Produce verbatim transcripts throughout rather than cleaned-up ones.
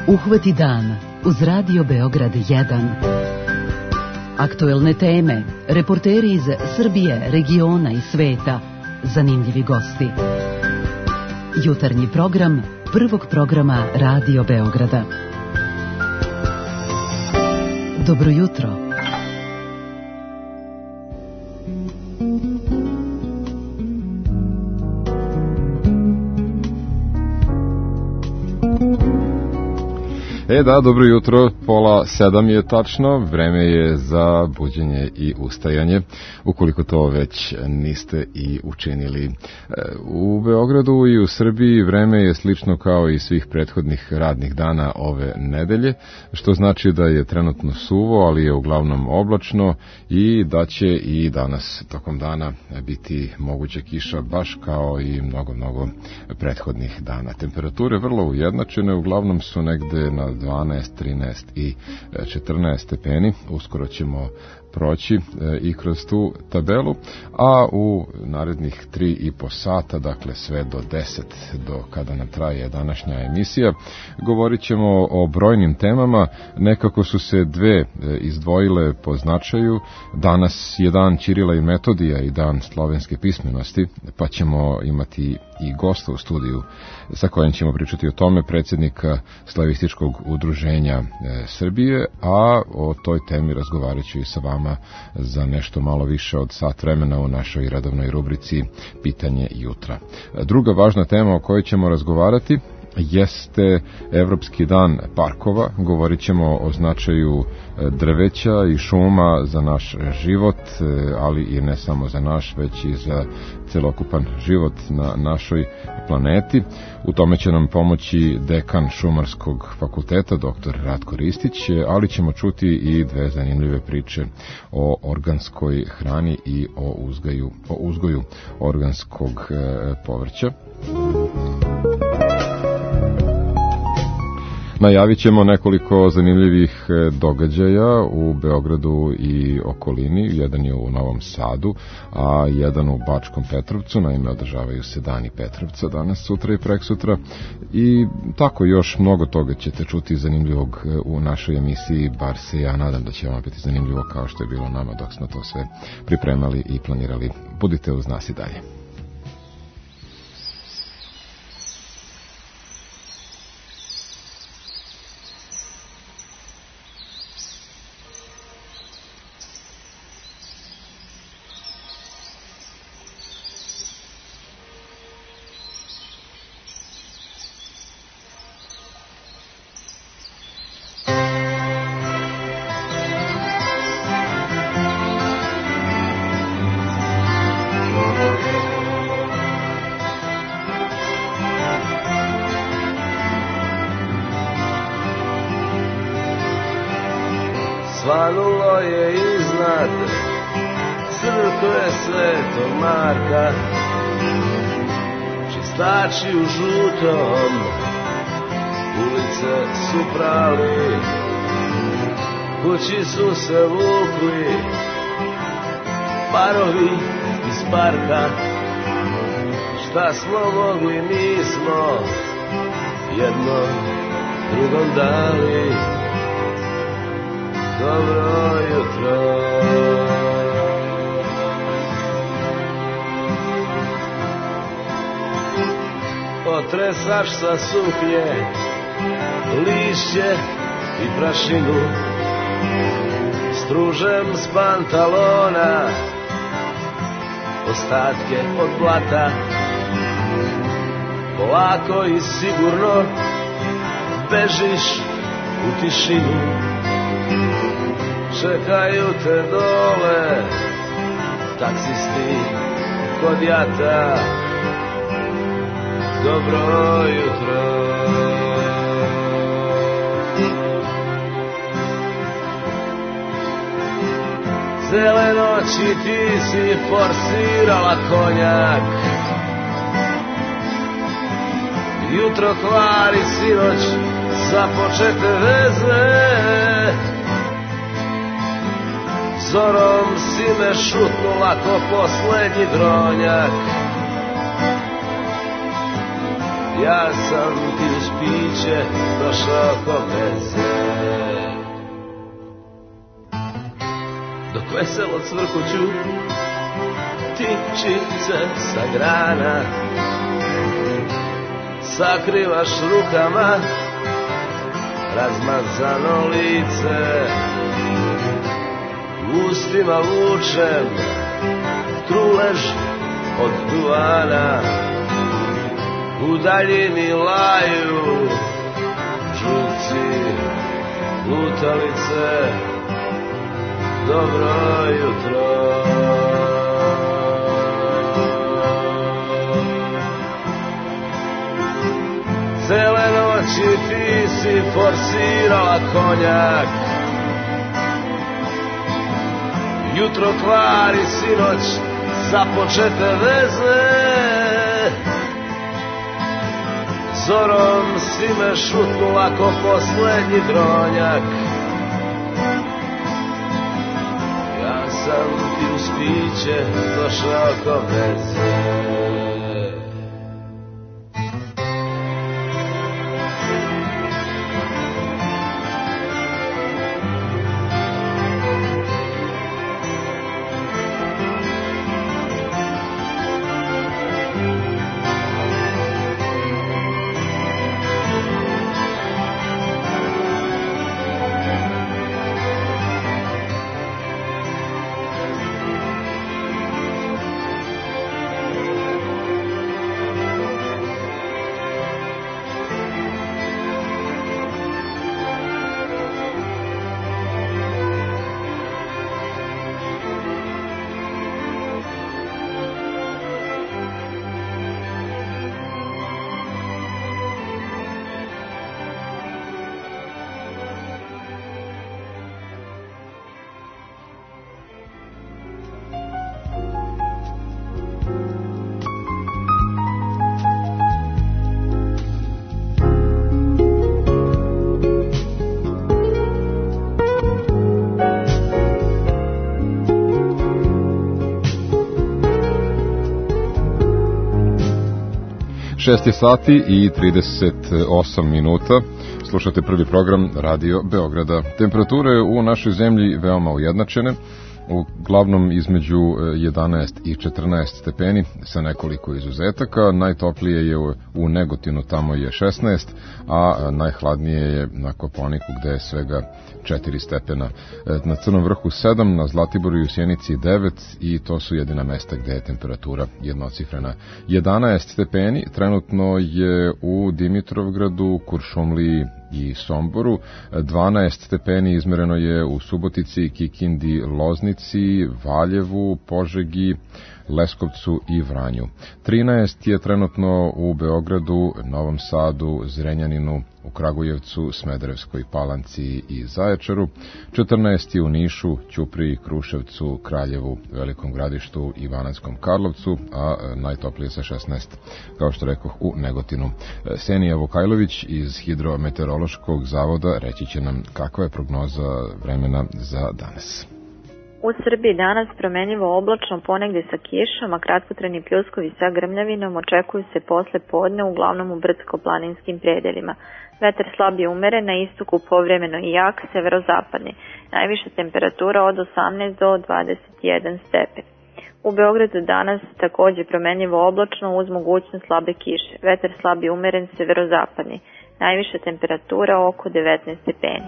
Uhvati dan uz Radio Beograd jedan. Aktuelne teme, reporteri iz Srbije, regiona i sveta, zanimljivi gosti. Jutarnji program prvog programa Radio Beograda. Dobro jutro. E da, dobro jutro, pola sedam je tačno, vreme je za buđenje i ustajanje, ukoliko to već niste i učinili. U Beogradu i u Srbiji vreme je slično kao i svih prethodnih radnih dana ove nedelje, što znači da je trenutno suvo, ali je uglavnom oblačno i da će i danas tokom dana biti moguća kiša, baš kao i mnogo, mnogo prethodnih dana. Temperature vrlo ujednačene, uglavnom su negde na dvanaest, trinaest i četrnaest stepeni. Uskoro ćemo proći i kroz tu tabelu, a u narednih tri i po sata, dakle sve do deset, do kada nam traje današnja emisija, govorit ćemo o brojnim temama. Nekako su se dve izdvojile po značaju. Danas je dan Ćirila i Metodija i dan slovenske pismenosti, pa ćemo imati i gosta u studiju sa kojim ćemo pričati o tome, predsjednika Slavističkog udruženja Srbije, a o toj temi razgovarat ću i sa vama za nešto malo više od sat vremena u našoj redovnoj rubrici Pitanje jutra. Druga važna tema o kojoj ćemo razgovarati jeste Evropski dan parkova. Govorit ćemo o značaju drveća i šuma za naš život, ali i ne samo za naš, već i za celokupan život na našoj planeti. U tome će nam pomoći dekan Šumarskog fakulteta, doktor Ratko Ristić, ali ćemo čuti i dve zanimljive priče o organskoj hrani i o uzgoju, o uzgoju organskog povrća. Najavit ćemo nekoliko zanimljivih događaja u Beogradu i okolini. Jedan je u Novom Sadu, a jedan u Bačkom Petrovcu. Naime, održavaju se dani Petrovca danas, sutra i preksutra. I tako još mnogo toga ćete čuti zanimljivog u našoj emisiji, bar se ja nadam da će vam biti zanimljivo kao što je bilo nama dok smo to sve pripremali i planirali. Budite uz nas i dalje. Svanulo je iznad crkve Svetog Marka, čistači u žutom ulice su prali, kući su se vukli parovi iz parka. Šta smo mogli mi smo jednom drugom dali. Dobro jutro. Otresaš sa suknje lišće i prašinu, stružem s pantalona ostatke od blata. Polako i sigurno bežiš u tišinu. Čekaju te dole taksisti kod jata. Dobro jutro. Cele noći ti si forsirala konjak, jutro kvari sinoć započete veze. Zorom si me šutnula ko poslednji dronjak. ja sam ti uz piće došao ko meze. Dok veselo cvrkuću ptičice sa grana, sakrivaš rukama razmazano lice, ustima vučem trulež od duvana, u daljini laju žuci lutalice. Dobro jutro. Cele noći ti si forsirala konjak, jutro kvari sinoć započete veze. Zorom si me šutnula ko poslednji dronjak, ja sam ti uz piće došao ko meze. šest je sati i trideset osam minuta. Slušate prvi program Radio Beograda. Temperature u našoj zemlji veoma ujednačene, uglavnom između jedanaest i četrnaest stepeni sa nekoliko izuzetaka. Najtoplije je u Negotinu, tamo je šesnaest, a najhladnije je na Kopaoniku gde je svega četiri stepena. Na Crnom vrhu sedam, na Zlatiboru i u Sjenici devet i to su jedina mesta gde je temperatura jednocifrena. jedanaest stepeni trenutno je u Dimitrovgradu, Kuršumliji i Somboru, dvanaest stepeni izmereno je u Subotici, Kikindi, Loznici, Valjevu, Požegi, Leskovcu i Vranju. trinaest je trenutno u Beogradu, Novom Sadu, Zrenjaninu, u Kragujevcu, Smederevskoj Palanci i Zaječaru, četrnaest je u Nišu, Ćupriji, Kruševcu, Kraljevu, Velikom Gradištu i Banatskom Karlovcu, a najtoplije sa šesnaest, kao što rekoh, u Negotinu. Senija Vukajlović iz Hidrometeorološkog zavoda reći će nam kakva je prognoza vremena za danas. U Srbiji danas promenljivo oblačno, ponegde sa kišom, a kratkotrajni pljuskovi sa grmljavinom očekuju se posle podne, uglavnom u brdsko-planinskim predelima. Vetar slab je umeren, na istoku povremeno i jak, severozapadni. Najviša temperatura od osamnaest do dvadeset jedan stepen. U Beogradu danas takođe promenljivo oblačno uz mogućnost slabe kiše. Vetar slab je umeren, severozapadni. Najviša temperatura oko devetnaest stepeni.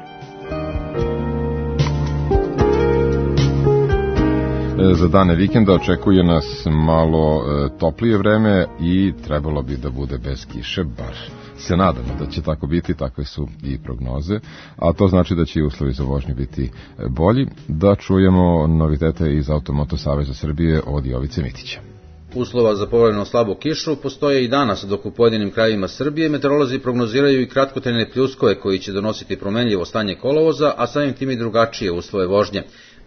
Za dane vikenda očekuje nas malo toplije vreme i trebalo bi da bude bez kiše, baš se nadamo da će tako biti, takve su i prognoze, a to znači da će i uslovi za vožnju biti bolji. Da čujemo novitete iz Automoto Saveza Srbije od Jovice Mitića. Uslova za povremeno slabu kišu postoje i danas, dok u pojedinim krajevima Srbije meteorolozi prognoziraju i kratkotrajne pljuskove koji će donositi promenljivo stanje kolovoza, a samim tim i drugačije uslove vožnje.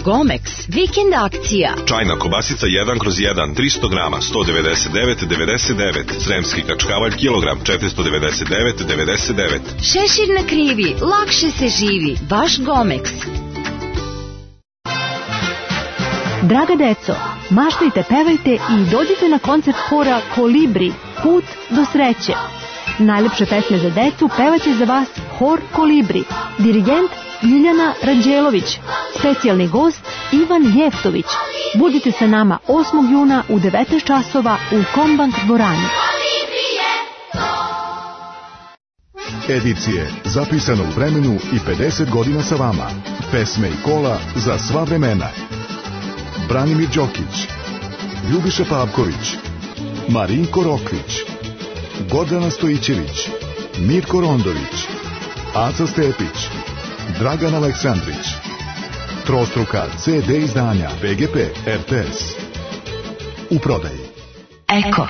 Gomex, vikend akcija. Čajna kobasica jedan kroz jedan, tristo grama, sto devedeset devet devedeset devet. Sremski kačkavalj kilogram, četiristo devedeset devet devedeset devet. Šešir na krivi, lakše se živi. Vaš Gomex. Draga deco, maštajte, pevajte i dođite na koncert hora Kolibri, Put do sreće. Najlepše pesme za decu pevaće za vas hor Kolibri. Dirigent Ljiljana Ranđelović, specijalni gost Ivan Jeftović. Budite sa nama osmog juna u devetnaest časova u Kombank dvorani. Edicije zapisano u vremenu i pedeset godina sa vama. Pesme i kola za sva vremena. Branimir Đokić, Ljubiša Pavković, Marinko Rokvić, Gordana Stojićević, Mirko Rondović, Aca Stepić, Dragan Aleksandrić. Trostruka ce de izdanja be ge pe er te es. U prodaji. Eko.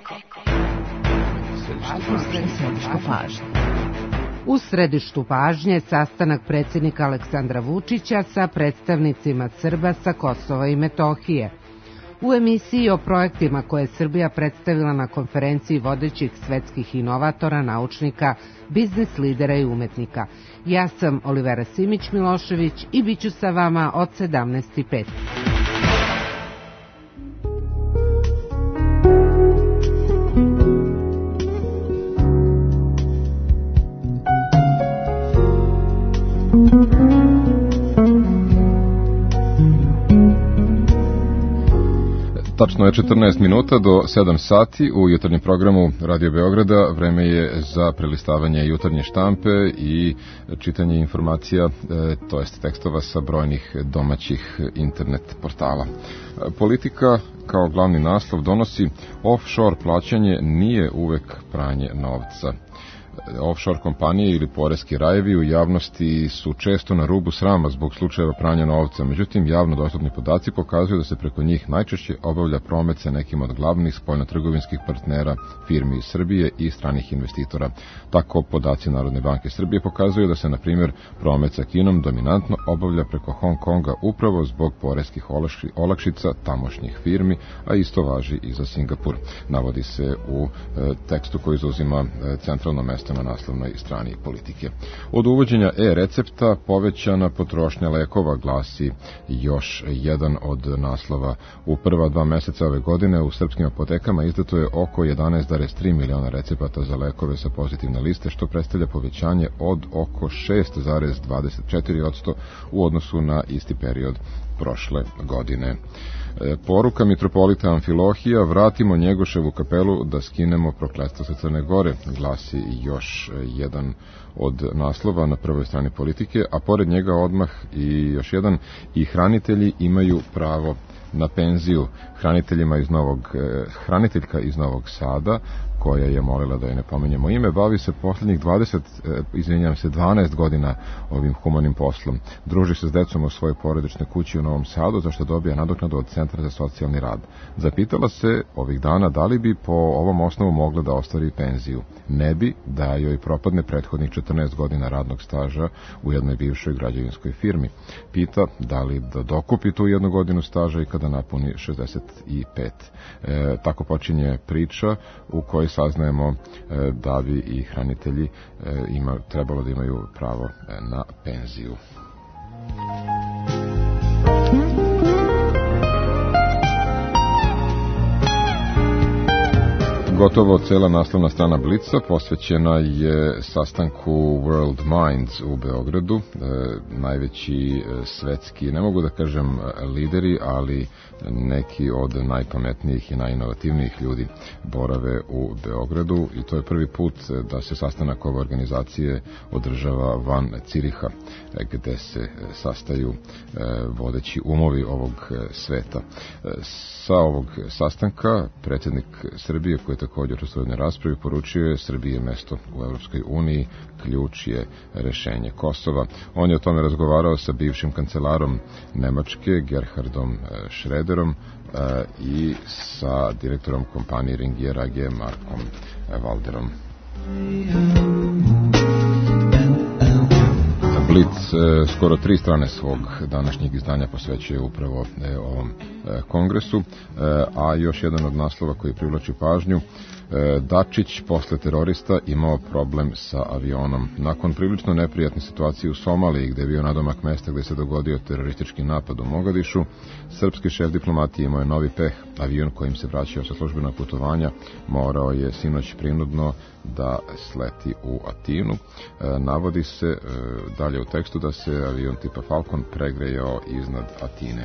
U središtu pažnje sastanak predsjednika Aleksandra Vučića sa predstavnicima Srba sa Kosova i Metohije. U emisiji o projektima koje je Srbija predstavila na konferenciji vodećih svetskih inovatora, naučnika, biznis lidera i umetnika. Ja sam Olivera Simić-Milošević i bit ću sa vama od sedamnaest i pet. Tačno je četrnaest minuta do sedam sati u jutarnjem programu Radio Beograda. Vreme je za prelistavanje jutarnje štampe i čitanje informacija, to jest tekstova sa brojnih domaćih internet portala. Politika kao glavni naslov donosi: offshore plaćanje nije uvek pranje novca. Offshore kompanije ili poreski rajevi u javnosti su često na rubu srama zbog slučajeva pranja novca, međutim javno dostupni podaci pokazuju da se preko njih najčešće obavlja promet sa nekim od glavnih spoljnotrgovinskih partnera firmi iz Srbije i stranih investitora. Tako podaci Narodne banke Srbije pokazuju da se, na primjer, promet sa Kinom dominantno obavlja preko Hong Konga upravo zbog poreskih olakšica tamošnjih firmi, a isto važi i za Singapur. Navodi se u e, tekstu koji zauzima e, centralno mesto na naslovnoj strani Politike. Od uvođenja e-recepta povećana potrošnja lekova, glasi još jedan od naslova. U prva dva meseca ove godine u srpskim apotekama izdato je oko jedanaest zarez tri miliona recepata za lekove sa pozitivne liste, što predstavlja povećanje od oko šest zarez dvadeset četiri posto u odnosu na isti period prošle godine. Poruka mitropolita Amfilohija: vratimo Njegoševu kapelu da skinemo prokletstvo sa Crne Gore, glasi još jedan od naslova na prvoj strani Politike, a pored njega odmah i još jedan: i hranitelji imaju pravo na penziju. Hraniteljima iz Novog, hraniteljka iz Novog Sada, koja je molila da je ne pominjemo ime, bavi se posljednjih dvadeset, izvinjam se, dvanaest godina ovim humanim poslom. Druži se s decom u svojoj porodičnoj kući u Novom Sadu, za što dobija nadoknadu od Centra za socijalni rad. Zapitala se ovih dana da li bi po ovom osnovu mogla da ostvari penziju. Ne bi, da joj propadne prethodnih četrnaest godina radnog staža u jednoj bivšoj građevinskoj firmi. Pita da li da dokupi tu jednu godinu staža i kada napuni šezdeset pet. E, tako počinje priča u kojoj saznajemo e, da bi i hranitelji e, ima, trebalo da imaju pravo na penziju. Gotovo cela naslovna strana Blica posvećena je sastanku World Minds u Beogradu. E, najveći svetski, ne mogu da kažem lideri, ali neki od najpametnijih i najinovativnijih ljudi borave u Beogradu, i to je prvi put da se sastanak ove organizacije održava van Ciriha, gde se sastaju e, vodeći umovi ovog sveta. E, sa ovog sastanka predsjednik Srbije, koji je također učestvovao na raspravi, poručio je: Srbije je mesto u Evropskoj uniji, ključ je rešenje Kosova. On je o tome razgovarao sa bivšim kancelarom Nemačke Gerhardom Schröderom i sa direktorom kompanije Ringier A G Markom Walderom. Blitz e, skoro tri strane svog današnjeg izdanja posvećuje upravo e, ovom e, kongresu, e, a još jedan od naslova koji privlači pažnju: e, Dačić posle terorista imao problem sa avionom. Nakon prilično neprijatne situacije u Somaliji, gde je bio nadomak mesta gde se dogodio teroristički napad u Mogadišu, srpski šef diplomatije imao je novi peh. Avion kojim se vraćao sa službenog putovanja morao je sinoć prinudno da sleti u Atinu. E, navodi se e, dalje u tekstu da se avion tipa Falcon pregrejao iznad Atine.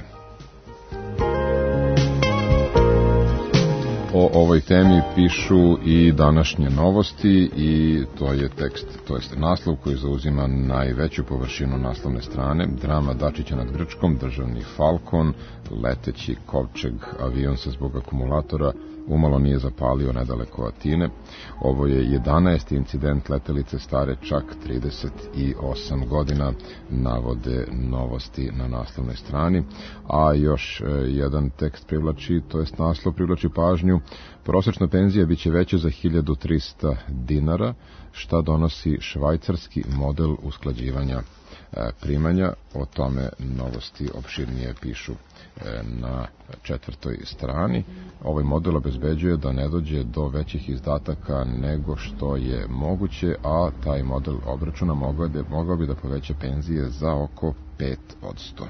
O ovoj temi pišu i današnje novosti i to je tekst, to jest naslov koji zauzima najveću površinu naslovne strane. Drama Dačića nad Grčkom, državni Falcon, leteći kovčeg avion se zbog akumulatora umalo nije zapalio nedaleko Atine. Ovo je jedanaesti incident letelice stare čak trideset osam godina, navode novosti na naslovnoj strani. A još jedan tekst privlači, to jest naslov privlači pažnju: prosečna penzija biće veća za hiljadu trista dinara, šta donosi švajcarski model usklađivanja primanja. O tome novosti opširnije pišu na četvrtoj strani. Ovaj model obezbeđuje da ne dođe do većih izdataka nego što je moguće, a taj model obračuna mogao, de, mogao bi da poveća penzije za oko pet posto.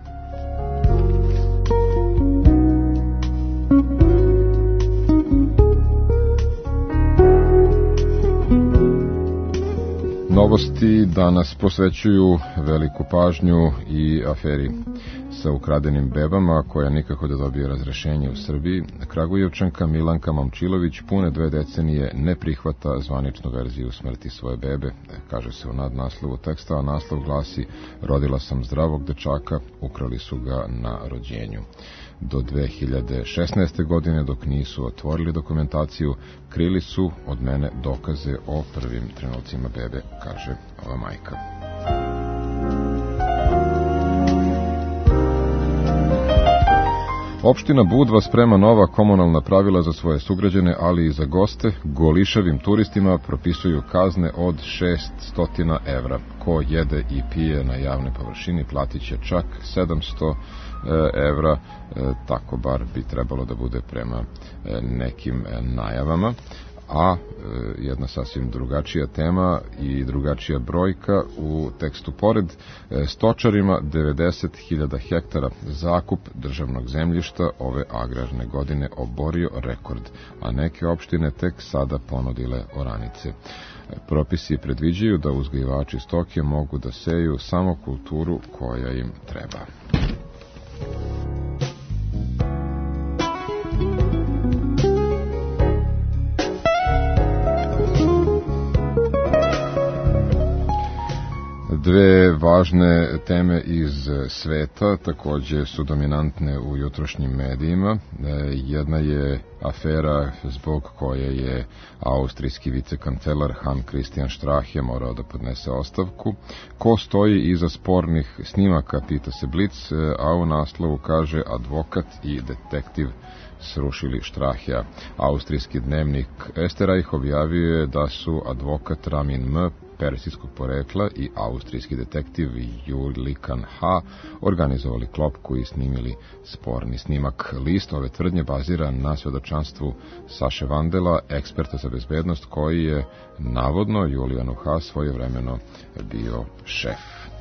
Novosti danas posvećuju veliku pažnju i aferi sa ukradenim bebama, koja nikako da dobije razrešenje u Srbiji. Kragujevčanka Milanka Momčilović pune dve decenije ne prihvata zvaničnu verziju smrti svoje bebe, kaže se u nadnaslovu teksta, a naslov glasi: rodila sam zdravog dečaka, ukrali su ga na rođenju. Do dve hiljade šesnaeste. godine, dok nisu otvorili dokumentaciju, krili su od mene dokaze o prvim trenucima bebe, kaže ova majka. Opština Budva sprema nova komunalna pravila za svoje sugrađane, ali i za goste. Golišavim turistima propisuju kazne od šeststo evra. Ko jede i pije na javnoj površini platit će čak sedamsto evra, tako bar bi trebalo da bude prema nekim najavama. A jedna sasvim drugačija tema i drugačija brojka u tekstu pored: stočarima devedeset hiljada hektara zakup državnog zemljišta ove agrarne godine oborio rekord, a neke opštine tek sada ponudile oranice. Propisi predviđaju da uzgajivači stoke mogu da seju samo kulturu koja im treba. Dve važne teme iz sveta takođe su dominantne u jutrošnjim medijima. Jedna je afera zbog koje je austrijski vicekancelar Han Christian Strache morao da podnese ostavku. Ko stoji iza spornih snimaka, pita se Blitz, a u naslovu kaže: advokat i detektiv srušili Strachea. Austrijski dnevnik Österreich objavio je da su advokat Ramin M. persijskog porekla i austrijski detektiv Julikan H. organizovali klopku i snimili sporni snimak. List ove tvrdnje bazira na svedočanstvu Saše Vandela, eksperta za bezbednost, koji je navodno Julijanu H. svojevremeno bio šef.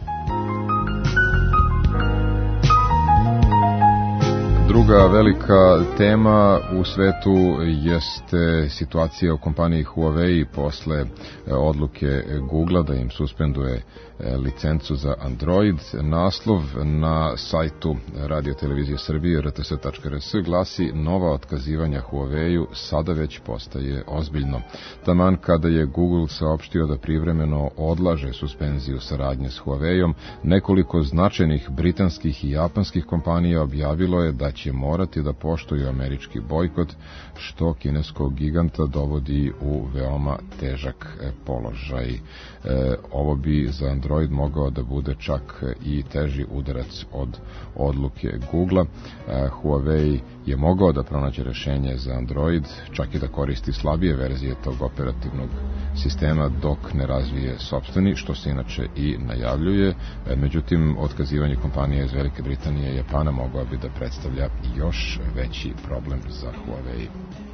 Druga velika tema u svetu jeste situacija u kompaniji Huawei posle odluke Googlea da im suspenduje licencu za Android. Naslov na sajtu Radio televizije Srbije r t s tačka r s glasi: nova otkazivanja Huawei-u sada već postaje ozbiljno. Taman kada je Google saopštio da privremeno odlaže suspenziju saradnje s Huawei-om, nekoliko značajnih britanskih i japanskih kompanija objavilo je da će morati da poštuju američki bojkot, što kineskog giganta dovodi u veoma težak položaj. E, ovo bi za Android Android mogao da bude čak i teži udarac od odluke Google-a. Huawei je mogao da pronađe rešenje za Android, čak i da koristi slabije verzije tog operativnog sistema dok ne razvije sopstveni, što se inače i najavljuje. Međutim, otkazivanje kompanije iz Velike Britanije i Japana mogao bi da predstavlja još veći problem za Huawei.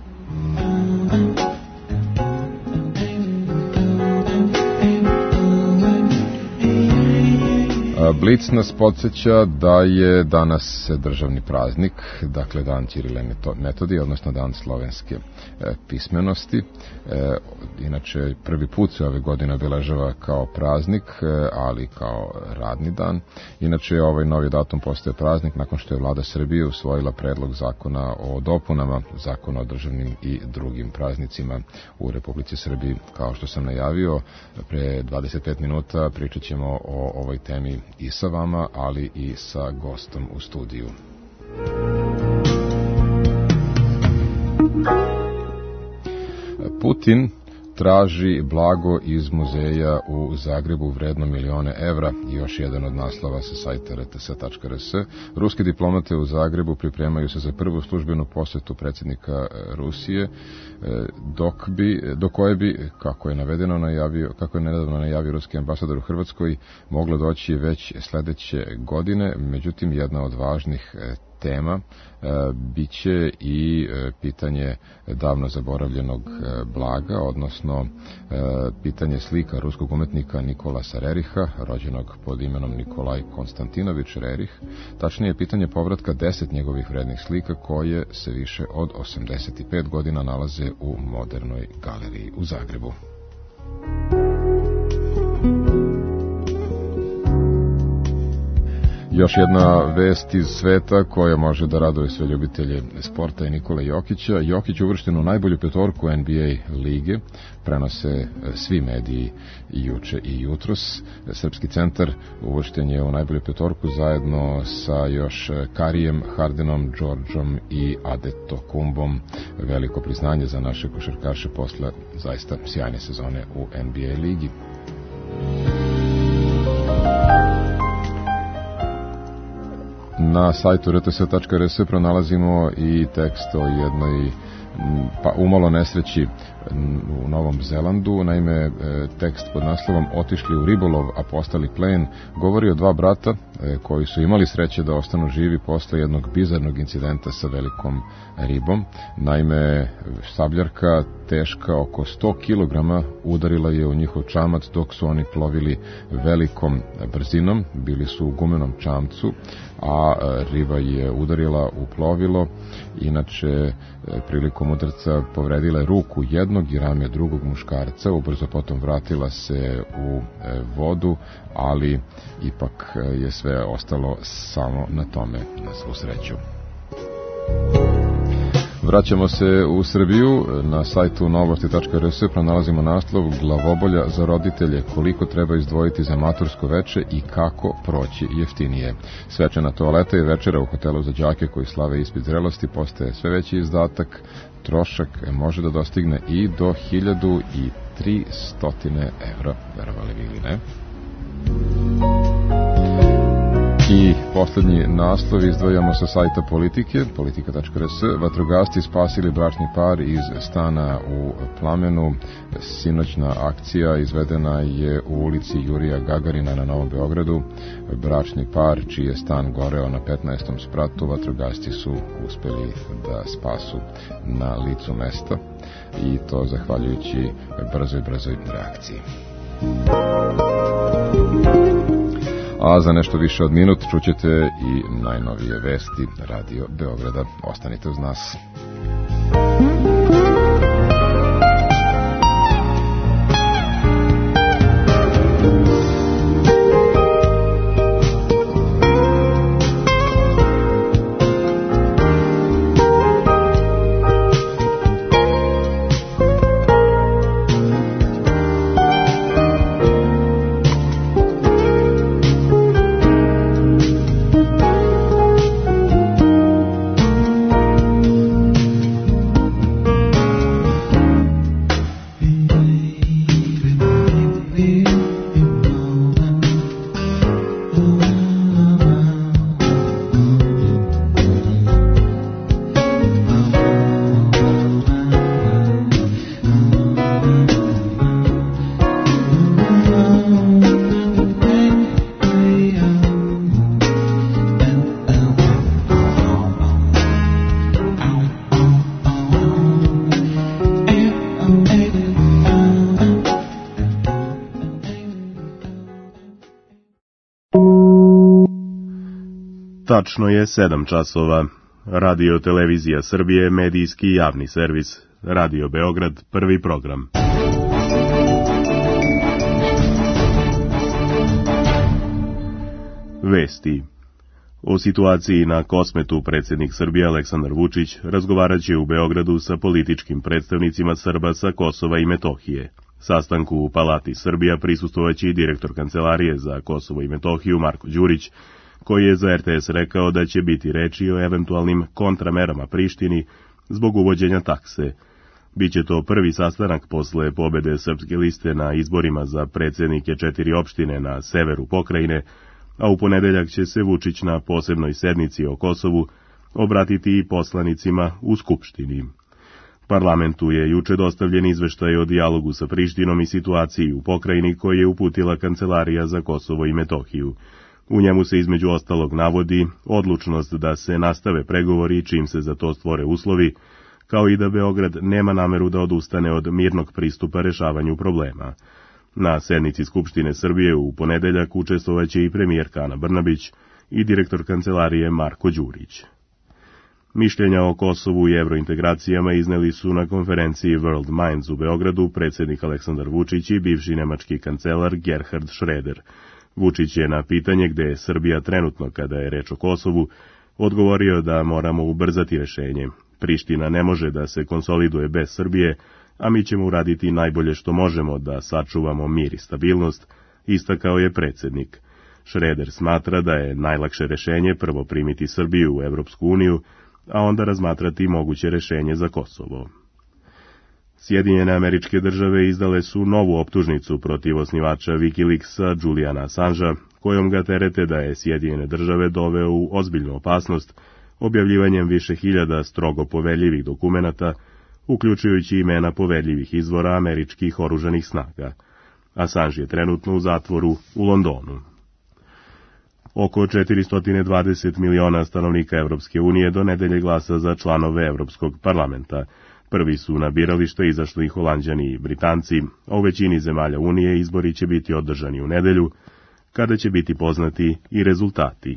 Blic nas podsjeća da je danas državni praznik, dakle dan Ćirile Metodije, odnosno dan slovenske e, pismenosti. E, inače, prvi put se ove godine obeležava kao praznik, e, ali kao radni dan. Inače, ovaj novi datum postaje praznik nakon što je vlada Srbije usvojila predlog zakona o dopunama zakona o državnim i drugim praznicima u Republici Srbiji. Kao što sam najavio, pre dvadeset pet minuta pričat ćemo o ovoj temi i sa vama, ali i sa gostom u studiju. Putin traži blago iz muzeja u Zagrebu vredno milione evra, još jedan od naslova sa sajta er te es tačka er es. Ruski diplomate u Zagrebu pripremaju se za prvu službenu posetu predsjednika Rusije, dok bi, do koje bi, kako je navedeno najavio, kako je nedavno najavio ruski ambasador u Hrvatskoj, moglo doći već sledeće godine. Međutim, jedna od važnih tema e, biće i e, pitanje davno zaboravljenog e, blaga, odnosno e, pitanje slika ruskog umetnika Nikolasa Reriha, rođenog pod imenom Nikolaj Konstantinović Rerih. Tačnije, pitanje povratka deset njegovih vrednih slika koje se više od osamdeset pet godina nalaze u Modernoj galeriji u Zagrebu. Još jedna vest iz sveta koja može da raduje sve ljubitelje sporta i Nikole Jokića. Jokić uvršten u najbolju petorku en be a lige, prenose svi mediji juče i jutros. Srpski centar uvršten je u najbolju petorku zajedno sa još Karijem, Hardenom, Đorđom i Adetokumbom. Veliko priznanje za naše košarkaše posle zaista sjajne sezone u en be a ligi. Na sajtu er te es tačka er es pronalazimo i tekst o jednoj pa umalo nesreći u Novom Zelandu. Naime, tekst pod naslovom Otišli u ribolov, a postali plen govori o dva brata koji su imali sreće da ostanu živi posle jednog bizarnog incidenta sa velikom ribom. Naime, sabljarka teška oko sto kilograma udarila je u njihov čamac dok su oni plovili velikom brzinom. Bili su u gumenom čamcu, a riba je udarila u plovilo. Inače, prilikom udarca povredila je ruku jednog i rame drugog muškarca. Ubrzo potom vratila se u vodu, ali ipak je sve ostalo samo na tome, na svu sreću. Vraćamo se u Srbiju. Na sajtu novosti tačka er es pronalazimo naslov Glavobolja za roditelje, koliko treba izdvojiti za matursko veče i kako proći jeftinije. Svečana toaleta i večera u hotelu za đake koji slave ispit zrelosti postaje sve veći izdatak. Trošak može da dostigne i do hiljadu tristo evra, verovali vi ili ne. I poslednji naslov izdvajamo sa sajta Politike, politika tačka er es. Vatrogasci spasili bračni par iz stana u plamenu. Sinoćna akcija izvedena je u ulici Jurija Gagarina na Novom Beogradu. Bračni par, čiji je stan goreo na petnaestom spratu, vatrogasci su uspeli da spasu na licu mesta, i to zahvaljujući brzoj, brzoj reakciji. A za nešto više od minut čućete i najnovije vesti Radio Beograda. Ostanite uz nas. Tačno je sedam časova. Radio Televizija Srbije, medijski javni servis. Radio Beograd, prvi program. Vesti. O situaciji na Kosmetu predsjednik Srbije Aleksandar Vučić razgovarat će u Beogradu sa političkim predstavnicima Srba sa Kosova i Metohije. Sastanku u Palati Srbija prisustvovaće i direktor Kancelarije za Kosovo i Metohiju Marko Đurić, koji je za er te es rekao da će biti reči o eventualnim kontramerama Prištini zbog uvođenja takse. Biće to prvi sastanak posle pobede Srpske liste na izborima za predsjednike četiri opštine na severu pokrajine, a u ponedeljak će se Vučić na posebnoj sednici o Kosovu obratiti i poslanicima u Skupštini. Parlamentu je juče dostavljen izveštaj o dijalogu sa Prištinom i situaciji u pokrajini koji je uputila Kancelarija za Kosovo i Metohiju. U njemu se između ostalog navodi odlučnost da se nastave pregovori čim se za to stvore uslovi, kao i da Beograd nema nameru da odustane od mirnog pristupa rešavanju problema. Na sednici Skupštine Srbije u ponedeljak učestvovaće i premijerka Ana Brnabić i direktor Kancelarije Marko Đurić. Mišljenja o Kosovu i evrointegracijama izneli su na konferenciji World Minds u Beogradu predsjednik Aleksandar Vučić i bivši nemački kancelar Gerhard Schröder. Vučić je na pitanje gde je Srbija trenutno kada je reč o Kosovu odgovorio da moramo ubrzati rešenje. Priština ne može da se konsoliduje bez Srbije, a mi ćemo uraditi najbolje što možemo da sačuvamo mir i stabilnost, istakao je predsjednik. Schröder smatra da je najlakše rešenje prvo primiti Srbiju u Evropsku uniju, a onda razmatrati moguće rešenje za Kosovo. Sjedinjene Američke Države izdale su novu optužnicu protiv osnivača Wikileaksa Juliana Assangea, kojom ga terete da je Sjedinjene Države doveo u ozbiljnu opasnost objavljivanjem više hiljada strogo poverljivih dokumenata, uključujući imena poverljivih izvora američkih oružanih snaga. Assange je trenutno u zatvoru u Londonu. Oko četiristo dvadeset miliona stanovnika Evropske unije do nedelje glasa za članove Evropskog parlamenta. Prvi su na biralište izašli Holanđani i Britanci, a u većini zemalja Unije izbori će biti održani u nedelju, kada će biti poznati i rezultati.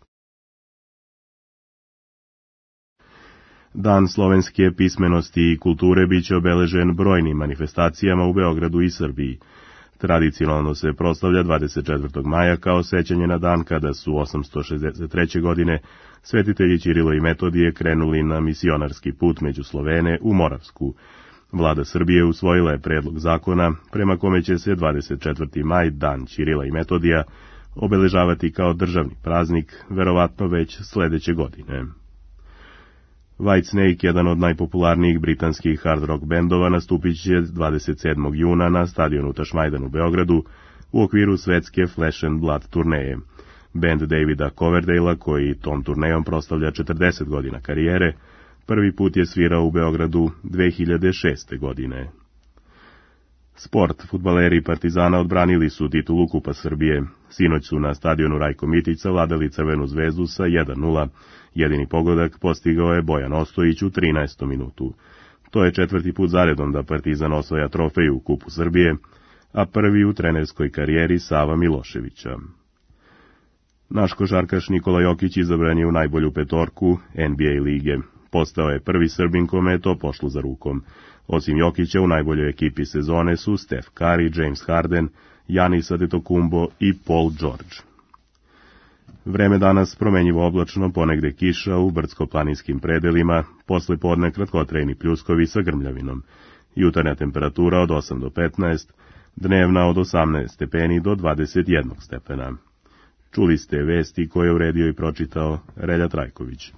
Dan slovenske pismenosti i kulture biće obeležen brojnim manifestacijama u Beogradu i Srbiji. Tradicionalno se proslavlja dvadeset četvrtog maja kao sećanje na dan kada su osamsto šezdeset treće. godine svetitelji Ćirilo i Metodije krenuli na misionarski put među Slovene u Moravsku. Vlada Srbije usvojila je predlog zakona prema kome će se dvadeset četvrti maj, dan Ćirila i Metodija, obeležavati kao državni praznik, verovatno već sledeće godine. Whitesnake, jedan od najpopularnijih britanskih hard rock bendova, nastupit će dvadeset sedmog juna na stadionu Tašmajdan u Beogradu u okviru svetske Flesh and Blood turneje. Bend Davida Coverdale-a, koji tom turnejom proslavlja četrdeset godina karijere, prvi put je svirao u Beogradu dve hiljade šeste. godine. Sport. Fudbaleri Partizana odbranili su titulu Kupa Srbije. Sinoć su na stadionu Rajko Mitić savladali Crvenu zvezdu sa jedan nula. Jedini pogodak postigao je Bojan Ostojić u trinaestom minutu. To je četvrti put zaredom da Partizan osvaja trofej u Kupu Srbije, a prvi u trenerskoj karijeri Sava Miloševića. Naš košarkaš Nikola Jokić izabran je u najbolju petorku en be a lige. Postao je prvi Srbin kome je to pošlo za rukom. Osim Jokića, u najboljoj ekipi sezone su Steph Curry, James Harden, Giannis Antetokounmpo i Paul George. Vreme danas promenjivo oblačno, ponegde kiša u brdsko-planinskim predelima, posle podne kratkotrajni pljuskovi sa grmljavinom. Jutarnja temperatura od osam do petnaest, dnevna od osamnaest stepeni do dvadeset jedan stepena. Čuli ste vesti koje je uredio i pročitao Relja Trajković.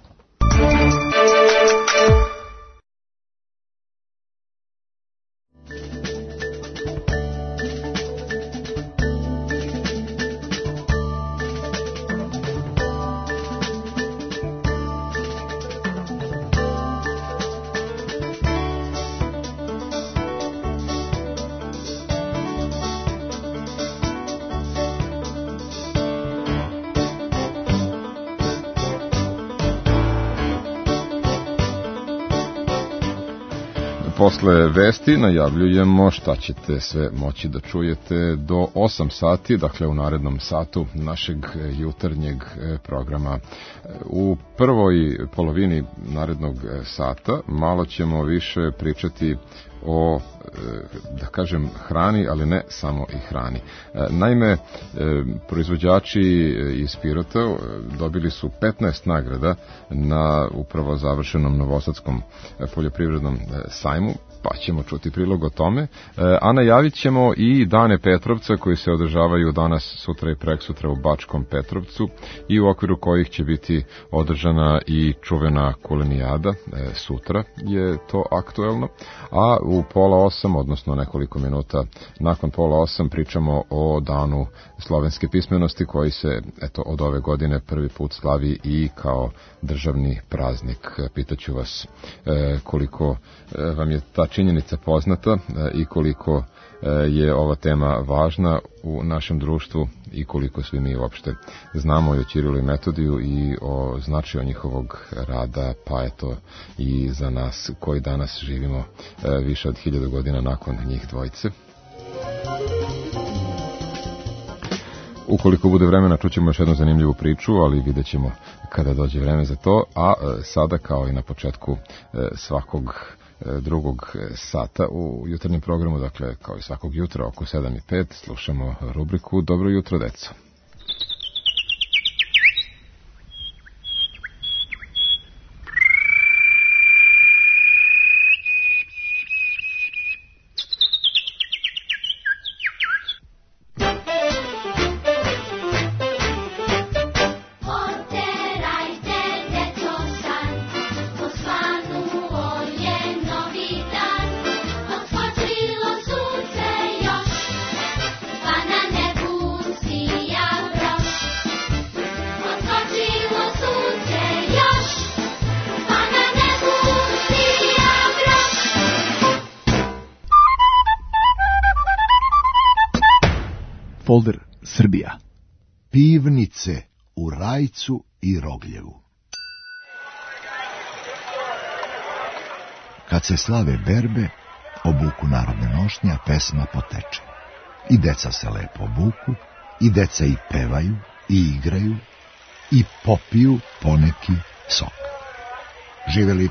posle vesti najavljujemo šta ćete sve moći da čujete do osam sati, dakle u narednom satu našeg jutarnjeg programa. U prvoj polovini narednog sata malo ćemo više pričati o, da kažem, hrani, ali ne samo i hrani. Naime, proizvođači iz Pirota dobili su petnaest nagrada na upravo završenom Novosadskom poljoprivrednom sajmu, pa ćemo čuti prilog o tome, a najavit ćemo i dane Petrovca koji se održavaju danas, sutra i preksutra u Bačkom Petrovcu i u okviru kojih će biti održana i čuvena kulinijada, sutra je to aktuelno, a u pola osam, odnosno nekoliko minuta nakon pola osam, pričamo o danu slovenske pismenosti koji se eto od ove godine prvi put slavi i kao državni praznik. Pitaću vas e, koliko e, vam je ta činjenica poznata e, i koliko e, je ova tema važna u našem društvu i koliko svi mi uopšte znamo i o Ćirilu i Metodiju i o značaju njihovog rada, pa eto i za nas koji danas živimo e, više od hiljadu godina nakon njih dvojice. Ukoliko bude vremena, čućemo još jednu zanimljivu priču, ali vidjet ćemo kada dođe vreme za to, a e, sada kao i na početku e, svakog e, drugog sata u jutarnjem programu, dakle kao i svakog jutra oko sedam i pet, slušamo rubriku Dobro jutro, deco. Folder Srbija. Pivnice u Rajcu i Rogljevu. Kad se slave berbe, obuku narodne nošnje, a pesma poteče. I deca se lepo obuku, i deca i pevaju, i igraju, i popiju poneki sok. Živeli.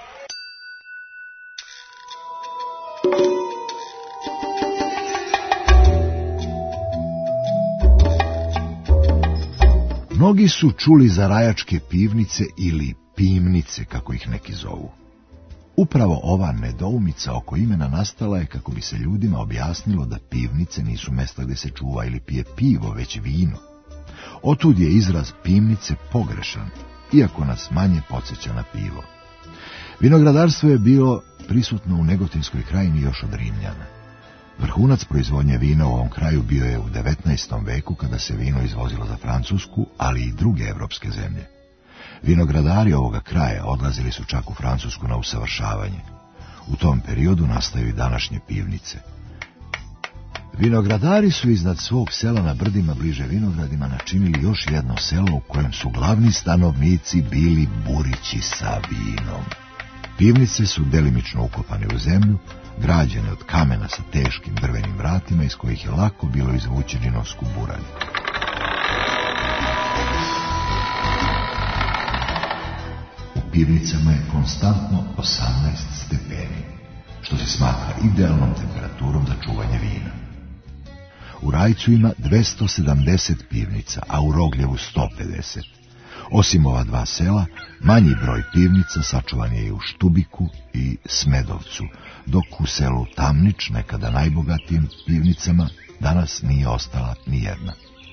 Mnogi su čuli za rajačke pivnice ili pimnice, kako ih neki zovu. Upravo ova nedoumica oko imena nastala je kako bi se ljudima objasnilo da pivnice nisu mesta gde se čuva ili pije pivo, već vino. Otud je izraz pimnice pogrešan, iako nas manje podsjeća na pivo. Vinogradarstvo je bilo prisutno u Negotinskoj krajini još od Rimljana. Vrhunac proizvodnje vina u ovom kraju bio je u devetnaestom veku, kada se vino izvozilo za Francusku, ali i druge evropske zemlje. Vinogradari ovoga kraja odlazili su čak u Francusku na usavršavanje. U tom periodu nastaju i današnje pivnice. Vinogradari su iznad svog sela na brdima bliže vinogradima načinili još jedno selo u kojem su glavni stanovnici bili burići sa vinom. Pivnice su delimično ukopane u zemlju, građene od kamena sa teškim drvenim vratima iz kojih je lako bilo izvući džinovsku buranj. U pivnicama je konstantno osamnaest stepeni, što se smatra idealnom temperaturom za čuvanje vina. U Rajcu ima dvesta sedamdeset pivnica, a u Rogljevu sto pedeset. Osim ova dva sela, manji broj pivnica sačuvan je i u Štubiku i Smedovcu, dok u selu Tamnič, nekada najbogatijim pivnicama, danas nije ostala ni jedna.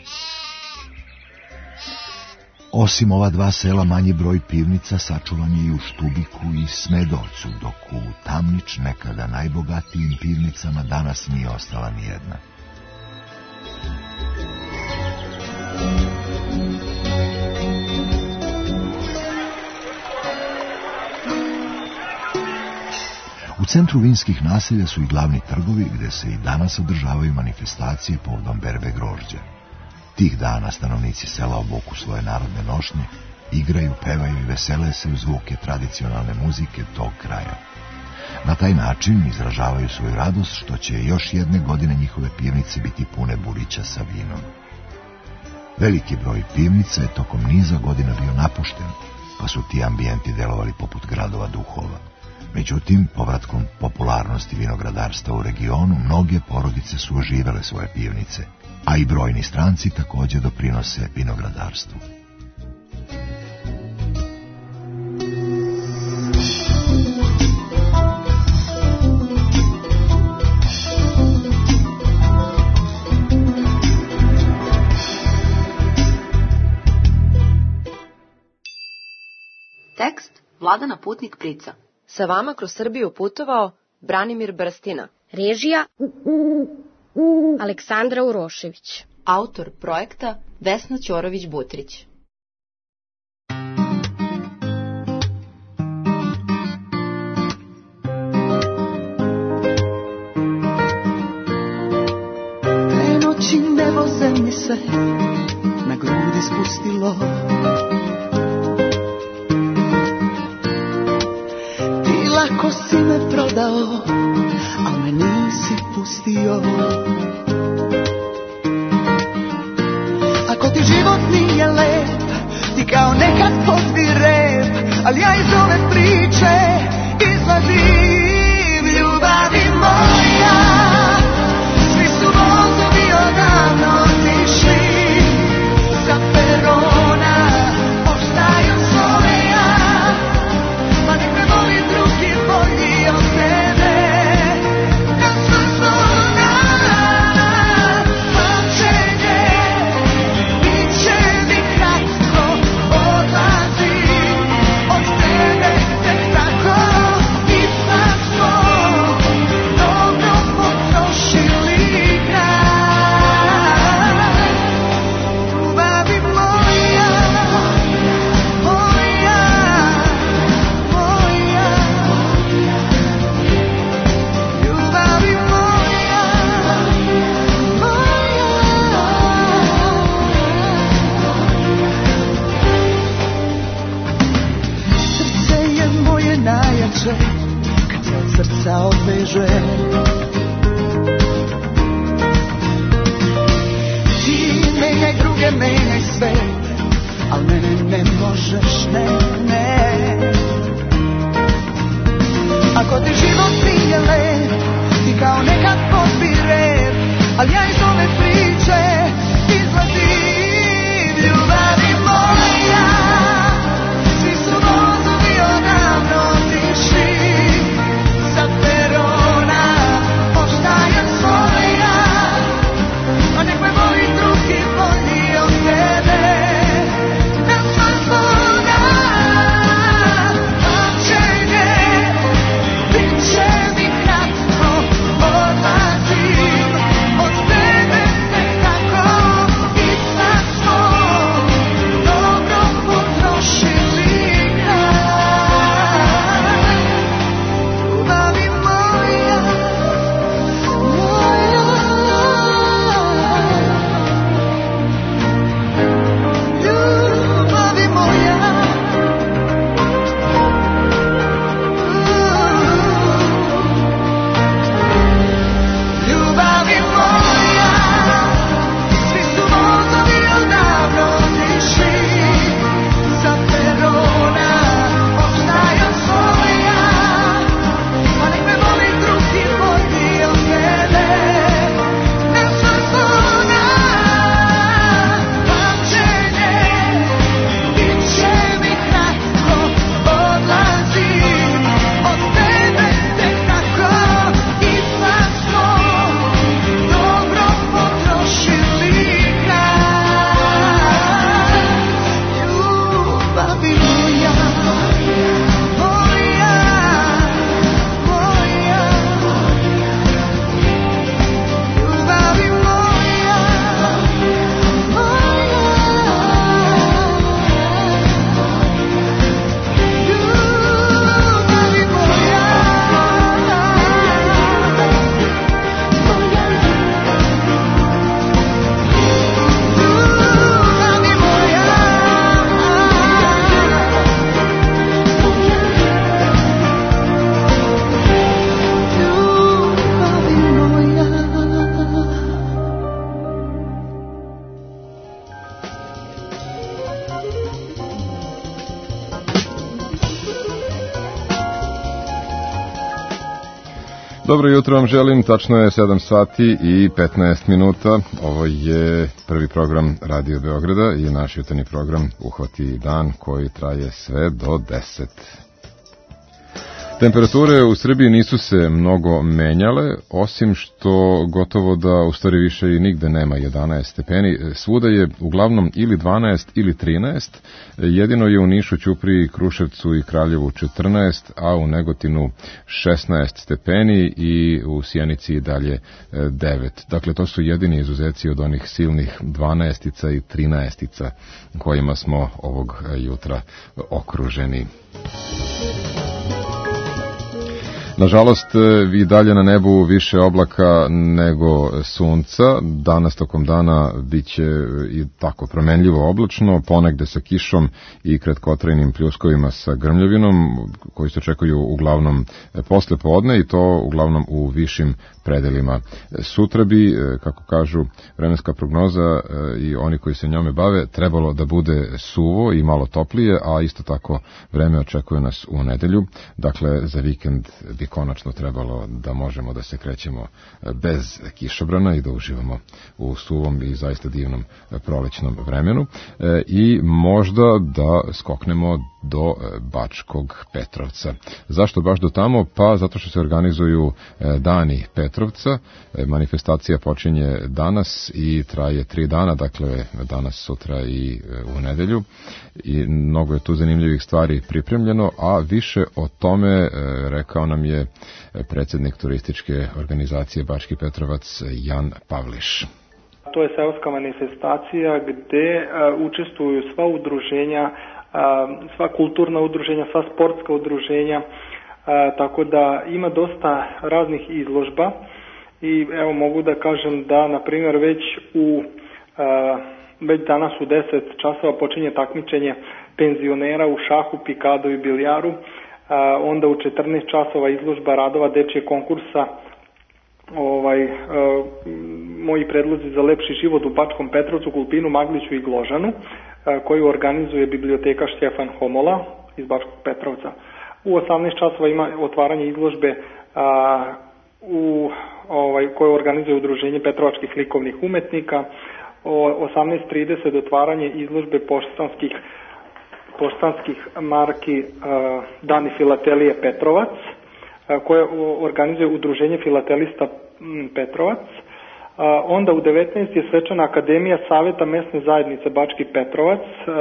Osim ova dva sela, manji broj pivnica sačuvan je i u Štubiku i Smedovcu, dok u Tamnič, nekada najbogatijim pivnicama, danas nije ostala ni jedna. U centru vinskih naselja su i glavni trgovi, gde se i danas održavaju manifestacije povodom berbe grožđa. Tih dana stanovnici sela obuku svoje narodne nošnje, igraju, pevaju i vesele se uz zvuke tradicionalne muzike tog kraja. Na taj način izražavaju svoju radost što će još jedne godine njihove pivnice biti pune burića sa vinom. Veliki broj pivnica je tokom niza godina bio napušten, pa su ti ambijenti delovali poput gradova duhova. Međutim, povratkom popularnosti vinogradarstva u regionu, mnoge porodice su oživele svoje pivnice, a i brojni stranci također doprinose vinogradarstvu. Tekst Vladana Putnik Prica. Sa vama kroz Srbiju putovao Branimir Brstina. Režija Aleksandra Urošević. Autor projekta Vesna Ćorović-Butrić. Te noći nebo zemlji se na grudi spustilo. Lako si me prodao, al me nisi pustio. Ako ti život nije lep, ti kao nekad pozvi rep, ali ja iz ove priče izlazim, ljubavi moja. Svi su vozovi odavno otišli sa perona, ostaju svoja, pa nek me voli drugi bolji od tebe. Na sva slona pamćenje, bit će mi kratko, odlazim od tebe tek tako. Ipak smo dobro potrošili kraj. Ljubavi moja, moja, moja. Ljubavi moja, moja. Srce je moje najjače, kad se od srca odveže. Ti menjaj druge, menjaj sve, al mene ne možeš, ne, ne. Ako ti život nije lep, ti kao nekad pozbi rep, al ja iz ove priče izlazim, ljubavi moja. Svi su vozovi odavno otišli sa perona, ostajem svoja, a nek me voli drugi bolji od tebe. Na sva slona Dobro jutro vam želim, tačno je sedam sati i petnaest minuta. Ovo je prvi program Radio Beograda i naš jutarnji program Uhvati dan koji traje sve do deset. Temperature u Srbiji nisu se mnogo menjale, osim što gotovo da u stvari više i nigde nema jedanaest stepeni. Svuda je uglavnom ili dvanaest ili trinaest, jedino je u Nišu, Ćupriji, Kruševcu i Kraljevu četrnaest, a u Negotinu šesnaest stepeni i u Sjenici i dalje devet. Dakle, to su jedini izuzeci od onih silnih dvanaestica i trinaestica kojima smo ovog jutra okruženi. Nažalost, i dalje na nebu više oblaka nego sunca. Danas tokom dana bit će i tako promenljivo oblačno, ponegde sa kišom i kratkotrajnim pljuskovima sa grmljavinom, koji se očekuju uglavnom posle podne i to uglavnom u višim predelima. Sutra bi, kako kažu vremenska prognoza i oni koji se njome bave, trebalo da bude suvo i malo toplije, a isto tako vreme očekuje nas u nedelju. Dakle, za vikend bi konačno trebalo da možemo da se krećemo bez kišobrana i da uživamo u suvom i zaista divnom prolećnom vremenu i možda da skoknemo do Bačkog Petrovca. Zašto baš do tamo? Pa zato što se organizuju dani Petrovca. Manifestacija počinje danas i traje tri dana, dakle danas, sutra i u nedelju. I mnogo je tu zanimljivih stvari pripremljeno, a više o tome rekao nam je predsjednik turističke organizacije Bački Petrovac Jan Pavliš. To je seoska manifestacija gde uh, učestvuju sva udruženja, uh, sva kulturna udruženja, sva sportska udruženja, uh, tako da ima dosta raznih izložba i evo mogu da kažem da na primjer već u uh, već danas u deset časova počinje takmičenje penzionera u šahu, pikadu i biljaru. Uh, onda u četrnaest časova izložba radova dečje konkursa ovaj, uh, moji predlozi za lepši život u Bačkom Petrovcu, Kulpinu, Magliću i Gložanu, uh, koju organizuje biblioteka Štefan Homola iz Bačkog Petrovca. U osamnaest časova ima otvaranje izložbe uh, u, ovaj, koju organizuje Udruženje Petrovačkih likovnih umetnika. O osamnaest trideset otvaranje izložbe poštanskih poštanskih marki uh, Dani filatelije Petrovac, uh, koje organizuje Udruženje filatelista m, Petrovac. Uh, onda u devetnaest je svečana Akademija Saveta mesne zajednice Bački Petrovac.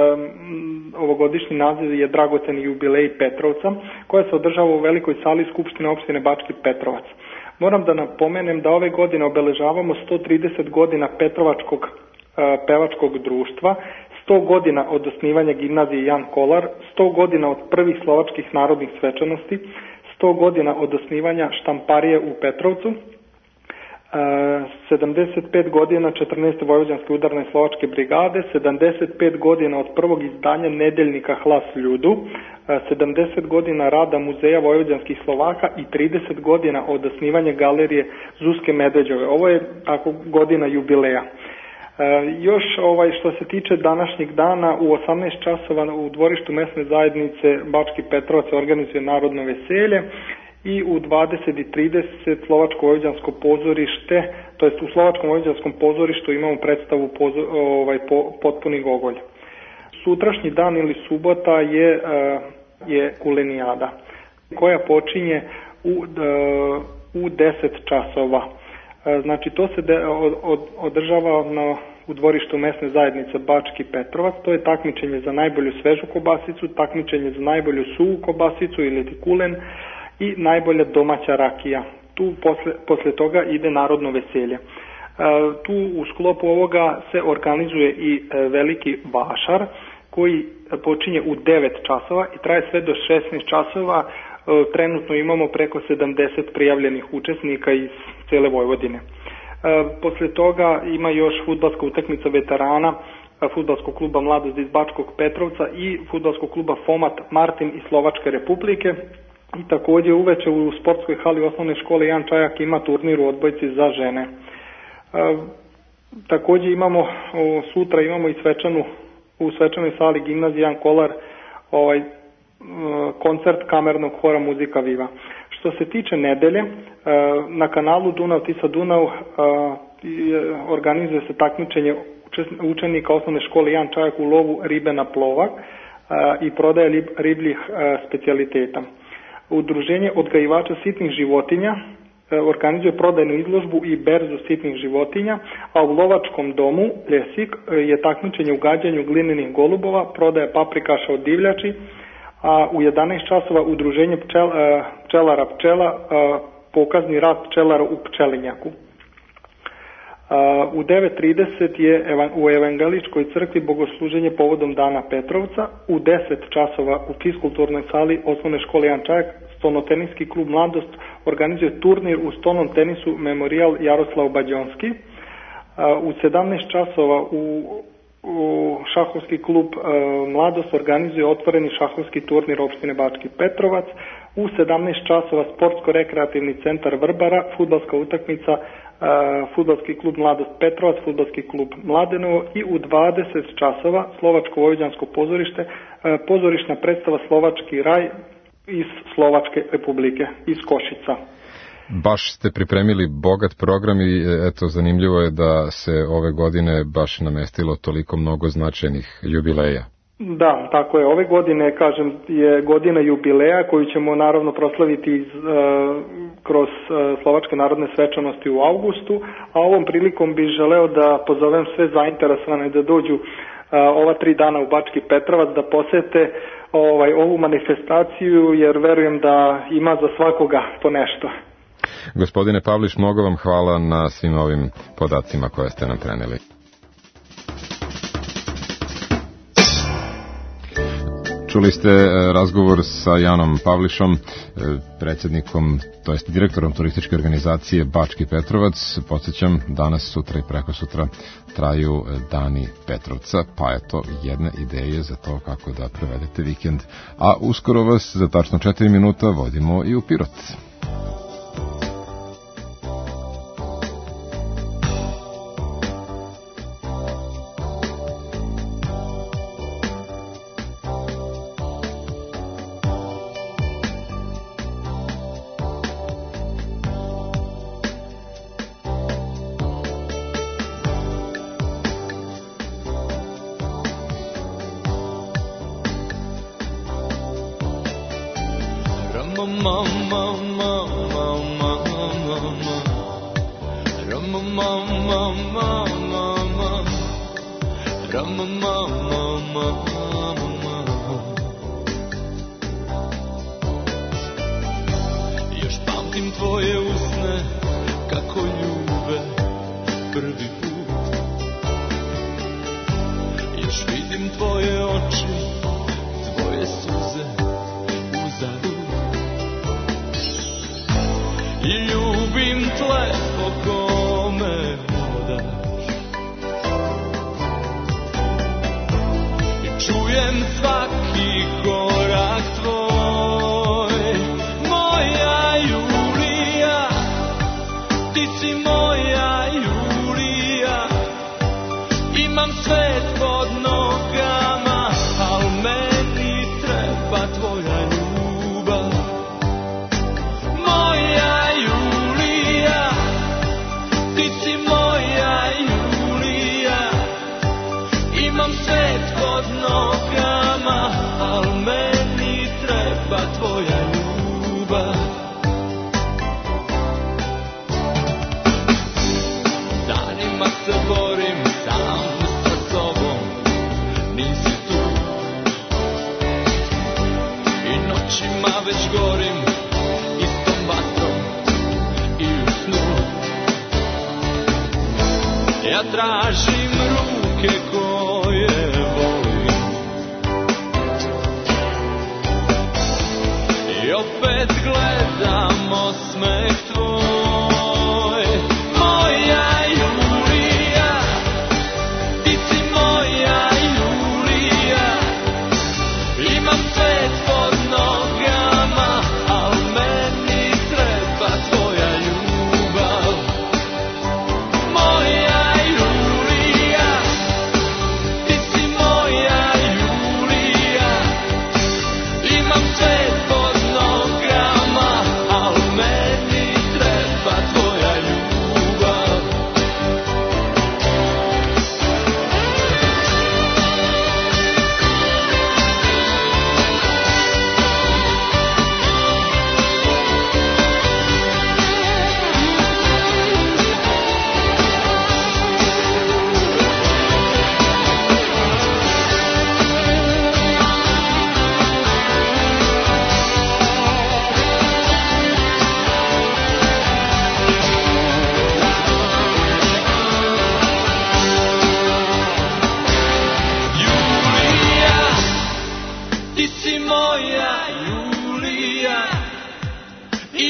Um, ovogodišnji naziv je Dragoceni jubilej Petrovca, koja se održava u velikoj sali Skupštine opštine Bački Petrovac. Moram da napomenem da ove godine obeležavamo sto trideset godina Petrovačkog uh, pevačkog društva, sto godina od osnivanja gimnazije Jan Kolar, sto godina od prvih slovačkih narodnih svečanosti, sto godina od osnivanja štamparije u Petrovcu, sedamdeset pet godina četrnaeste Vojvođanske udarne slovačke brigade, sedamdeset pet godina od prvog izdanja nedeljnika Hlas ljudu, sedamdeset godina rada Muzeja vojvođanskih Slovaka i trideset godina od osnivanja galerije Zuzke Medveđove. Ovo je tako godina jubileja. E, još ovaj što se tiče današnjeg dana, u osamnaest časova u dvorištu mesne zajednice Bački Petrovac organizuje narodno veselje i u dvadeset i trideset Slovačko-vojvođansko pozorište, to jest u Slovačkom vojvođanskom pozorištu imamo predstavu pozor, ovaj, po, Potpuni gogolj. Sutrašnji dan ili subota je, je kulenijada koja počinje u, u deset časova. Znači to se de, od, od, održava na, u dvorištu mesne zajednice Bački Petrovac. To je takmičenje za najbolju svežu kobasicu, takmičenje za najbolju suvu kobasicu ili kulen i najbolja domaća rakija. Tu posle, posle toga ide narodno veselje. E, tu u sklopu ovoga se organizuje i e, veliki vašar koji počinje u devet časova i traje sve do šesnaest časova. E, trenutno imamo preko sedamdeset prijavljenih učesnika iz cele Vojvodine. E, posle toga ima još fudbalska utakmica veterana fudbalskog kluba Mladost iz Bačkog Petrovca i fudbalskog kluba Fomat Martin iz Slovačke Republike. I takođe uveče u sportskoj hali osnovne škole Jan Čajak ima turnir u odbojci za žene. E, takođe imamo, o, sutra imamo i svečanu, u svečanoj sali gimnazije Jan Kolar ovaj, koncert kamernog hora Muzika Viva. Što Što se tiče nedelje, na kanalu Dunav-Tisa-Dunav organizuje se takmičenje učenika osnovne škole Jan Čajak u lovu ribe na plovak i prodaje ribljih specijaliteta. Udruženje odgajivača sitnih životinja organizuje prodajnu izložbu i berzu sitnih životinja, a u lovačkom domu Ljesik je takmičenje u gađanju glinenih golubova, prodaje paprikaša od divljači, a u jedanaest časova udruženje pčel, pčelara pčela, pokazni rad pčelara u pčelinjaku. U devet trideset je u Evangeličkoj crkvi bogosluženje povodom Dana Petrovca. U deset časova u fiskulturnoj sali osnovne škole Jan Čajak stolnoteniski klub Mladost organizuje turnir u stolnom tenisu Memorijal Jaroslav Bađonski. U sedamnaest časova u, u šahovski klub Mladost organizuje otvoreni šahovski turnir opštine Bački Petrovac. U sedamnaest časova sportsko-rekreativni centar Vrbara, fudbalska utakmica fudbalski klub Mladost Petrovac, fudbalski klub Mladenovo i u dvadeset časova Slovačko-vojvođansko pozorište, pozorišna predstava Slovački raj iz Slovačke republike, iz Košica. Baš ste pripremili bogat program i eto, zanimljivo je da se ove godine baš namestilo toliko mnogo značajnih jubileja. Da, tako je. Ove godine, kažem, je godina jubileja koju ćemo naravno proslaviti iz, uh, kroz uh, Slovačke narodne svečanosti u avgustu, a ovom prilikom bih želeo da pozovem sve zainteresovane da dođu uh, ova tri dana u Bački Petrovac, da posete ovaj, ovu manifestaciju, jer verujem da ima za svakoga po nešto. Gospodine Pavliš, mnogo vam hvala na svim ovim podacima koje ste nam preneli. Čuli ste razgovor sa Janom Pavlišom, predsjednikom, to jest direktorom turističke organizacije Bački Petrovac. Podsjećam, danas, sutra i preko sutra traju Dani Petrovca, pa eto jedne ideje za to kako da prevedete vikend. A uskoro vas za tačno četiri minuta vodimo i u Pirot. Imam svet pod nogama, al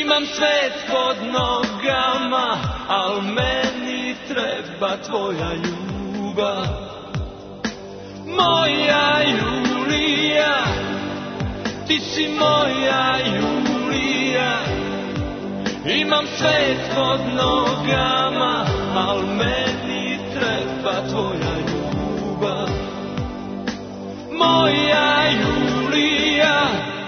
Imam svet pod nogama, al meni treba tvoja ljubav. Moja Julija, ti si moja Julija. Imam svet pod nogama, al meni treba tvoja ljubav. Moja Julija.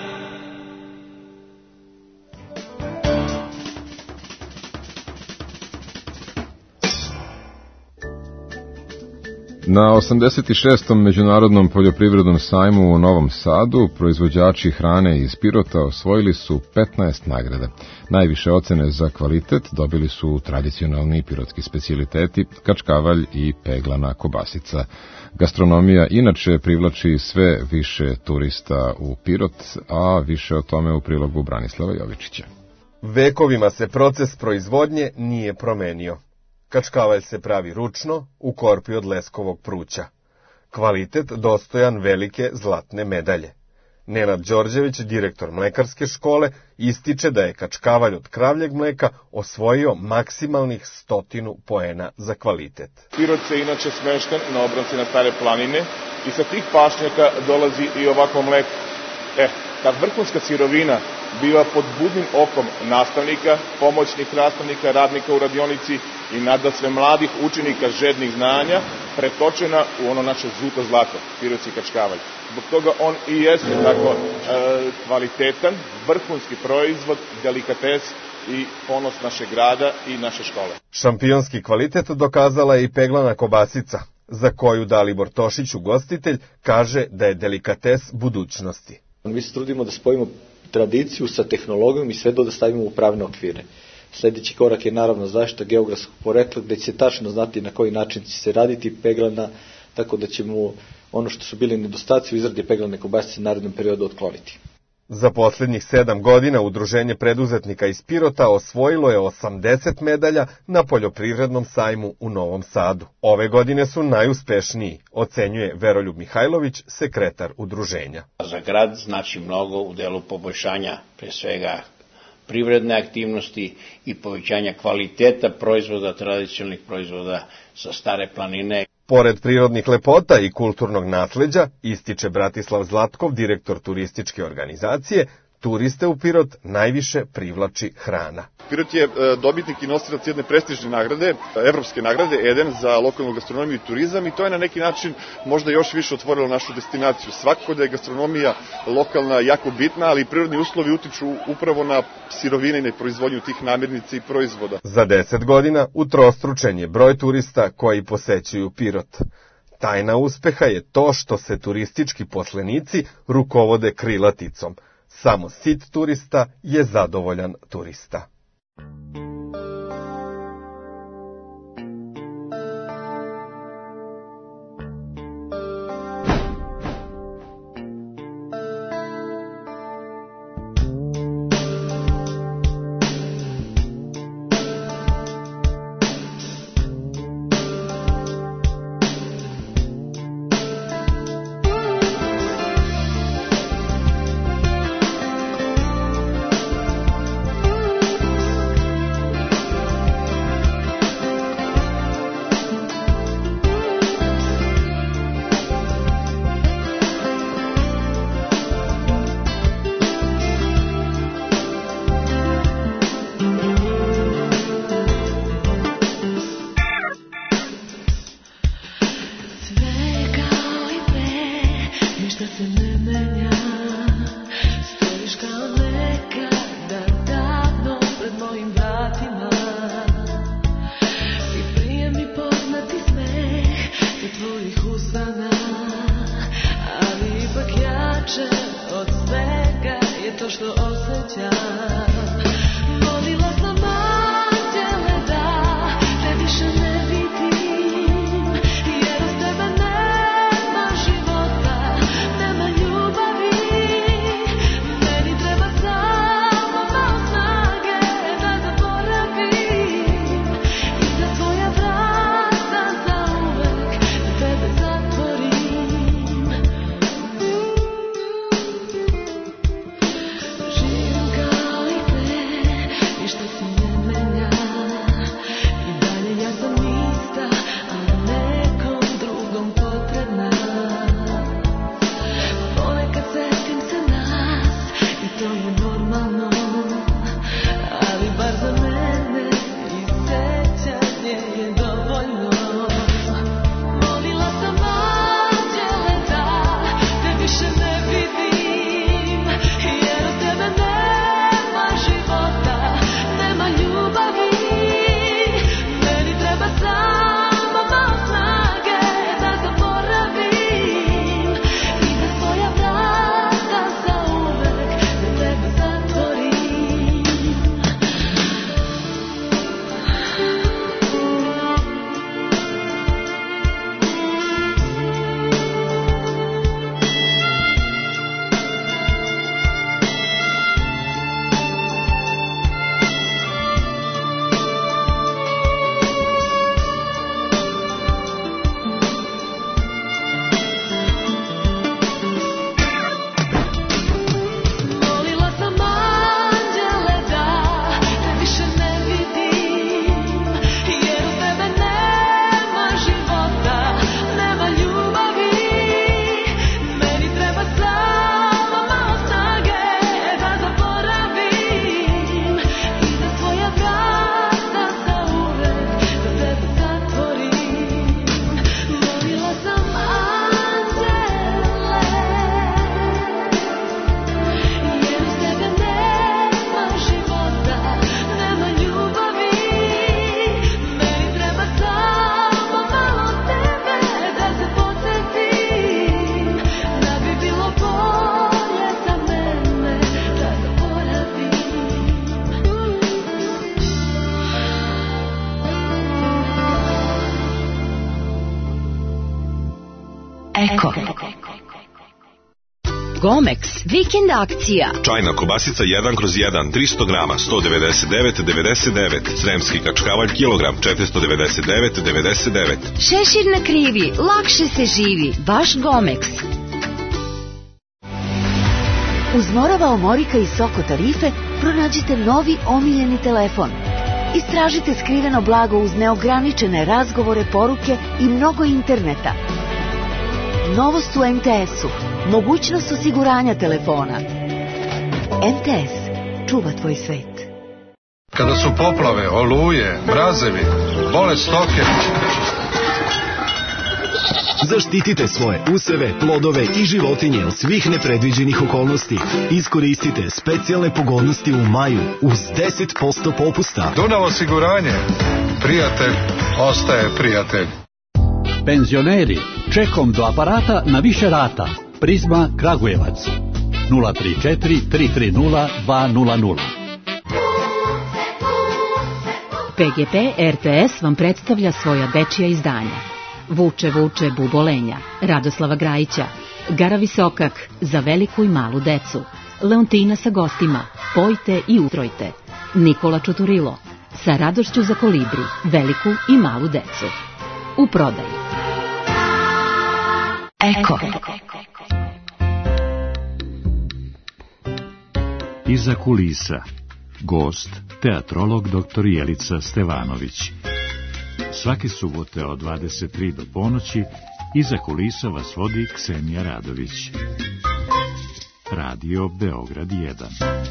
Na osamdeset šestom Međunarodnom poljoprivrednom sajmu u Novom Sadu proizvođači hrane iz Pirota osvojili su petnaest nagrada. Najviše ocene za kvalitet dobili su tradicionalni pirotski specijaliteti, kačkavalj i peglana kobasica. Gastronomija inače privlači sve više turista u Pirot, a više o tome u prilogu Branislava Jovičića. Vekovima se proces proizvodnje nije promenio. Kačkavalj se pravi ručno, u korpi od leskovog pruća. Kvalitet dostojan velike zlatne medalje. Nenad Đorđević, direktor mlekarske škole, ističe da je kačkavalj od kravljeg mleka osvojio maksimalnih stotinu poena za kvalitet. Pirot se inače smešten na obronci na Stare planine i sa tih pašnjaka dolazi i ovako mleko. E, ta vrhunska sirovina biva pod budnim okom nastavnika, pomoćnih nastavnika, radnika u radionici i nadasve mladih učenika žednih znanja, pretočena u ono naše žuto zlato, pirotski kačkavalj. Zbog toga on i jeste tako e, kvalitetan, vrhunski proizvod, delikates i ponos našeg grada i naše škole. Šampionski kvalitet dokazala je i peglana kobasica, za koju Dalibor Tošić, ugostitelj, kaže da je delikates budućnosti. Mi se trudimo da spojimo tradiciju sa tehnologijom i sve to da stavimo u pravne okvire. Sljedeći korak je naravno zaštita geografskog porekla, gde će se tačno znati na koji način će se raditi peglana, tako da ćemo ono što su bili nedostaci u izradi peglane kobasice u narednom periodu otkloniti. Za posljednjih sedam godina Udruženje preduzetnika iz Pirota osvojilo je osamdeset medalja na poljoprivrednom sajmu u Novom Sadu. Ove godine su najuspešniji, ocenjuje Veroljub Mihajlović, sekretar udruženja. Za grad znači mnogo u delu poboljšanja, pre svega privredne aktivnosti i povećanja kvaliteta proizvoda, tradicionalnih proizvoda sa Stare planine. Pored prirodnih lepota i kulturnog nasleđa, ističe Bratislav Zlatkov, direktor turističke organizacije, turiste u Pirot najviše privlači hrana. Pirot je dobitnik i nosilac jedne prestižne nagrade, evropske nagrade Eden za lokalnu gastronomiju i turizam, i to je na neki način možda još više otvorilo našu destinaciju. Svakako da je gastronomija lokalna jako bitna, ali i prirodni uslovi utiču upravo na sirovine i na proizvodnju tih namirnica i proizvoda. Za deset godina utrostručen je broj turista koji posećuju Pirot. Tajna uspeha je to što se turistički poslenici rukovode krilaticom. Samo sit turista je zadovoljan turista. normalno, ali bar za mene i sećanje je dovoljno. Molila sam anđele da te više ne vidim, jer od tebe nema života, nema ljubavi. Meni treba samo malo snage da zaboravim i da svoja vrata zauvek za tebe zatvorim. Molila sam anđele da te više ne vidim, jer od tebe nema života, nema ljubavi. Meni treba samo malo snage da zaboravim i da svoja vrata zauvek za tebe zatvorim. Molila sam anđele, jer uz tebe nema života, nema ljubavi. Meni treba samo malo tebe da se podsjetim, da bi bilo bolje za mene da zaboravim. Eko. Gomex, vikend akcija. Čajna kobasica jedan kroz jedan, tristo grama, sto devedeset devet devedeset devet. Sremski kačkavalj kilogram, četiristo devedeset devet devedeset devet. Šešir na krivi, lakše se živi, baš Gomex. Uz Morava Omorika i Soko tarife pronađite novi omiljeni telefon. Istražite skriveno blago uz neograničene razgovore, poruke i mnogo interneta. Novost u em te esu. Mogućnost osiguranja telefona. em te es čuva tvoj svet. Kada su poplave, oluje, mrazevi, bolest stoke. Zaštitite svoje useve, plodove i životinje od svih nepredviđenih okolnosti. Iskoristite specijalne pogodnosti u maju uz deset posto popusta. Dunav osiguranje. Prijatelj ostaje prijatelj. Penzioneri, čekom do aparata na više rata. Prizma Kragujevac. nula tri četiri tri tri nula dva nula nula. Pe ge pe er te es vam predstavlja svoja dečija izdanja. Vuče, vuče, bubolenja, Radoslava Grajića, Gara Visokak, za veliku i malu decu, Leontina sa gostima, Pojte i utrojte, Nikola Čuturilo, sa radošću za kolibri, veliku i malu decu. U prodaji. Eko. Iza kulisa. Gost, teatrolog doktor Jelica Stevanović. Svake subote od dvadeset tri do ponoći iza kulisa vas vodi Ksenija Radović. Radio Beograd jedan.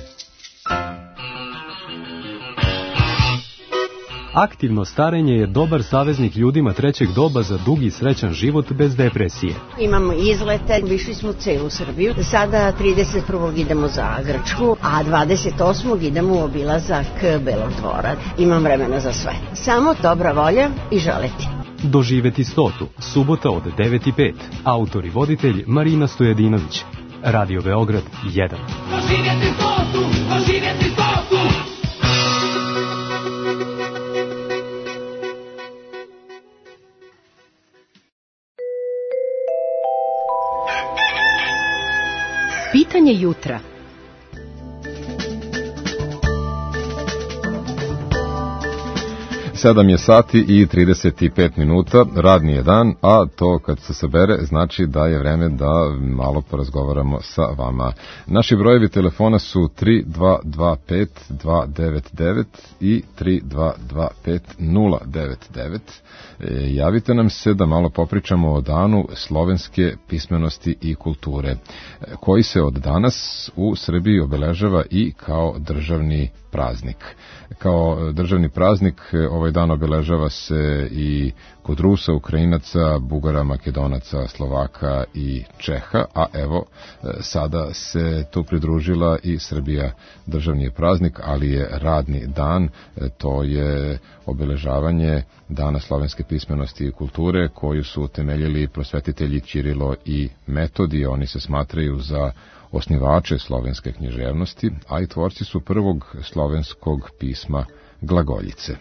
Aktivno starenje je dobar saveznik ljudima trećeg doba za dugi i srećan život bez depresije. Imamo izlete, višli smo celu Srbiju. Sada trideset prvog idemo za Grčku, a dvadeset osmog idemo u obilazak Belog dvora. Imam vremena za sve. Samo dobra volja i želeti. Doživeti stotu, subota od devet i pet. Autor i voditelj Marina Stojedinović. Radio Beograd jedan. Doživjeti stotu, doživjeti stotu. Pitanje jutra. sedam je sati i trideset pet minuta, radni je dan, a to kad se sabere znači da je vreme da malo porazgovaramo sa vama. Naši brojevi telefona su tri dva dva pet dva devet devet i tri dva dva pet nula devet devet. E, javite nam se da malo popričamo o danu slovenske pismenosti i kulture, koji se od danas u Srbiji obeležava i kao državni praznik. Kao državni praznik ovaj dan obeležava se i kod Rusa, Ukrajinaca, Bugara, Makedonaca, Slovaka i Čeha, a evo sada se tu pridružila i Srbija. Državni je praznik, ali je radni dan, to je obeležavanje Dana slovenske pismenosti i kulture koju su utemeljili prosvetitelji Ćirilo i Metodije. Oni se smatraju za osnivače slovenske književnosti, a i tvorci su prvog slovenskog pisma glagoljice.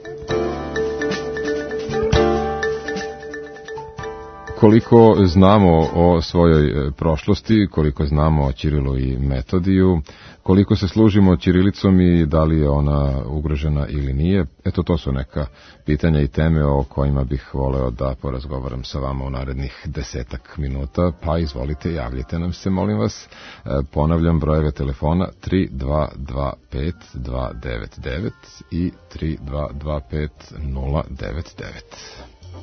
Koliko znamo o svojoj prošlosti, koliko znamo o Ćirilu i Metodiju, koliko se služimo ćirilicom i da li je ona ugrožena ili nije, eto to su neka pitanja i teme o kojima bih voleo da porazgovaram sa vama u narednih desetak minuta, pa izvolite, javljite nam se, molim vas. Ponavljam brojeve telefona tri dva dva pet dva devet devet i tri dva dva pet nula devet devet.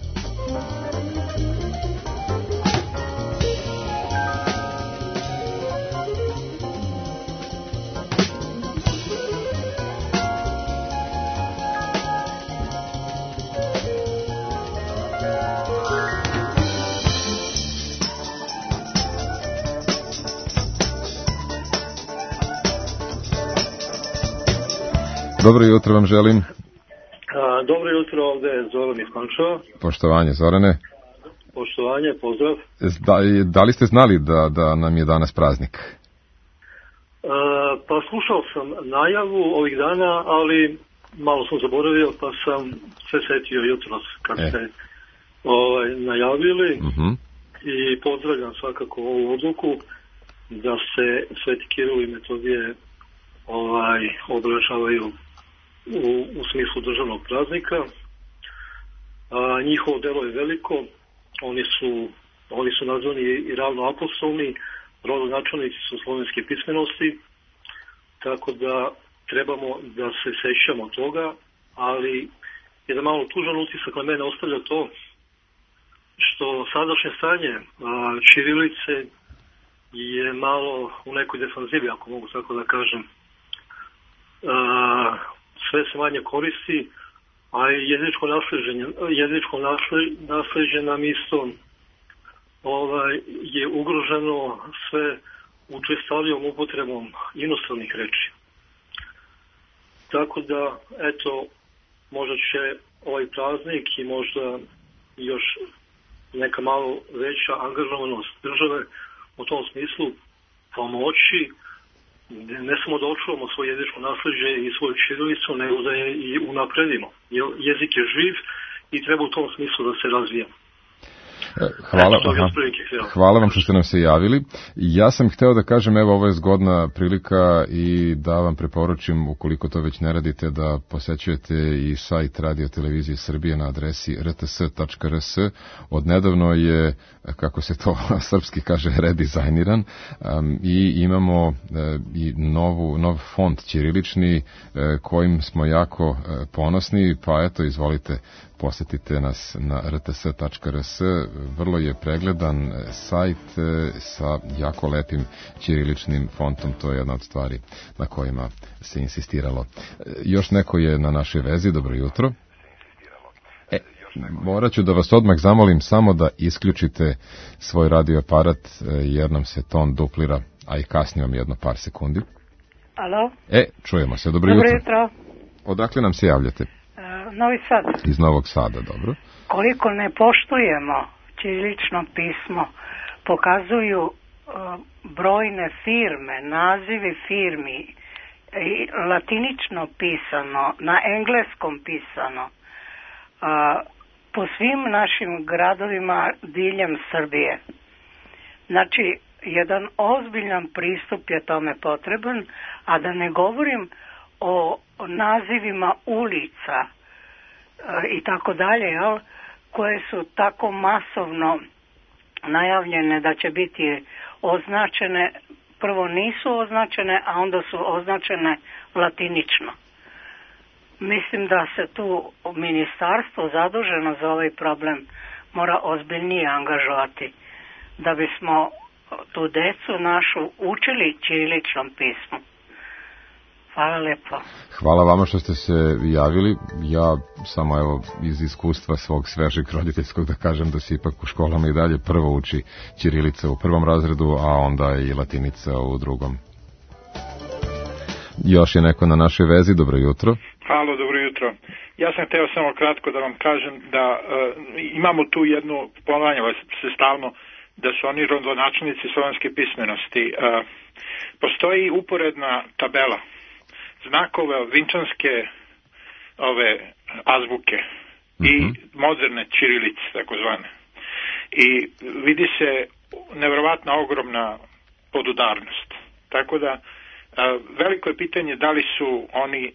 Dobro jutro vam želim. A, dobro jutro, ovde je Zoran iz Pančeva. Poštovanje, Zorane. Poštovanje, pozdrav. Da, da li ste znali da, da nam je danas praznik? A, pa slušao sam najavu ovih dana, ali malo sam zaboravio, pa sam se setio jutros kad e. ste ovaj, najavili. Uh-huh. I pozdravljam svakako ovu odluku da se Sveti Kiril i Metodije ovaj, obeležavaju U, u smislu državnog praznika. A, njihovo delo je veliko, oni su, oni su nazvani i ravnoapostolni, rodonačelnici su slovenske pismenosti, tako da trebamo da se sećamo toga, ali jedan malo tužan utisak na mene ostavlja to što sadašnje stanje a, ćirilice je malo u nekoj defanzivi, ako mogu tako da kažem. A, sve se manje koristi, a jezičko nasleđe, jezičko nasleđe nam isto ovaj, je ugroženo sve učestalijom upotrebom inostranih reči. Tako da, eto, možda će ovaj praznik i možda još neka malo veća angažovanost države u tom smislu pomoći ne samo da očuvamo svoje jezičko nasleđe i svoju ćirilicu, nego da je i unapredimo. Jezik je živ i treba u tom smislu da se razvija. Hvala, hvala vam što ste nam se javili. Ja sam hteo da kažem, evo ovo je zgodna prilika i da vam preporučim, ukoliko to već ne radite, da posećujete i sajt Radio Televizije Srbije na adresi r t s tačka r s. Odnedavno je, kako se to srpski kaže, redizajniran um, i imamo uh, i novu, nov font ćirilični uh, kojim smo jako uh, ponosni, pa eto, izvolite, posetite nas na r t s tačka r s. Vrlo je pregledan sajt sa jako lepim ćiriličnim fontom, to je jedna od stvari na kojima se insistiralo. Još neko je na našoj vezi, dobro jutro. E, morat ću da vas odmah zamolim samo da isključite svoj radioaparat, jer nam se ton duplira, a i kasnije vam jedno par sekundi. Alo? E, čujemo se, dobro, dobro jutro. jutro. Odakle nam se javljate? Uh, Novi Sad. Iz Novog Sada, dobro. Koliko ne poštujemo ćirilično pismo, pokazuju uh, brojne firme, nazivi firmi, i latinično pisano, na engleskom pisano, uh, po svim našim gradovima diljem Srbije. Znači, jedan ozbiljan pristup je tome potreban, a da ne govorim o nazivima ulica i tako dalje, jel, koje su tako masovno najavljene da će biti označene, prvo nisu označene, a onda su označene latinično. Mislim da se tu ministarstvo zaduženo za ovaj problem mora ozbiljnije angažovati da bismo tu decu našu učili ćiriličnom pismu. Hvala lepo. Hvala vama što ste se javili. Ja samo evo iz iskustva svog svežeg roditeljskog da kažem da se ipak u školama i dalje prvo uči ćirilica u prvom razredu, a onda i latinica u drugom. Još je neko na našoj vezi, dobro jutro. Halo, dobro jutro. Ja sam hteo samo kratko da vam kažem da uh, imamo tu jednu, ponavljamo se stalno, da su oni rodonačelnici slovenske pismenosti. Uh, postoji uporedna tabela znakove vinčanske ove azbuke mm-hmm. i moderne ćirilice, takozvane. I vidi se nevjerovatna ogromna podudarnost. Tako da uh, veliko je pitanje da li su oni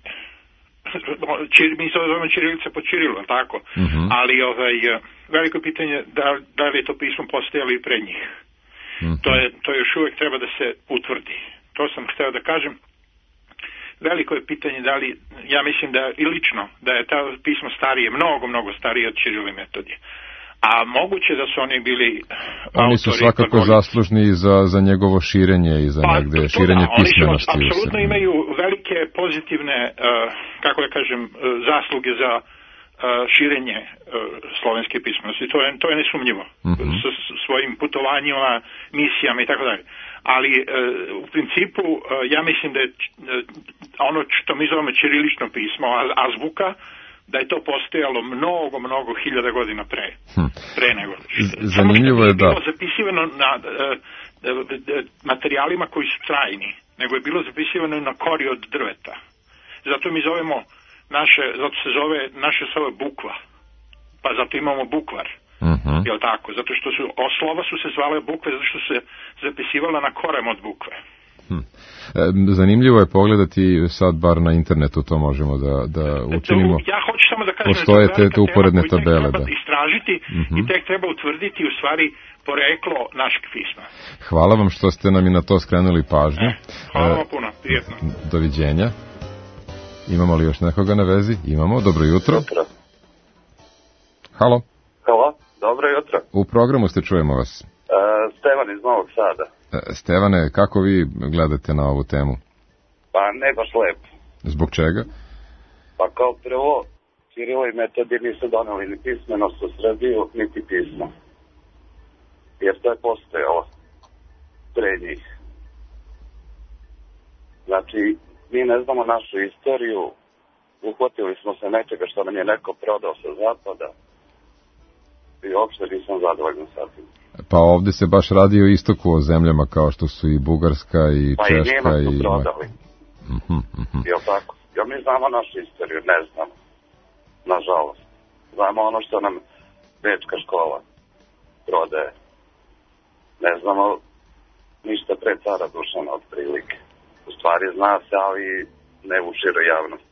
mi se zovemo ćirilica po Ćirilu, tako? Mm-hmm. Ali ovaj, veliko pitanje da, da li je to pismo postojalo i pre njih. Mm-hmm. To je, to još uvijek treba da se utvrdi. To sam hteo da kažem. Veliko je pitanje da li, ja mislim da i lično, da je ta pismo starije, mnogo, mnogo starije od Ćirila i Metodija. A moguće da su oni bili Oni su svakako oni... zaslužni za, za njegovo širenje i za pa, negde to, širenje da, pismenosti. Oni su, apsolutno imaju velike pozitivne, uh, kako da kažem, uh, zasluge za uh, širenje uh, slovenske pismenosti. To je, to je nesumnjivo. Mm-hmm. S, s svojim putovanjima, misijama i tako dalje. Ali uh, u principu uh, ja mislim da je uh, ono što mi zovemo ćirilično pismo, azbuka, da je to postojalo mnogo, mnogo hiljada godina pre. Hm. Pre nego. Zanimljivo je da... Samo što je bilo zapisivano na uh, uh, materijalima koji su trajni, nego je bilo zapisivano na kori od drveta. Zato mi zovemo naše, zato se zove, naše zove bukva. Pa zato imamo bukvar. Uh-huh. Jel tako? Zato što su, oslova su se zvale bukve, zato što se zapisivala na korem od bukve. Hm. Zanimljivo je pogledati sad bar na internetu, to možemo da, da učinimo. Ja hoću samo da kažem postoje te, te uporedne tabele, treba da. istražiti mm-hmm. i tek treba utvrditi u stvari poreklo našeg pisma. Hvala vam što ste nam i na to skrenuli pažnju. Eh, hvala vam puno, prijetno. Doviđenja. Imamo li još nekoga na vezi? Imamo, dobro jutro. Jutro. Halo. Halo, dobro jutro. U programu ste, čujemo vas. Uh, Stevan iz Novog Sada. Stevane, kako vi gledate na ovu temu? Pa ne baš lepo. Zbog čega? Pa kao prvo, Ćirilo i Metodij nisu doneli ni pismenost u Srbiju, niti pismo. Jer to je postojalo pre njih. Znači, mi ne znamo našu istoriju, uhvatili smo se nečega što nam je neko prodao sa zapada i uopšte nisam zadovoljan sa tim. Pa ovde se baš radi o istoku, o zemljama kao što su i Bugarska i pa Češka. Pa i njima su i... prodali. Mm-hmm, mm-hmm. Jel tako? Jel mi znamo našu istoriju? Ne znamo. Nažalost. Znamo ono što nam bečka škola prodaje. Ne znamo ništa pre cara Dušana od prilike. U stvari zna se, ali ne u široj javnosti.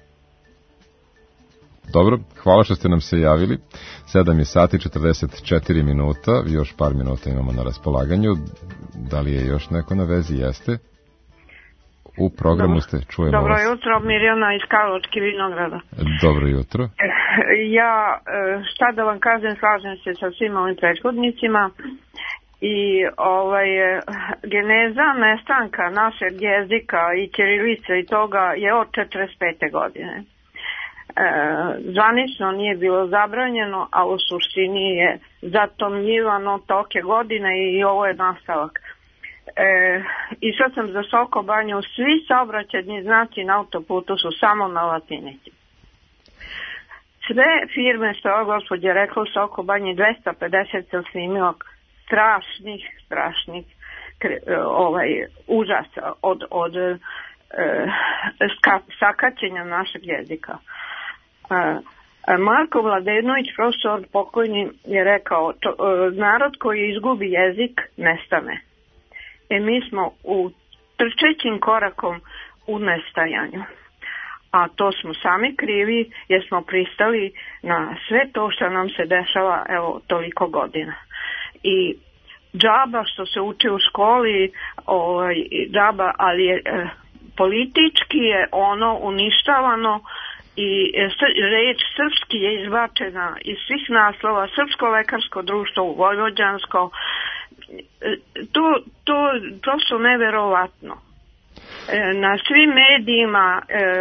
Dobro, hvala što ste nam se javili. sedam je sati četrdeset četiri minuta, još par minuta imamo na raspolaganju. Da li je još neko na vezi? Jeste. U programu dobro. Ste, čujemo Dobro vas. jutro, Mirjana iz Karlovačke Vinograda. Dobro jutro. Ja, šta da vam kažem, slažem se sa svim ovim prethodnicima i ovaj, geneza nestanka našeg jezika i ćirilice i toga je od četrdeset pete godine. E, zvanično nije bilo zabranjeno, a u suštini je zatomljivano toke godine i ovo je nastavak. E, išla sam za Soko Banju, svi saobraćajni znaci na autoputu su samo na latinici. Sve firme, što je gospođa rekla, u Soko Banji dvesta pedeset sam snimila strašnih, strašnih ovaj, užasa od, od e, ska, sakaćenja našeg jezika. E, Marko Vladenović, profesor pokojni, je rekao, to, e, narod koji izgubi jezik nestane. E mi smo u trčećim korakom u nestajanju. a to smo sami krivi jer smo pristali na sve to što nam se dešava evo toliko godina. I džaba što se uči u školi, ovaj, džaba, ali je, e, politički je ono uništavano i reč srpski je izbačena iz svih naslova, Srpsko lekarsko društvo u Vojvođansko, to, to prosto neverovatno. Na svim medijima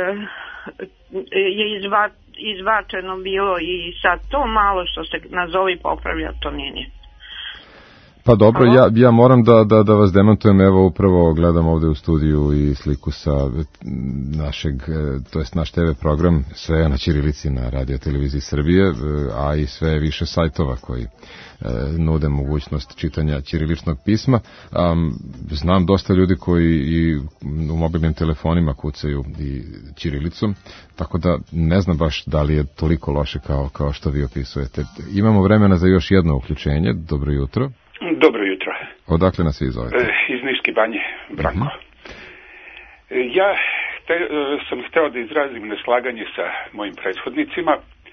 je izba, izbačeno bilo i sad to malo što se nazovi popravlja, to nije nije. Pa dobro, ja, ja moram da, da, da vas demantujem, evo upravo gledam ovde u studiju i sliku sa našeg, to jest naš te ve program, sve na ćirilici na Radio Televiziji Srbije, a i sve više sajtova koji e, nude mogućnost čitanja ćiriličnog pisma. Um, znam dosta ljudi koji i u mobilnim telefonima kucaju i ćirilicom, tako da ne znam baš da li je toliko loše kao, kao što vi opisujete. Imamo vremena za još jedno uključenje. Dobro jutro. Dobro jutro. Odakle nas vi zovete? Iz Niške Banje, Branko. Uh-huh. Ja te, sam hteo da izrazim neslaganje sa mojim prethodnicima.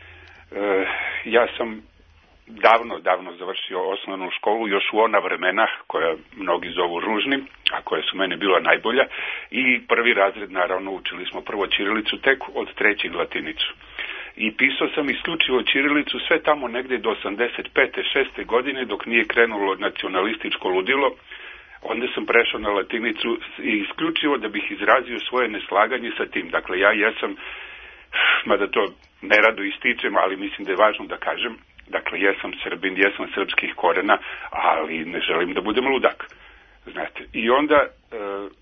Ja sam davno, davno završio osnovnu školu, još u ona vremena koja mnogi zovu ružnim, a koja su mene bila najbolja. I prvi razred, naravno, učili smo prvo ćirilicu, tek od trećeg latinicu. I pisao sam isključivo ćirilicu sve tamo negde do osamdeset pete šeste godine dok nije krenulo nacionalističko ludilo. Onda sam prešao na latinicu isključivo da bih izrazio svoje neslaganje sa tim. Dakle, ja jesam, mada to nerado ističem, ali mislim da je važno da kažem, dakle, jesam Srbin, jesam srpskih korena, ali ne želim da budem ludak. Znate, i onda... E,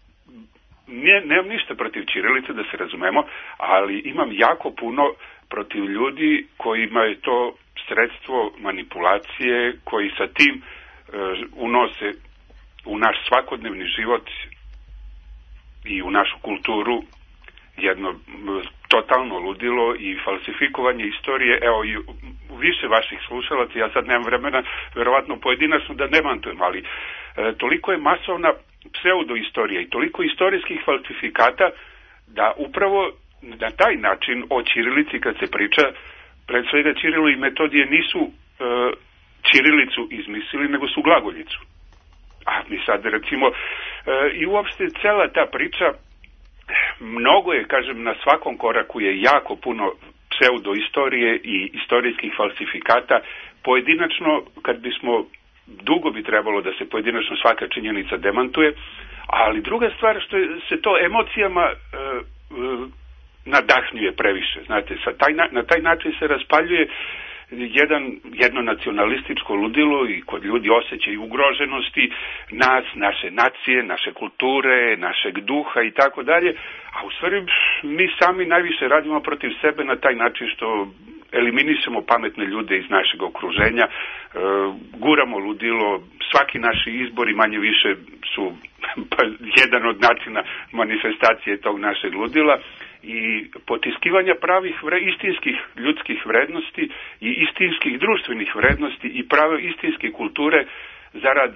Ne, nemam ništa protiv ćirilice, da se razumemo, ali imam jako puno protiv ljudi kojima je to sredstvo manipulacije, koji sa tim e, unose u naš svakodnevni život i u našu kulturu jedno totalno ludilo i falsifikovanje istorije. Evo i više vaših slušalaca, ja sad nemam vremena, verovatno pojedinačno da demantujem, ali e, toliko je masovna pseudoistorija i toliko istorijskih falsifikata da upravo na taj način o ćirilici kad se priča, pred svega Ćirilo i Metodije nisu e, ćirilicu izmislili, nego su glagoljicu. A mi sad recimo e, i uopšte cela ta priča, mnogo je, kažem, na svakom koraku je jako puno pseudoistorije i istorijskih falsifikata. Pojedinačno, kad bismo dugo bi trebalo da se pojedinačno svaka činjenica demantuje, ali druga stvar što je, se to emocijama e, e, nadahnjuje previše. Znate, sa taj, na taj način se raspaljuje jedan, jedno nacionalističko ludilo i kod ljudi osjećaj ugroženosti nas, naše nacije, naše kulture, našeg duha i tako dalje, a u stvari mi sami najviše radimo protiv sebe na taj način što eliminišemo pametne ljude iz našeg okruženja, e, guramo ludilo, svaki naši izbori manje više su pa, jedan od načina manifestacije tog našeg ludila i potiskivanja pravih vre, istinskih ljudskih vrednosti i istinskih društvenih vrednosti i prave istinske kulture zarad,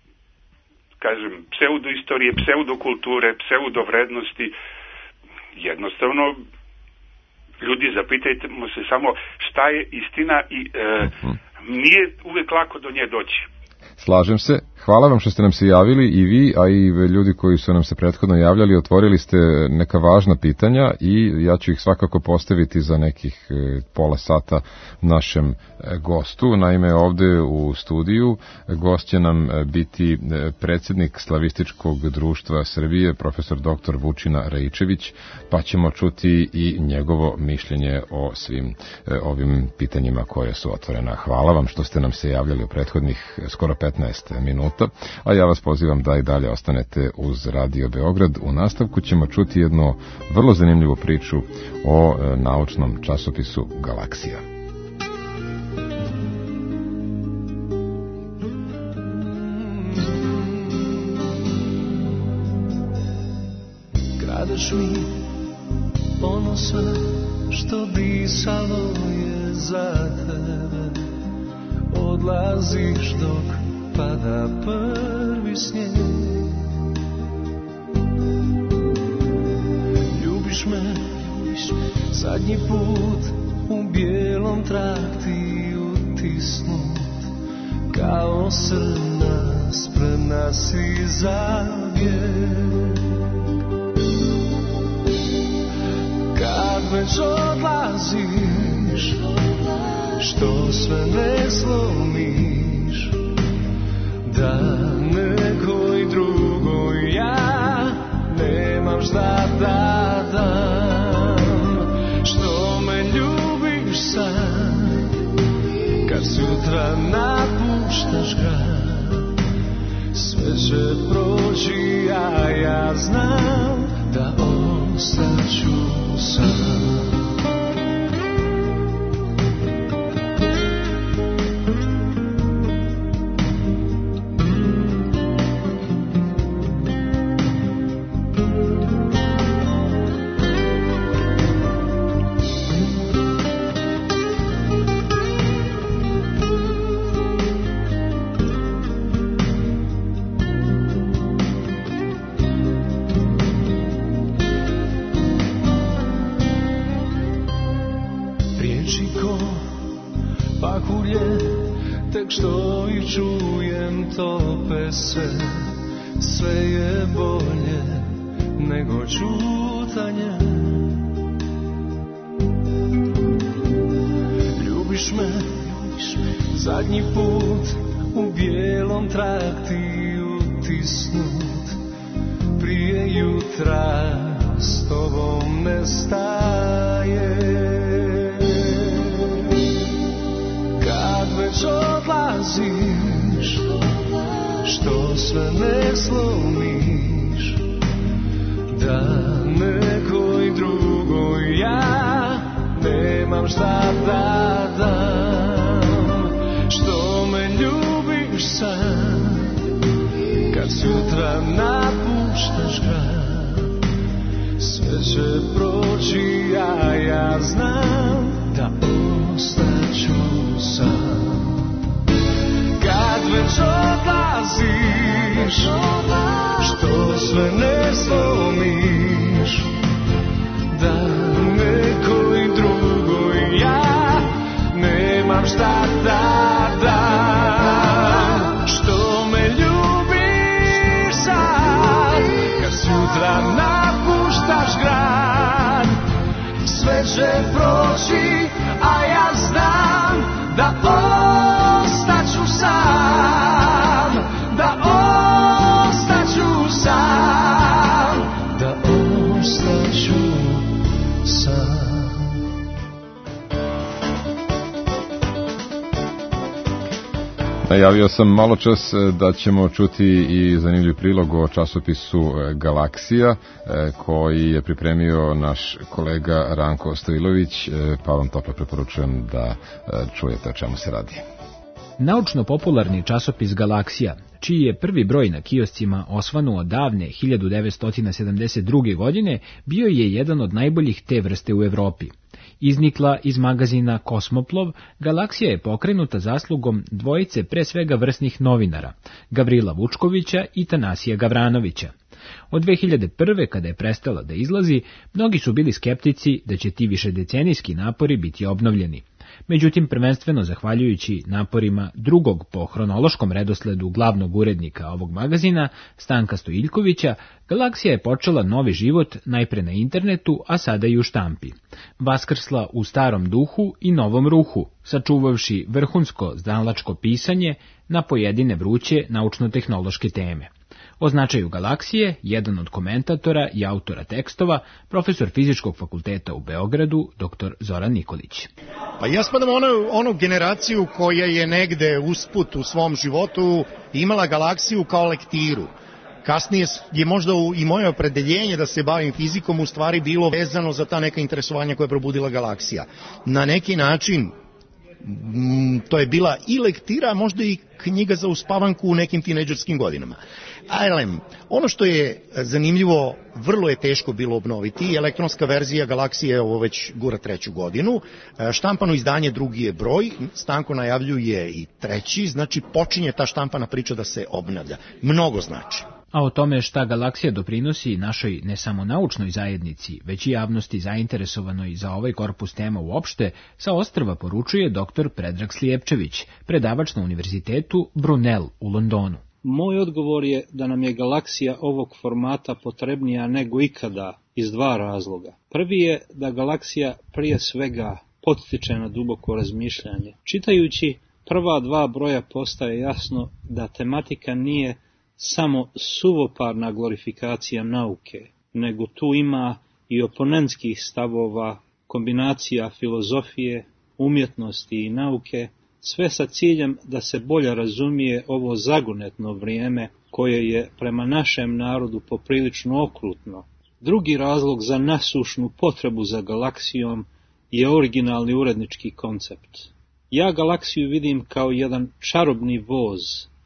kažem, pseudoistorije, pseudokulture, pseudovrednosti. Jednostavno, ljudi, zapitajmo se samo šta je istina i e, nije uvek lako do nje doći. Slažem se. Hvala vam što ste nam se javili i vi, a i ljudi koji su nam se prethodno javljali, otvorili ste neka važna pitanja i ja ću ih svakako postaviti za nekih pola sata našem gostu. Naime, ovde u studiju gost će nam biti predsjednik Slavističkog društva Srbije, profesor doktor Vučina Raičević, pa ćemo čuti i njegovo mišljenje o svim ovim pitanjima koje su otvorena. Hvala vam što ste nam se javljali u prethodnih skoro petnaest minuta, a ja vas pozivam da i dalje ostanete uz Radio Beograd. U nastavku ćemo čuti jednu vrlo zanimljivu priču o e, naučnom časopisu Galaksija. Kradeš mi ono sve što disalo je za tebe, odlaziš dok pada prvi snijeg. Ljubiš me iz Zadnji put u bijelom trakti utisnut, kao srna spremna si za bijeg. Kad već odlaziš, što sve ne slomiš, da nekoj drugoj ja nemam šta da dam. Što me ljubiš sad, kad sutra napuštaš grad, sve će proći, a ja znam da ostaću sam. Što i čujem tope se, sve je bolje nego čutanje. Ljubiš me, zadnji put u bijelom trakti utisnut, prije jutra s tobom ne staje. Kad već odlaziš, što sve ne slomiš, da nekoj drugoj ja nemam šta da dam. Što me ljubiš sad, kad sutra napuštaš grad, sve će proći, a ja znam da ostaću sam. Kad već odlaziš, što sve ne slomiš, da nekoj drugoj ja nemam šta da dam. Što me ljubiš sad, kad sutra napuštaš grad, sve će proći, a ja znam da ostaću sam, da ostaću sam, da ostaću sam. Najavio sam malo čas da ćemo čuti i zanimljiv prilog o časopisu Galaksija koji je pripremio naš kolega Ranko Stojilović, pa vam toplo preporučujem da čujete o čemu se radi. Naučno-popularni časopis Galaksija, čiji je prvi broj na kioscima osvanuo davne hiljadu devetsto sedamdeset druge. godine, bio je jedan od najboljih te vrste u Evropi. Iznikla iz magazina Kosmoplov, Galaksija je pokrenuta zaslugom dvojice pre svega vrsnih novinara, Gavrila Vučkovića i Tanasija Gavranovića. Od dve hiljade prve. kada je prestala da izlazi, mnogi su bili skeptici da će ti višedecenijski napori biti obnovljeni. Međutim, prvenstveno zahvaljujući naporima drugog po hronološkom redosledu glavnog urednika ovog magazina, Stanka Stojiljkovića, Galaksija je počela novi život najpre na internetu, a sada i u štampi. Vaskrsla u starom duhu i novom ruhu, sačuvavši vrhunsko znalačko pisanje na pojedine vruće naučno-tehnološke teme. O značaju Galaksije, jedan od komentatora i autora tekstova, profesor Fizičkog fakulteta u Beogradu, doktor Zoran Nikolić. Pa ja spadam onu, onu generaciju koja je negde usput u svom životu imala Galaksiju kao lektiru. Kasnije je možda i moje opredeljenje da se bavim fizikom u stvari bilo vezano za ta neka interesovanja koje je probudila Galaksija. Na neki način to je bila i lektira, možda i knjiga za uspavanku u nekim tinejdžerskim godinama. Ale, ono što je zanimljivo, vrlo je teško bilo obnoviti. Elektronska verzija Galaksije ovo već gura treću godinu. Štampano izdanje drugi je broj, Stanko najavljuje i treći, znači počinje ta štampana priča da se obnavlja. Mnogo znači. A o tome šta galaksija doprinosi našoj ne samo naučnoj zajednici, već i javnosti zainteresovanoj za ovaj korpus tema uopšte, sa ostrva poručuje dr Predrag Slijepčević, predavač na univerzitetu Brunel u Londonu. Moj odgovor je da nam je galaksija ovog formata potrebnija nego ikada iz dva razloga. Prvi je da galaksija prije svega potiče na duboko razmišljanje. Čitajući prva dva broja postaje jasno da tematika nije samo suvoparna glorifikacija nauke, nego tu ima i oponentskih stavova, kombinacija filozofije, umjetnosti i nauke, sve sa ciljem da se bolje razumije ovo zagonetno vrijeme koje je prema našem narodu poprilično okrutno. Drugi razlog za nasušnu potrebu za galaksijom je originalni urednički koncept. Ja galaksiju vidim kao jedan čarobni voz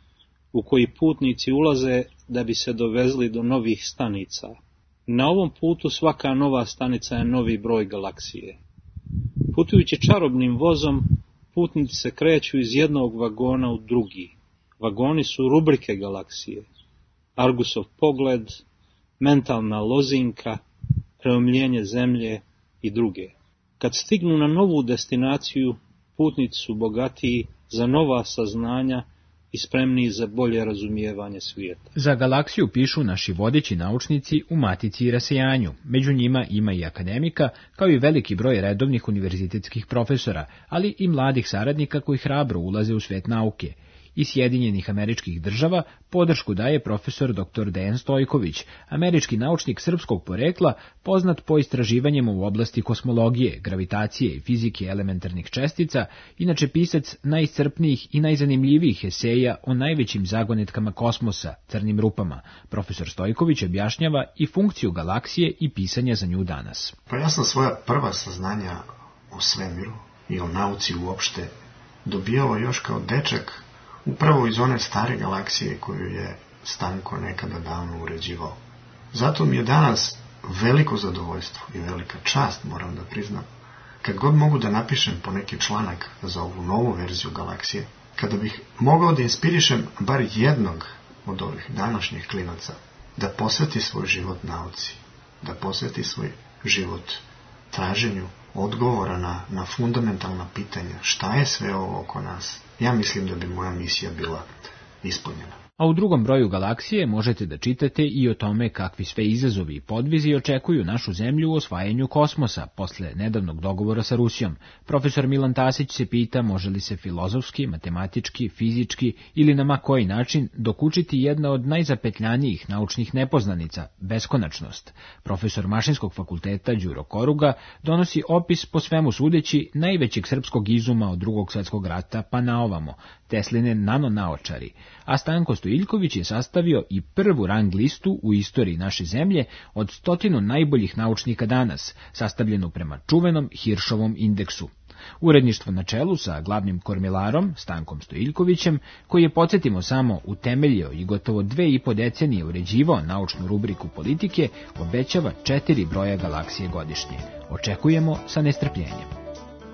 u koji putnici ulaze da bi se dovezli do novih stanica. Na ovom putu svaka nova stanica je novi broj galaksije. Putujući čarobnim vozom, putnici se kreću iz jednog vagona u drugi. Vagoni su rubrike galaksije, Argusov pogled, mentalna lozinka, preomljenje zemlje i druge. Kad stignu na novu destinaciju, putnici su bogatiji za nova saznanja i spremniji za bolje razumijevanje svijeta. Za galaksiju pišu naši vodeći naučnici u Matici i rasejanju. Među njima ima i akademika, kao i veliki broj redovnih univerzitetskih profesora, ali i mladih saradnika koji hrabro ulaze u svet nauke. Iz Sjedinjenih Američkih Država podršku daje profesor dr Dejan Stojković, američki naučnik srpskog porekla, poznat po istraživanjima u oblasti kosmologije, gravitacije i fizike elementarnih čestica, inače pisac najiscrpnijih i najzanimljivijih eseja o najvećim zagonetkama kosmosa, crnim rupama. Profesor Stojković objašnjava i funkciju galaksije i pisanja za nju danas. Pa ja sam svoja prva saznanja o svemiru i o nauci uopšte dobijao još kao dečak, upravo iz one stare galaksije koju je Stanko nekada davno uređivao. Zato mi je danas veliko zadovoljstvo i velika čast, moram da priznam, kad god mogu da napišem po neki članak za ovu novu verziju galaksije, kada bih mogao da inspirišem bar jednog od ovih današnjih klinaca da posveti svoj život nauci, da posveti svoj život traženju odgovora na, na fundamentalna pitanja, šta je sve ovo oko nas, ja mislim da bi moja misija bila ispunjena. A u drugom broju galaksije možete da čitate i o tome kakvi sve izazovi i podvizi očekuju našu zemlju u osvajanju kosmosa posle nedavnog dogovora sa Rusijom. Profesor Milan Tasić se pita može li se filozofski, matematički, fizički ili na ma koji način dokučiti jedna od najzapetljanijih naučnih nepoznanica, beskonačnost. Profesor Mašinskog fakulteta Đuro Koruga donosi opis po svemu sudeći najvećeg srpskog izuma od drugog svjetskog rata pa naovamo, Tesline nanonaočari, a Stanko Stojiljković je sastavio i prvu rang listu u istoriji naše zemlje od stotinu najboljih naučnika danas, sastavljenu prema čuvenom Hiršovom indeksu. Uredništvo na čelu sa glavnim kormilarom, Stankom Stojiljkovićem, koji je, podsjetimo samo, utemeljio i gotovo dve i po decenije uređivao naučnu rubriku politike, obećava četiri broja galaksije godišnje. Očekujemo sa nestrpljenjem.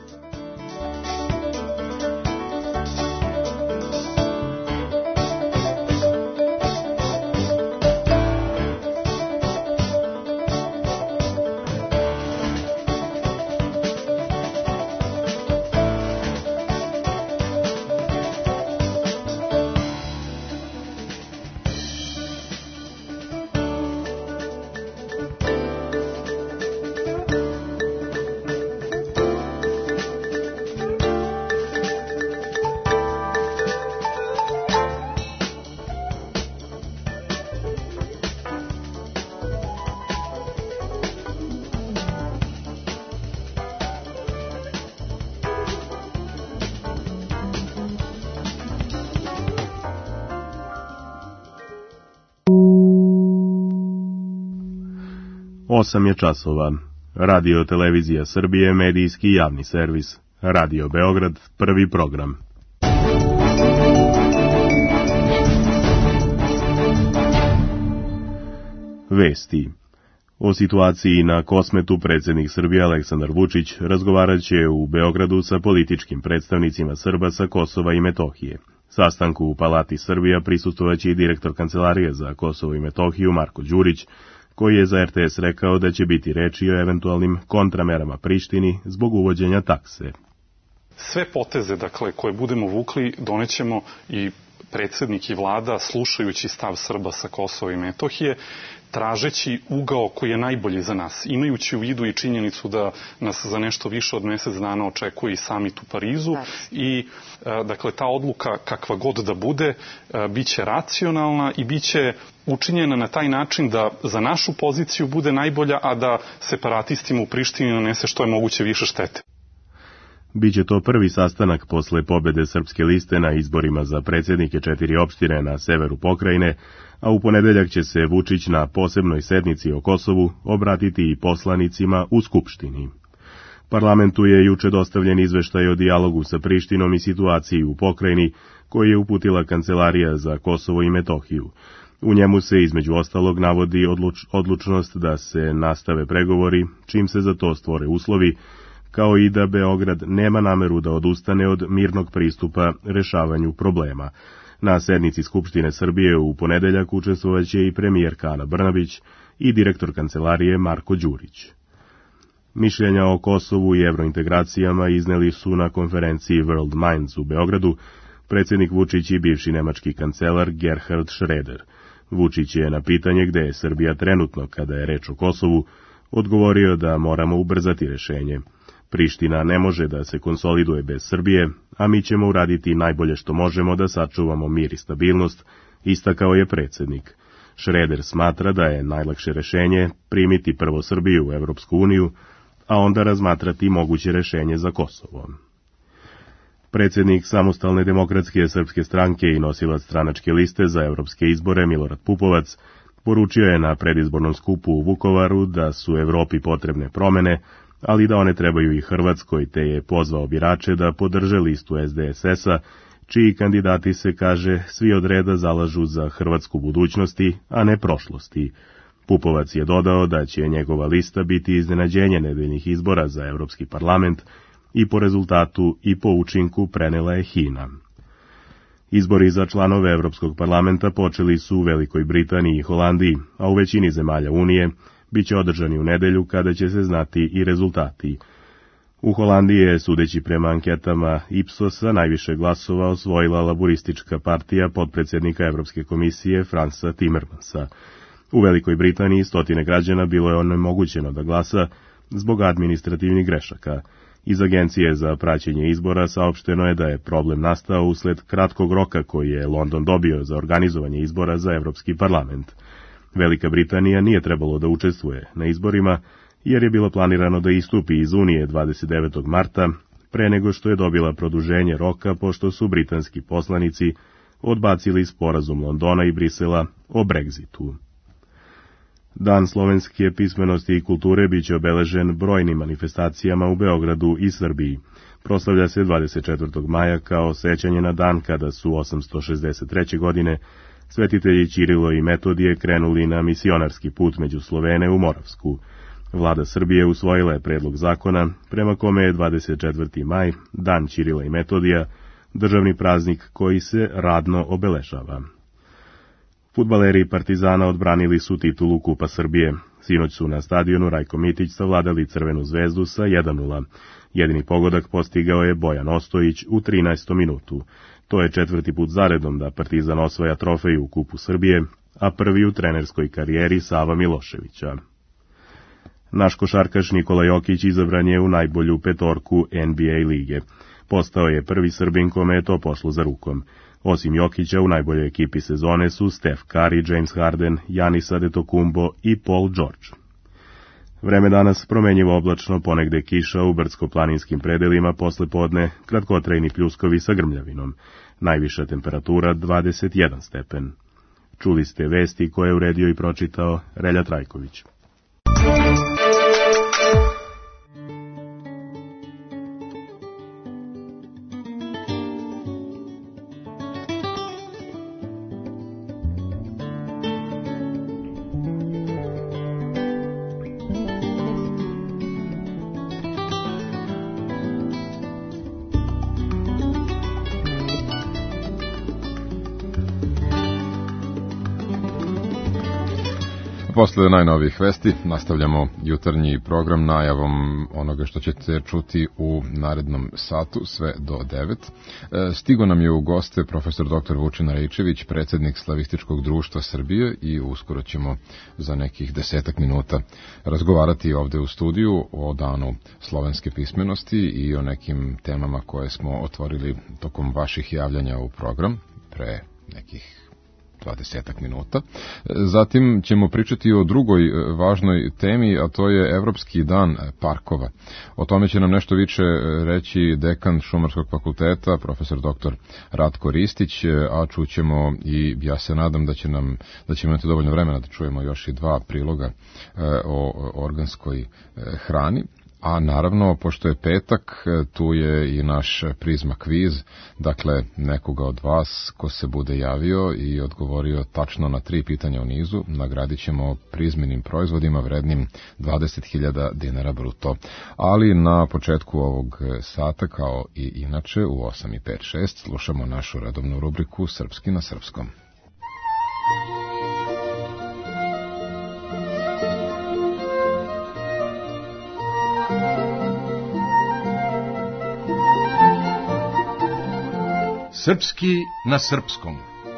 Osam je časova. Radio Televizija Srbije, medijski javni servis. Radio Beograd, prvi program. Vesti. O situaciji na Kosmetu predsjednik Srbije Aleksandar Vučić razgovarat će u Beogradu sa političkim predstavnicima Srba sa Kosova i Metohije. Sastanku u Palati Srbija prisustvovaće i direktor Kancelarije za Kosovo i Metohiju Marko Đurić, koji je za R T S rekao da će biti reči o eventualnim kontramerama Prištini zbog uvođenja takse. Sve poteze, dakle, koje budemo vukli, donećemo i predsjednik i vlada, slušajući stav Srba sa Kosova i Metohije, tražeći ugao koji je najbolji za nas, imajući u vidu i činjenicu da nas za nešto više od mjesec dana očekuje i samit u Parizu i dakle ta odluka kakva god da bude biće racionalna i biće učinjena na taj način da za našu poziciju bude najbolja, a da separatistima u Prištini nanese što je moguće više štete. Biće to prvi sastanak posle pobede Srpske liste na izborima za predsjednike četiri opštine na severu pokrajine, a u ponedeljak će se Vučić na posebnoj sednici o Kosovu obratiti i poslanicima u Skupštini. Parlamentu je juče dostavljen izveštaj o dijalogu sa Prištinom i situaciji u pokrajini koji je uputila Kancelarija za Kosovo i Metohiju. U njemu se između ostalog navodi odluč, odlučnost da se nastave pregovori, čim se za to stvore uslovi, kao i da Beograd nema nameru da odustane od mirnog pristupa rešavanju problema. Na sednici Skupštine Srbije u ponedeljak učestvovaće i premijerka Ana Brnabić i direktor Kancelarije Marko Đurić. Mišljenja o Kosovu i evrointegracijama izneli su na konferenciji World Minds u Beogradu predsjednik Vučić i bivši nemački kancelar Gerhard Schröder. Vučić je na pitanje gde je Srbija trenutno kada je reč o Kosovu odgovorio da moramo ubrzati rešenje. Priština ne može da se konsoliduje bez Srbije, a mi ćemo uraditi najbolje što možemo da sačuvamo mir i stabilnost, istakao je predsjednik. Schröder smatra da je najlakše rešenje primiti prvo Srbiju u Evropsku uniju, a onda razmatrati moguće rešenje za Kosovo. Predsjednik Samostalne demokratske srpske stranke i nosilac stranačke liste za evropske izbore Milorad Pupovac poručio je na predizbornom skupu u Vukovaru da su Evropi potrebne promene, ali da one trebaju i Hrvatskoj, te je pozvao birače da podrže listu S D S S-a, čiji kandidati se, kaže, svi od reda zalažu za Hrvatsku budućnosti, a ne prošlosti. Pupovac je dodao da će njegova lista biti iznenađenje nedeljnih izbora za Evropski parlament i po rezultatu i po učinku prenela je Hina. Izbori za članove Evropskog parlamenta počeli su u Velikoj Britaniji i Holandiji, a u većini zemalja Unije biće održani u nedelju kada će se znati i rezultati. U Holandiji je, sudeći prema anketama Ipsosa, najviše glasova osvojila laburistička partija potpredsjednika Evropske komisije Fransa Timmermansa. U Velikoj Britaniji stotine građana bilo je onemogućeno da glasa zbog administrativnih grešaka. Iz Agencije za praćenje izbora saopšteno je da je problem nastao usled kratkog roka koji je London dobio za organizovanje izbora za Evropski parlament. Velika Britanija nije trebalo da učestvuje na izborima, jer je bilo planirano da istupi iz Unije dvadeset devetog marta, pre nego što je dobila produženje roka, pošto su britanski poslanici odbacili sporazum Londona i Brisela o Brexitu. Dan slovenske pismenosti i kulture biće obeležen brojnim manifestacijama u Beogradu i Srbiji. Proslavlja se dvadeset četvrtog maja kao sećanje na dan kada su osamsto šezdeset treće. godine svetitelji Ćirilo i Metodije krenuli na misionarski put među Slovene u Moravsku. Vlada Srbije usvojila je predlog zakona, prema kome je dvadeset četvrti maj, dan Ćirila i Metodija, državni praznik koji se radno obeležava. Fudbaleri Partizana odbranili su titulu Kupa Srbije. Sinoć su na stadionu Rajko Mitić savladali Crvenu zvezdu sa jedan nula. Jedini pogodak postigao je Bojan Ostojić u trinaestom minutu. To je četvrti put zaredom da Partizan osvaja trofej u Kupu Srbije, a prvi u trenerskoj karijeri Sava Miloševića. Naš košarkaš Nikola Jokić izabran je u najbolju petorku N B A lige. Postao je prvi Srbin kome je to pošlo za rukom. Osim Jokića, u najboljoj ekipi sezone su Steph Curry, James Harden, Giannis Antetokounmpo i Paul George. Vreme danas promenjivo oblačno, ponegde kiša u brdsko-planinskim predelima posle podne, kratkotrajni pljuskovi sa grmljavinom. Najviša temperatura dvadeset jedan stepen. Čuli ste vesti koje je uredio i pročitao Relja Trajković. posle najnovijih vesti nastavljamo jutarnji program najavom onoga što ćete čuti u narednom satu sve do devet. Stigo nam je u goste profesor doktor Vučina Rejčević, predsjednik Slavističkog društva Srbije, i uskoro ćemo za nekih desetak minuta razgovarati ovde u studiju o danu slovenske pismenosti i o nekim temama koje smo otvorili tokom vaših javljanja u program pre nekih dvadesetak minuta. Zatim ćemo pričati o drugoj važnoj temi, a to je Evropski dan parkova. O tome će nam nešto više reći dekan Šumarskog fakulteta, profesor doktor Ratko Ristić, a čućemo i ja se nadam da će nam, da ćemo imati dovoljno vremena da čujemo još i dva priloga o organskoj hrani. A naravno, pošto je petak, tu je i naš Prizma kviz, dakle nekoga od vas ko se bude javio i odgovorio tačno na tri pitanja u nizu, nagradit ćemo Prizminim proizvodima vrednim dvadeset hiljada dinara bruto. Ali na početku ovog sata, kao i inače, u osam i pet šest slušamo našu redovnu rubriku Srpski na srpskom. Srpski na srpskom.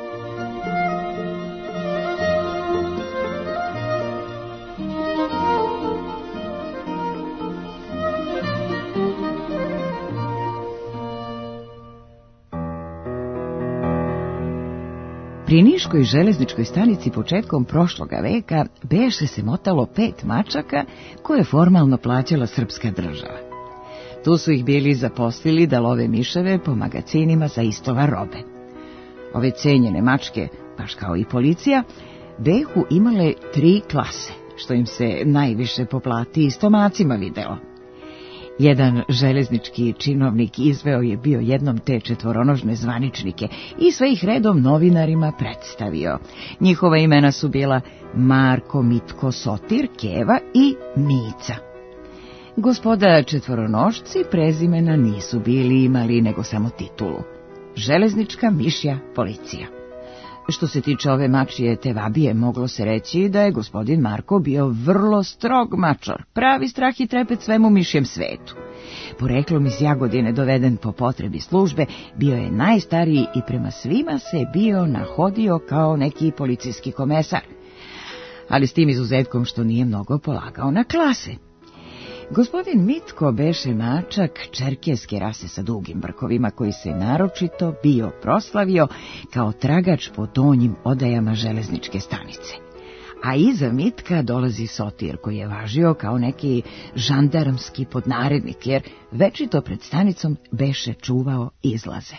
Pri Niškoj železničkoj stanici početkom prošloga veka beše se motalo pet mačaka koje je formalno plaćala srpska država. Tu su ih bili zaposlili da love miševe po magacinima za istovar robe. Ove cenjene mačke, baš kao i policija, behu imale tri klase, što im se najviše po plati i stomacima videlo. Jedan železnički činovnik izveo je bio jednom te četvoronožne zvaničnike i sve ih redom novinarima predstavio. Njihova imena su bila Marko, Mitko, Sotir, Keva i Mica. Gospoda četvoronošci prezimena nisu bili imali nego samo titulu. Železnička mišja policija. Što se tiče ove mačije Tevabije, moglo se reći da je gospodin Marko bio vrlo strog mačor, pravi strah i trepet svemu mišjem svetu. Poreklom iz Jagodine, doveden po potrebi službe, bio je najstariji i prema svima se bio nahodio kao neki policijski komesar, ali s tim izuzetkom što nije mnogo polagao na klase. Gospodin Mitko beše mačak čerkeske rase sa dugim brkovima, koji se naročito bio proslavio kao tragač po donjim odajama železničke stanice. A iza Mitka dolazi Sotir, koji je važio kao neki žandarmski podnarednik, jer večito pred stanicom beše čuvao izlaze.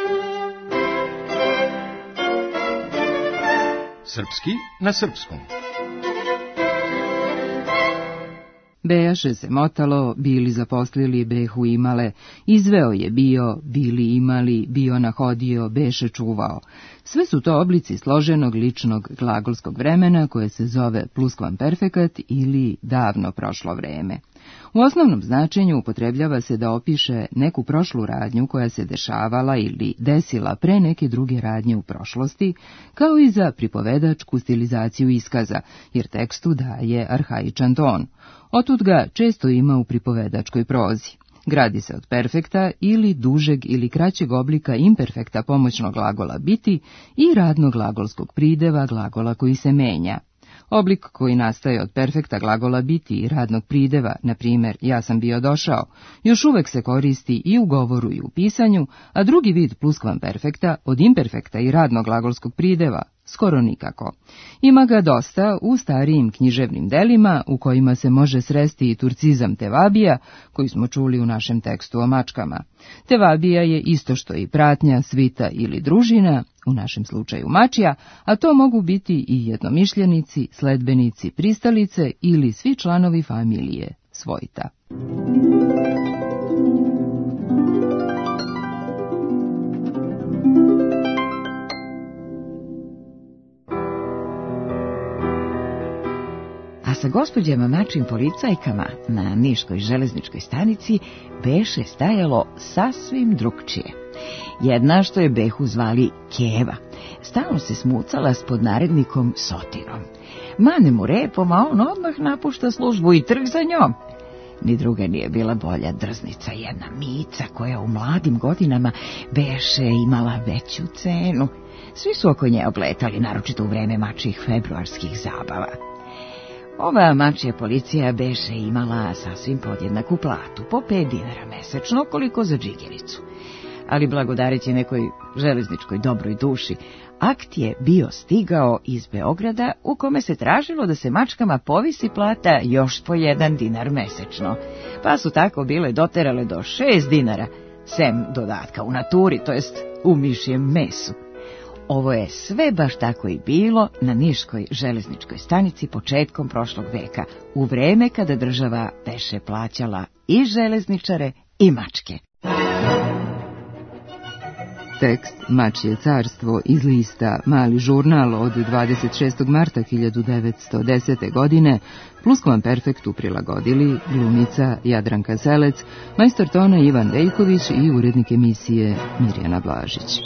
Srpski na srpskom. Bejaše se motalo, bili zaposlili, behu imale, izveo je bio, bili imali, bio nahodio, beše čuvao. Sve su to oblici složenog ličnog glagolskog vremena koje se zove pluskvamperfekat ili davno prošlo vreme. U osnovnom značenju upotrebljava se da opiše neku prošlu radnju koja se dešavala ili desila pre neke druge radnje u prošlosti, kao i za pripovedačku stilizaciju iskaza, jer tekstu daje arhaičan ton. Otud ga često ima u pripovedačkoj prozi. Gradi se od perfekta ili dužeg ili kraćeg oblika imperfekta pomoćnog glagola biti i radnog glagolskog prideva glagola koji se menja. Oblik koji nastaje od perfekta glagola biti i radnog prideva, na primjer ja sam bio došao, još uvek se koristi i u govoru i u pisanju, a drugi vid pluskvamperfekta od imperfekta i radnog glagolskog prideva skoro nikako. Ima ga dosta u starijim književnim delima u kojima se može sresti i turcizam Tevabija, koji smo čuli u našem tekstu o mačkama. Tevabija je isto što i pratnja, svita ili družina, u našem slučaju mačija, a to mogu biti i jednomišljenici, sledbenici, pristalice ili svi članovi familije svojta. A sa gospođama mačim policajkama na Niškoj železničkoj stanici beše stajalo sasvim drugčije. Jedna što je behu zvali Keva, stalno se smucala s podnarednikom Sotirom. Mane mu repom, a on odmah napušta službu i trg za njom. Ni druga nije bila bolja drznica, jedna Mica koja u mladim godinama beše imala veću cenu. Svi su oko nje obletali, naročito u vreme mačjih februarskih zabava. Ova mačja policija beše imala sasvim podjednaku platu, po pet dinara mesečno, koliko za džigericu. Ali blagodareći nekoj železničkoj dobroj duši, akt je bio stigao iz Beograda u kome se tražilo da se mačkama povisi plata još po jedan dinar mesečno, pa su tako bile doterale do šest dinara, sem dodatka u naturi, to jest u mišjem mesu. Ovo je sve baš tako i bilo na Niškoj železničkoj stanici početkom prošlog veka, u vreme kada država beše plaćala i železničare i mačke. Tekst Mačje carstvo iz lista Mali žurnal od dvadeset šestog marta hiljadu devetsto desete. godine pluskvamperfektu prilagodili glumica Jadranka Selec, majstor tona Ivan Veljković i urednik emisije Mirjana Blažić.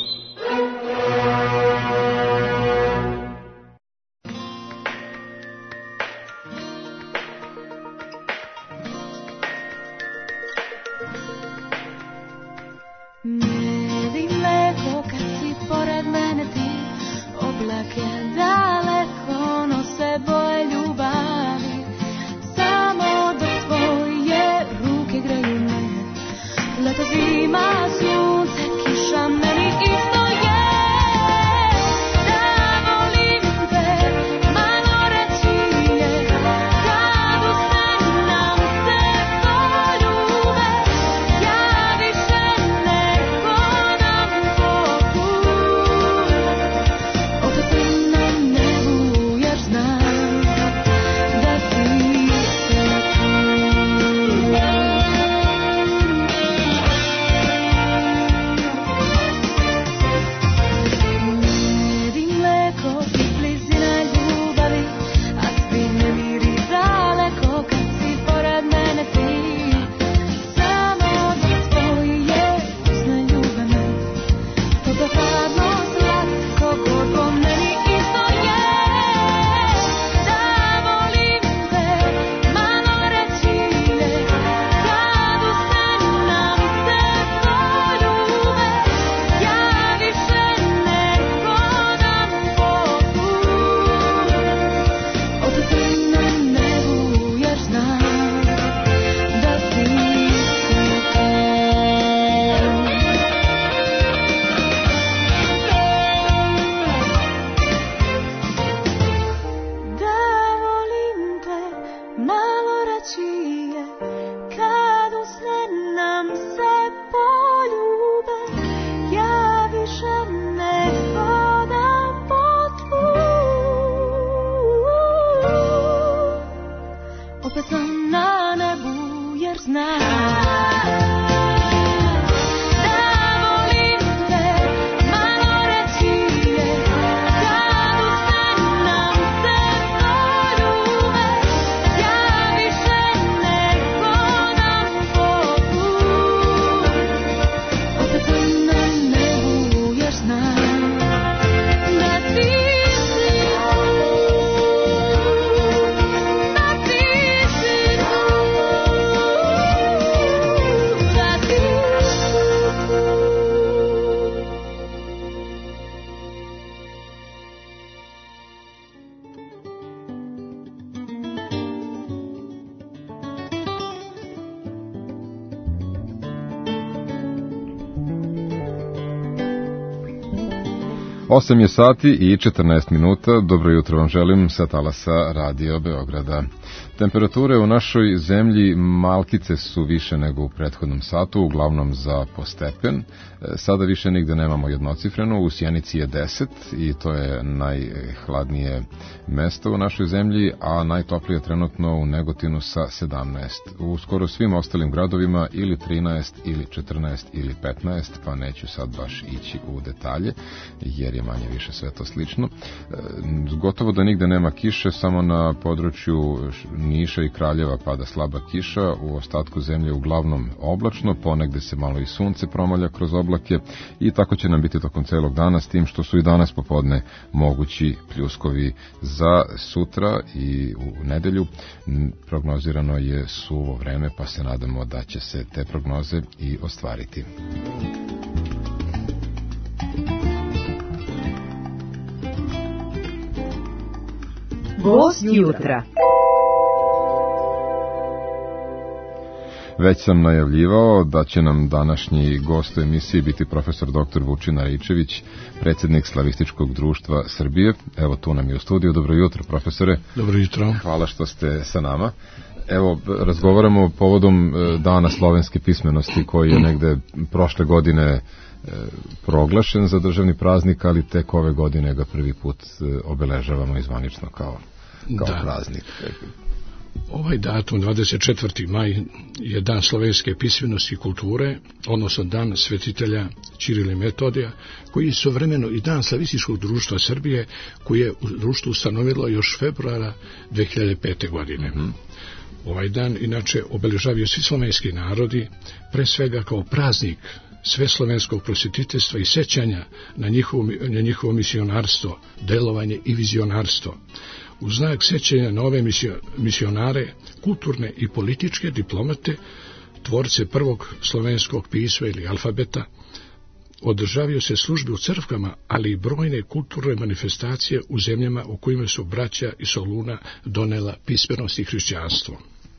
osam je sati i četrnaest minuta. Dobro jutro vam želim sa talasa Radio Beograda. Temperature u našoj zemlji malkice su više nego u prethodnom satu, uglavnom za po stepen. Sada više nigde nemamo jednocifrenu, u Sjenici je deset i to je najhladnije mesto u našoj zemlji, a najtoplije trenutno u Negotinu sa sedamnaest. U skoro svim ostalim gradovima ili trinaest, ili četrnaest, ili petnaest, pa neću sad baš ići u detalje, jer je manje više sve to slično. Gotovo da nigde nema kiše, samo na području Niša i Kraljeva pada slaba kiša, u ostatku zemlje uglavnom oblačno, ponegde se malo i sunce promalja kroz oblake i tako će nam biti tokom celog dana, s tim što su i danas popodne mogući pljuskovi. Za sutra i u nedelju prognozirano je suvo vreme, pa se nadamo da će se te prognoze i ostvariti. Gost jutra. Već sam najavljivao da će nam današnji gost u emisiji biti profesor doktor Vučina Raičević, predsjednik Slavističkog društva Srbije. Evo, tu nam je u studiju. Dobro jutro, profesore. Dobro jutro. Hvala što ste sa nama. Evo, razgovaramo povodom Dana slovenske pismenosti koji je negde prošle godine proglašen za državni praznik, ali tek ove godine ga prvi put obeležavamo izvanično kao, kao da. praznik. Ovaj datum, dvadeset četvrti maj, je Dan slovenske pismenosti i kulture, odnosno Dan svetitelja Ćirila i Metodija, koji je istovremeno i Dan Slavističkog društva Srbije, koji je u društvu ustanovilo još februara dve hiljade pete. godine. Mm-hmm. Ovaj dan, inače, obeležavaju svi slovenski narodi, pre svega kao praznik sveslovenskog prosvetiteljstva i sećanja na njihovo, na njihovo misionarstvo, delovanje i vizionarstvo. U znak sećanja na ove misionare, kulturne i političke diplomate, tvorce prvog slovenskog pisma ili alfabeta, održavaju se službe u crkvama, ali i brojne kulturne manifestacije u zemljama u kojima su braća iz Soluna donela pismenost i hrišćanstvo.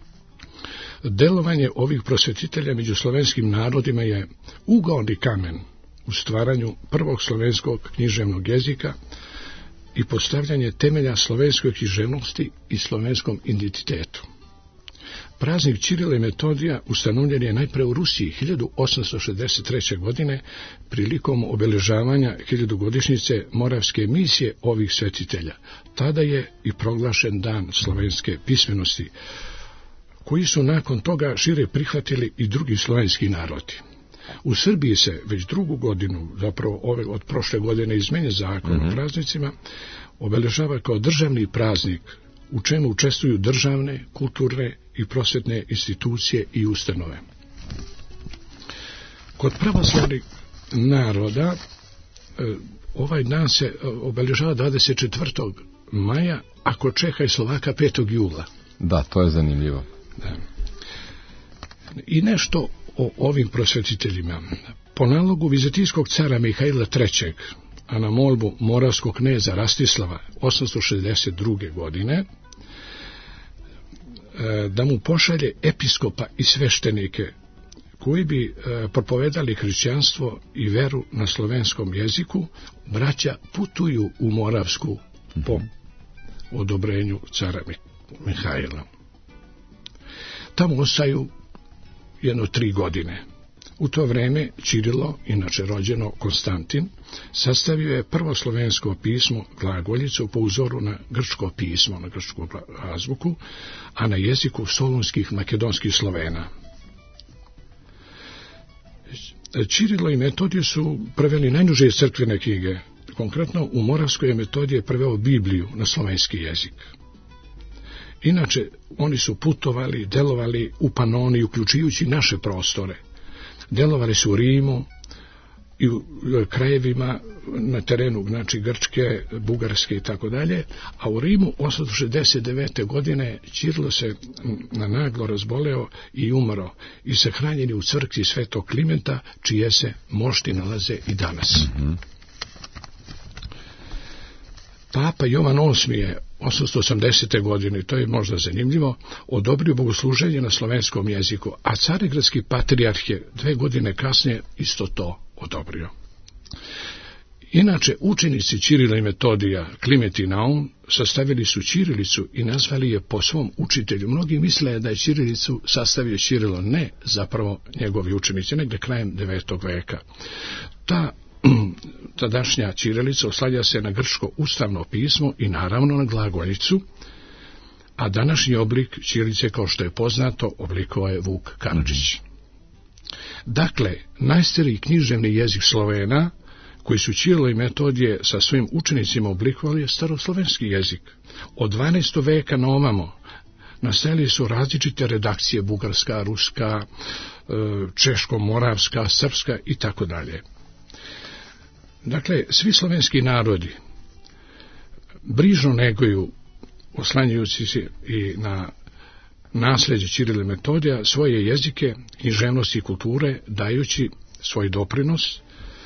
Delovanje ovih prosvetitelja među slovenskim narodima je ugaoni kamen u stvaranju prvog slovenskog književnog jezika i postavljanje temelja slovenskoj književnosti i slovenskom identitetu. Praznik Ćirila i Metodija ustanovljen je najpre u Rusiji hiljadu osamsto šezdeset treće. godine prilikom obeležavanja hiljadugodišnjice Moravske misije ovih svetitelja. Tada je i proglašen Dan slovenske pismenosti, koji su nakon toga šire prihvatili i drugi slovenski narodi. U Srbiji se već drugu godinu, zapravo ove od prošle godine izmenjen zakon mm-hmm. o praznicima, obeležava kao državni praznik, u čemu učestvuju državne, kulturne i prosvetne institucije i ustanove. Kod pravoslavnih naroda ovaj dan se obeležava dvadeset četvrtog maja, a kod Čeha i Slovaka petog jula. Da, to je zanimljivo. Da. I nešto o ovim prosvetiteljima. Po nalogu vizantijskog cara Mihajla trećeg, a na molbu moravskog kneza Rastislava osamsto šezdeset druge. godine, da mu pošalje episkopa i sveštenike koji bi propovedali hrišćanstvo i veru na slovenskom jeziku, braća putuju u Moravsku po odobrenju cara Mihajla. Tamo ostaju jedno tri godine. U to vreme Ćirilo, inače rođeno Konstantin, sastavio je prvo slovensko pismo glagoljicu po uzoru na grčko pismo, na grčku azbuku, a na jeziku solunskih makedonskih Slovena. Ćirilo i Metodije su preveli najnuže crkvene knjige. Konkretno u Moravskoj je Metodije preveo Bibliju na slovenski jezik. Inače, oni su putovali, delovali u Panoniji, uključujući naše prostore. Delovali su u Rimu i u krajevima na terenu, znači Grčke, Bugarske i tako dalje, a u Rimu osamsto šezdeset devete. godine Ćirilo se na naglo razboleo i umro i sahranjen je u crkvi Svetog Klimenta, čije se mošti nalaze i danas. Mm-hmm. Papa Jovan osmi. je osamsto osamdesete. godine, to je možda zanimljivo, odobrio bogosluženje na slovenskom jeziku, a carigradski patrijarh je dve godine kasnije isto to odobrio. Inače, učenici Ćirila i Metodija, Klimet i Naum, sastavili su ćirilicu i nazvali je po svom učitelju. Mnogi misle da je ćirilicu sastavio Ćirilo, ne, zapravo njegovi učenici, negde krajem devetog. veka. Ta tadašnja ćirilica oslanja se na grčko ustavno pismo i naravno na glagoljicu, a današnji oblik ćirilice, kao što je poznato, oblikovao je Vuk Karadžić. Dakle, najstariji književni jezik Slovena, koji su Ćirilo i Metodije sa svojim učenicima oblikovali, je staroslovenski jezik. Od dvanaestog. veka na ovamo nastajali su različite redakcije, bugarska, ruska, češko-moravska, srpska i tako dalje. Dakle, svi slovenski narodi brižno neguju, oslanjajući se i na nasljeđe Ćirila i Metodija, svoje jezike, književnosti i kulture, dajući svoj doprinos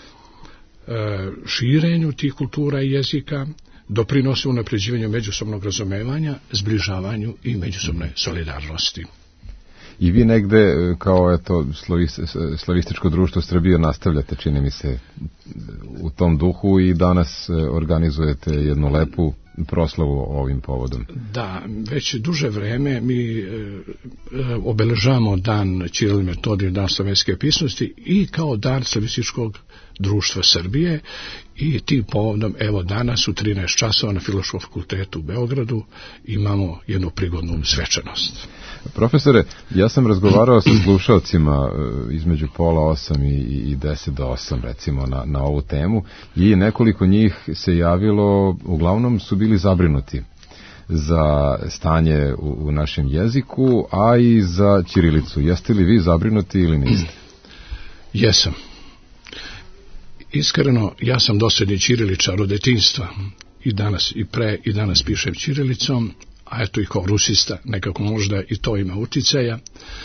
širenju tih kultura i jezika, doprinose unapređivanju međusobnog razumevanja, zbližavanju i međusobne solidarnosti. I vi negde kao eto slavističko društvo Srbije nastavljate, čini mi se, u tom duhu i danas organizujete jednu lepu proslavu ovim povodom. Da, već duže vreme mi e, obeležavamo dan Ćirila i Metodija, dan slovenske pismenosti i kao dan slavističkog društva Srbije i tim povodom, evo danas u trinaest časova na Filološkom fakultetu u Beogradu imamo jednu prigodnu svečanost. Profesore, ja sam razgovarao sa slušalcima između pola osam i, i deset do osam recimo na, na ovu temu i nekoliko njih se javilo, uglavnom su bili zabrinuti za stanje u, u našem jeziku, a i za ćirilicu. Jeste li vi zabrinuti ili niste? Jesam. Iskreno, ja sam dosadni ćiriličar od detinjstva i danas i pre i danas pišem ćirilicom, a eto i kao rusista nekako možda i to ima uticaja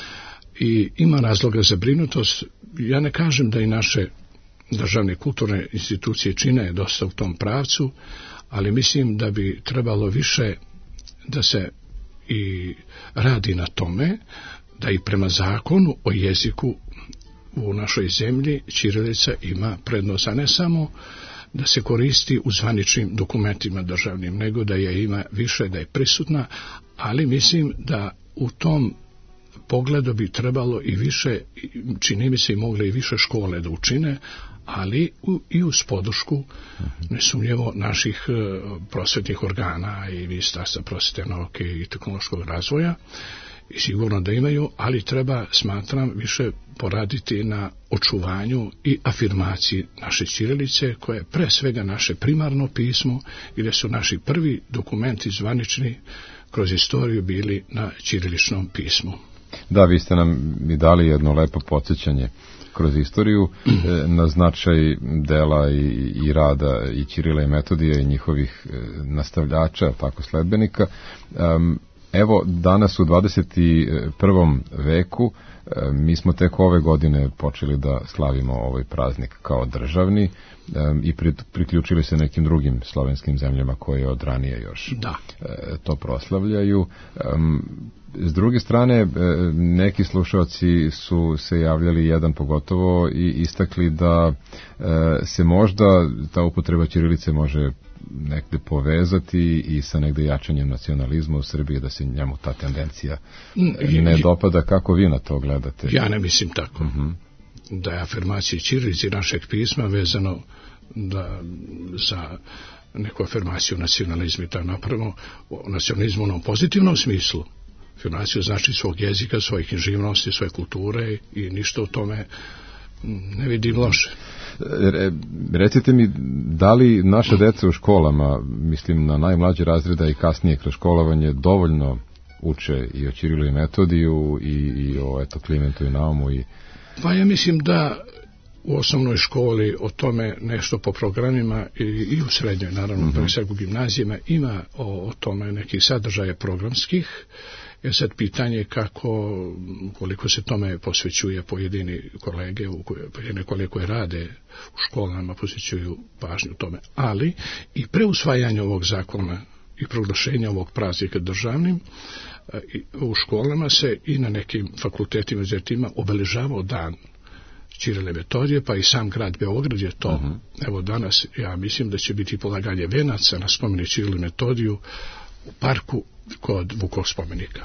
i ima razloga za brinutost. Ja ne kažem da i naše državne kulturne institucije čine dosta u tom pravcu, ali mislim da bi trebalo više da se i radi na tome da i prema zakonu o jeziku u našoj zemlji ćirilica ima prednost, a ne samo da se koristi u zvaničnim dokumentima državnim, nego da je ima više, da je prisutna, ali mislim da u tom pogledu bi trebalo i više, čini mi se i mogle i više škole da učine, ali u, i uz podršku nesumnjivo naših prosvetnih organa i Ministarstva prosvete, nauke i tehnološkog razvoja, i sigurno da imaju, ali treba, smatram, više poraditi na očuvanju i afirmaciji naše ćirilice, koje je pre svega naše primarno pismo, gdje su naši prvi dokumenti zvanični kroz istoriju bili na ćiriličnom pismu. Da, vi ste nam i dali jedno lepo podsjećanje kroz istoriju na značaj dela i, i rada i Ćirila i Metodija i njihovih nastavljača, tako sledbenika. Um, Evo, danas u dvadeset prvom veku mi smo tek ove godine počeli da slavimo ovaj praznik kao državni i priključili se nekim drugim slovenskim zemljama koje od ranije još da. to proslavljaju. S druge strane, neki slušalci su se javljali, jedan pogotovo, i istakli da se možda ta upotreba ćirilice može negde povezati i sa negde jačanjem nacionalizma u Srbiji, da se njemu ta tendencija ne dopada. Kako vi na to gledate? Ja ne mislim tako. Uh-huh. Da je afirmacija ćirilice našeg pisma vezano da za neku afirmaciju nacionalizma i tako napravimo nacionalizmu u onom pozitivnom smislu. Afirmaciju znači svog jezika, svoje književnosti, svoje kulture i ništa u tome ne vidim loše. Re, recite mi, da li naše deca u školama, mislim na najmlađe razreda i kasnije kroz školovanje, dovoljno uče i o Ćirilu i Metodiju i, i o eto, Klimentu i Naumu? I... Pa ja mislim da u osnovnoj školi o tome nešto po programima i, i u srednjoj, naravno, uh-huh. pre svega u gimnazijama ima o, o tome nekih sadržaja programskih. Je sad pitanje kako, koliko se tome posvećuje pojedini kolege, pojedine kolege koje rade u školama posvećuju pažnju tome. Ali i pre usvajanja ovog zakona i proglašenja ovog praznika državnim, u školama se i na nekim fakultetima, univerzitetima obeležavao dan Ćirila i Metodije, pa i sam grad Beograd je to. Uh-huh. Evo danas, ja mislim da će biti polaganje venaca na spomenik Ćirilu i Metodiju u parku kod Vukovog spomenika.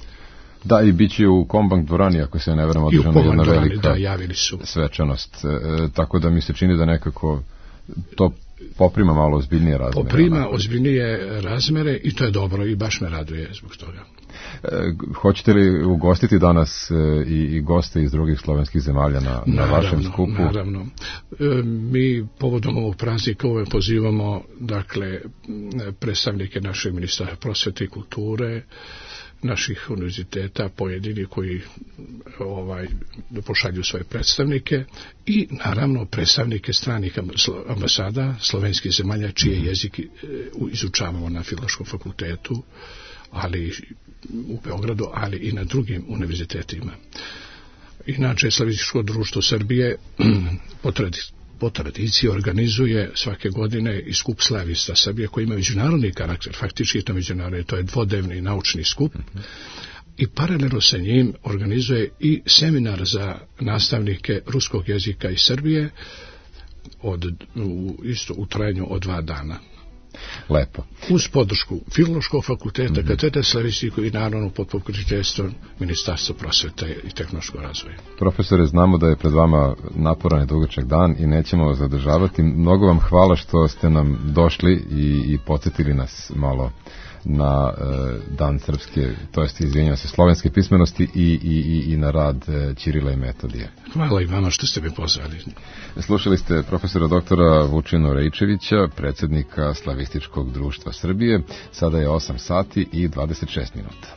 Da, i bit će u Kombank dvorani, ako se ne vrem, održana jedna velika da, javili su. svečanost. E, tako da mi se čini da nekako to poprima malo ozbiljnije razmere. Poprima onako. ozbiljnije razmere i to je dobro i baš me raduje zbog toga. E, hoćete li ugostiti danas e, i, i goste iz drugih slovenskih zemalja na, na naravno, vašem skupu? Naravno. E, mi povodom ovog praznika uvek pozivamo, dakle, predstavnike naše Ministarstva prosvete i kulture, naših univerziteta, pojedini koji ovaj, pošalju svoje predstavnike i naravno predstavnike stranih ambasada slovenskih zemalja čije jezik izučavamo na Filološkom fakultetu, ali u Beogradu, ali i na drugim univerzitetima. Inače, Slavističko društvo Srbije po tradiciji po tradiciji organizuje svake godine i skup slavista Srbije koji ima međunarodni karakter, faktički je to međunarodni, to je dvodnevni naučni skup i paralelno sa njim organizuje i seminar za nastavnike ruskog jezika iz Srbije od, u, isto u trajanju od dva dana. Lepo. Uz podršku Filološkog fakulteta, mm-hmm. katedre slavistiku i naravno pod pokroviteljstvom Ministarstva prosvete i tehnološkog razvoja. Profesore, znamo da je pred vama naporan i dugačak dan i nećemo vas zadržavati. Mnogo vam hvala što ste nam došli i, i podsjetili nas malo na e, dan srpske, to jest izvinjavam se, slovenske pismenosti i, i, i na rad e, Ćirila i Metodija. Hvala i vama što ste me pozvali. Slušali ste profesora doktora Vučinu Rejčevića, predsjednika Slavističkog društva Srbije. Sada je osam sati i dvadeset šest minuta.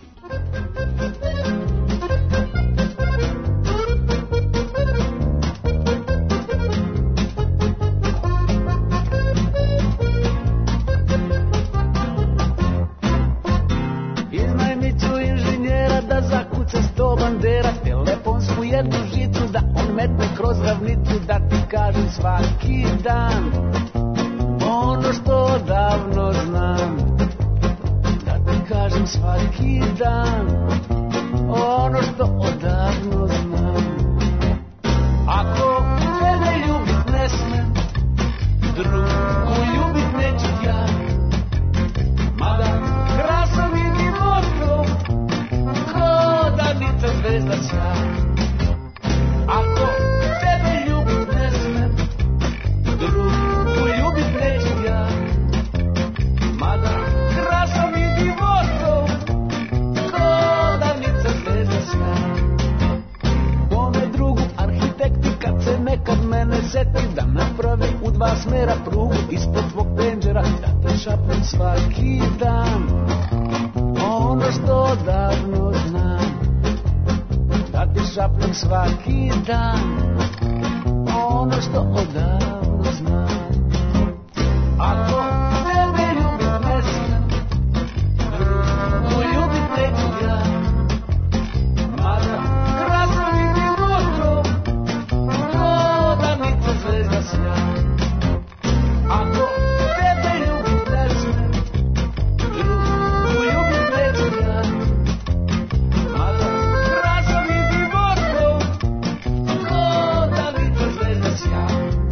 Telefonsku jednu žicu da on metne kroz ravnicu, da ti kažem svaki dan ono što odavno znam, da ti kažem svaki dan ono što odavno znam. Ako tebe ljubit ne smem, drugu ljubit neću ja, mada krasom i divotkom ko danica zvezda sja. Ako tebe ljubit ne smem, drugu ljubit neću ja, mada krasom i divotkom ko danica zvezda sja. Kome drugu arhitekti kad se nekad mene seti da napravi u dva smera prugu ispod tvog penđera, da te šapnem svaki dan ono što odavno znam, da ti šapnem svaki dan ono što odavno znam. Ako tebe ljubit ne smem, drugu ljubit neću ja, mada krasom i divotkom ko danica zvezda sja. Ako tebe ljubit ne smem, drugu ljubit neću ja, mada krasom i divotkom ko danica zvezda sja.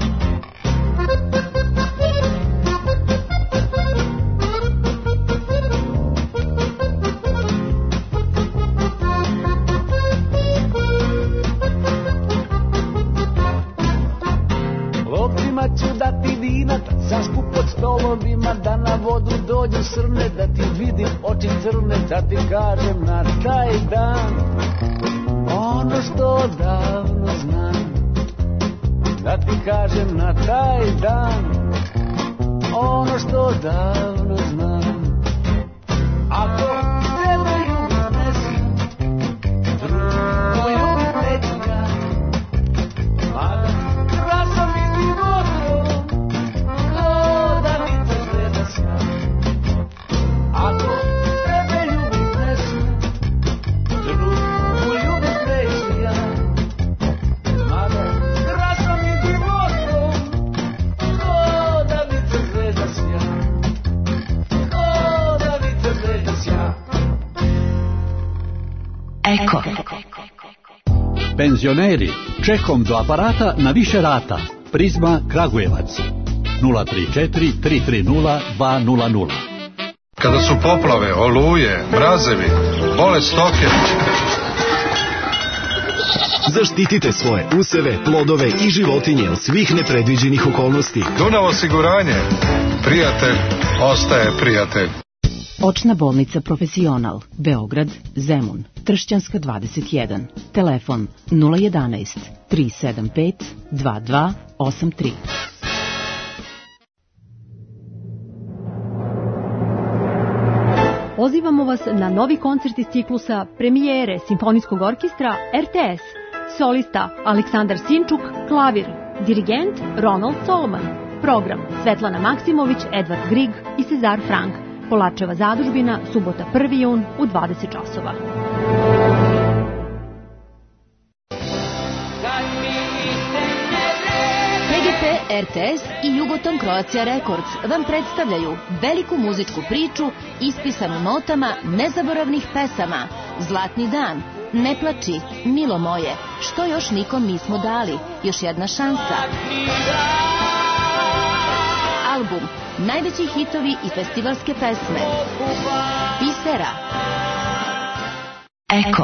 Lovcima ću dati vina, da zaspu pod stolovima, da na vodu dođu srne, da ti vidim oči crne, da ti kažem na taj dan ono što odavno znam, da ti kažem na taj dan ono što odavno znam. Ako tebe ljubit ne smem, drugu ljubit neću ja, mada krasom i divotkom ko danica zvezda sja. Ako tebe ljubit ne smem, drugu ljubit neću ja, mada krasom i divotkom ko danica zvezda sja, ko danica zvezda sja. Eko. Penzioneri, čekom do aparata na više rata. Prizma Kragujevac nula tri četiri tri tri nula dva nula nula. Kada su poplave, oluje, mrazevi, bolest stoke. Zaštitite svoje useve, plodove i životinje od svih nepredviđenih okolnosti. Dunav osiguranje. Prijatelj ostaje prijatelj. Očna bolnica Profesional, Beograd, Zemun, Tršćanska dvadeset jedan. Telefon nula jedanaest tri sedam pet dva dva osam tri. pozivamo vas na novi koncert iz ciklusa premijere Simfonijskog orkestra R T S. Solista Aleksandar Sinčuk, klavir, dirigent Ronald Solomon. Program Svetlana Maksimović, Edvard Grig i Cezar Frank. Polačeva zadužbina, subota prvi jun u dvadeset časova. P G P, R T S i Jugoton Croatia Records vam predstavljaju veliku muzičku priču ispisanu notama nezaboravnih pesama. Zlatni dan, Ne plači, Milo moje, Što još nikom nismo dali, Još jedna šansa. Album, najveći hitovi i festivalske pesme. Bisera. Eko.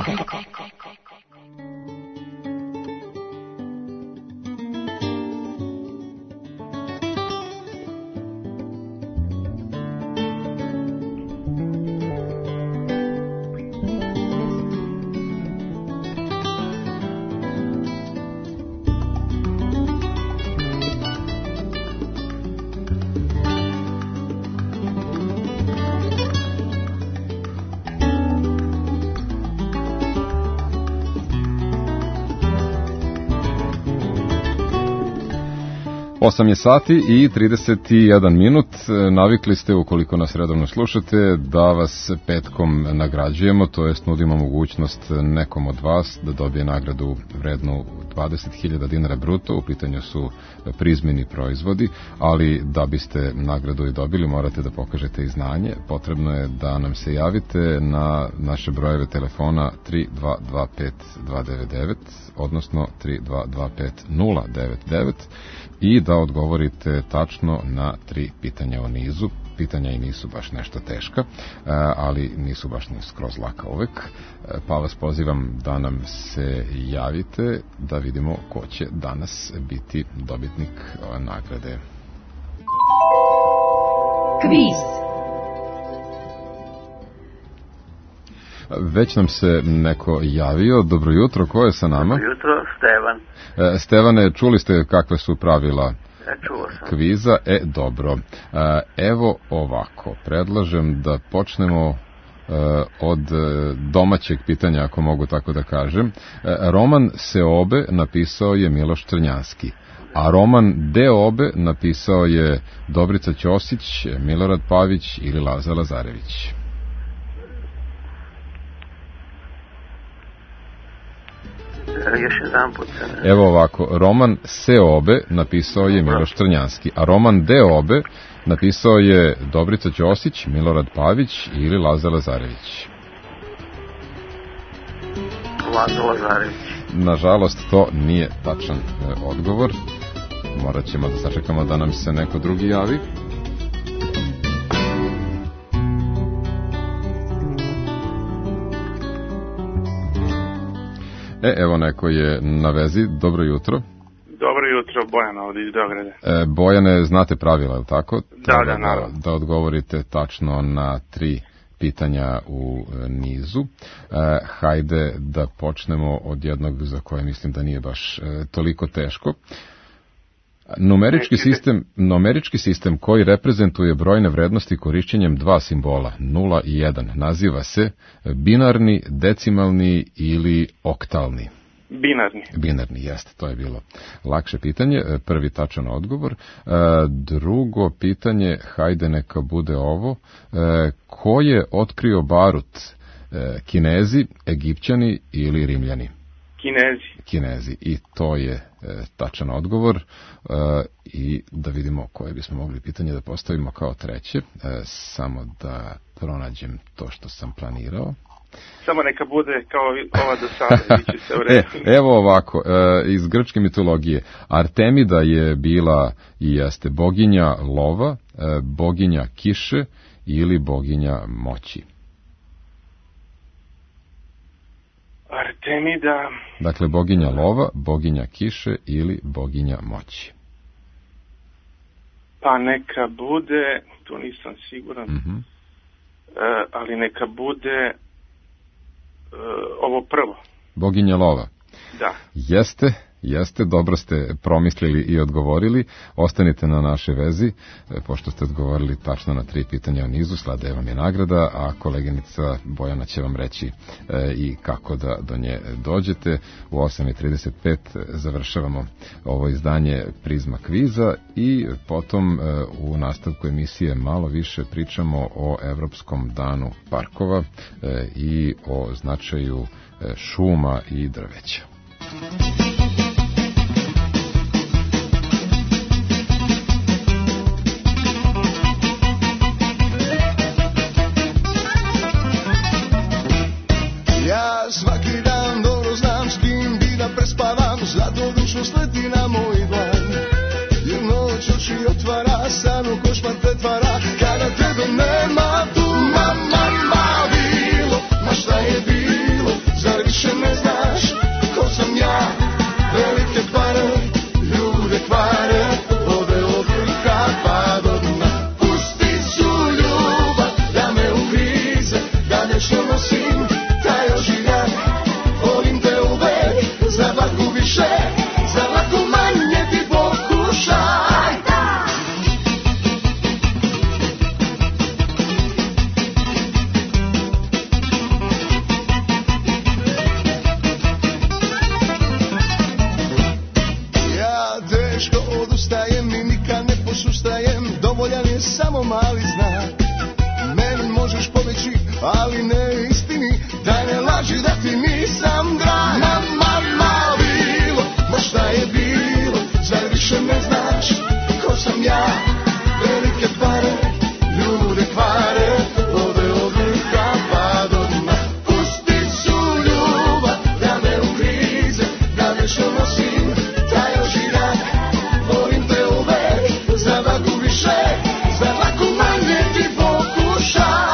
osam je sati i trideset jedan minut. Navikli ste, ukoliko nas redovno slušate, da vas petkom nagrađujemo, to jest nudimo mogućnost nekom od vas da dobije nagradu vrednu dvadeset hiljada dinara bruto. U pitanju su prizmeni proizvodi, ali da biste nagradu i dobili morate da pokažete i znanje. Potrebno je da nam se javite na naše brojeve telefona tri dva dva pet dva devet devet, odnosno tri dva dva pet nula devet devet, i da odgovorite tačno na tri pitanja o nizu. Pitanja i nisu baš nešto teška, ali nisu baš ni skroz laka uvek, pa vas pozivam da nam se javite da vidimo ko će danas biti dobitnik ove nagrade. Kviz. Već nam se neko javio. Dobro jutro, ko je sa nama? Dobro jutro, Stevan. E, Stevane, čuli ste kakve su pravila e, čuo sam. kviza? E, dobro. E, evo ovako, predlažem da počnemo e, od domaćeg pitanja, ako mogu tako da kažem. E, roman Seobe napisao je Miloš Crnjanski, a roman Deobe napisao je Dobrica Ćosić, Milorad Pavić ili Laza Lazarević. Još jedan put. Evo ovako, roman Seobe napisao je Miloš Crnjanski, a roman Deobe napisao je Dobrica Ćosić, Milorad Pavić ili Laza Lazarević. Laza Lazarević. Nažalost, to nije tačan e, odgovor. Morat ćemo da sačekamo da nam se neko drugi javi. E, evo neko je na vezi. Dobro jutro. Dobro jutro, Bojan ovdje iz Beograda. E, Bojane, znate pravila, je li tako? Da, da, naravno. Da, da odgovorite tačno na tri pitanja u e, nizu. E, hajde da počnemo od jednog za koje mislim da nije baš e, toliko teško. Numerički sistem, numerički sistem koji reprezentuje brojne vrednosti korišćenjem dva simbola, nula i jedan, naziva se binarni, decimalni ili oktalni. Binarni. Binarni, jeste, to je bilo lakše pitanje. Prvi tačan odgovor. Drugo pitanje, hajde neka bude ovo. Ko je otkrio barut? Kinezi, Egipćani ili Rimljani? Kinezi. Kinezi. I to je e, tačan odgovor. E, I da vidimo koje bismo mogli pitanje da postavimo kao treće. E, samo da pronađem to što sam planirao. Samo neka bude kao ova do sada. Se e, evo ovako, e, iz grčke mitologije. Artemida je bila i jeste boginja lova, e, boginja kiše ili boginja moći. Artemida. Dakle, boginja lova, boginja kiše ili boginja moći. Pa neka bude, tu nisam siguran, mm-hmm. e, ali neka bude e, ovo prvo. Boginja lova. Da. Jeste, Jeste, dobro ste promislili i odgovorili. Ostanite na našoj vezi, pošto ste odgovorili tačno na tri pitanja o nizu, slade vam je nagrada, a koleginica Bojana će vam reći e, i kako da do nje dođete. U osam i trideset pet završavamo ovo izdanje Prizma kviza i potom e, u nastavku emisije malo više pričamo o Evropskom danu parkova e, i o značaju e, šuma i drveća. Svaki dan dobro znam s kim bi da prespavam, zato dušu sleti na moj dlan. Jer noć oči otvara, san u košmar pretvara, kada tebe nema tu. Ma, ma, ma, bilo, ma šta je bilo, zar više ne znaš ko sam ja? Velike pare, ljude kvare, ode od vrha pa do dna. Pusti su ljubav da me ugrize, da nešto nosim taj ožiljak. Volim te uvek, za laku više, za laku manje ti pokušaj. Ja teško odustajem i nikad ne posustajem, dovoljan je samo mali znak. Meni možeš pobeći, ali ne istini, daj ne laži da ti nisam drag. Ma, ma, ma, bilo, ma šta je bilo, zar više ne znaš ko sam ja? Velike pare, ljude kvare, ode od vrha pa do dna. Pusti su ljubav da me ugrize, da nešto nosim taj ožiljak. Volim te uvek, za vagu više, za laku manje ti pokušaj.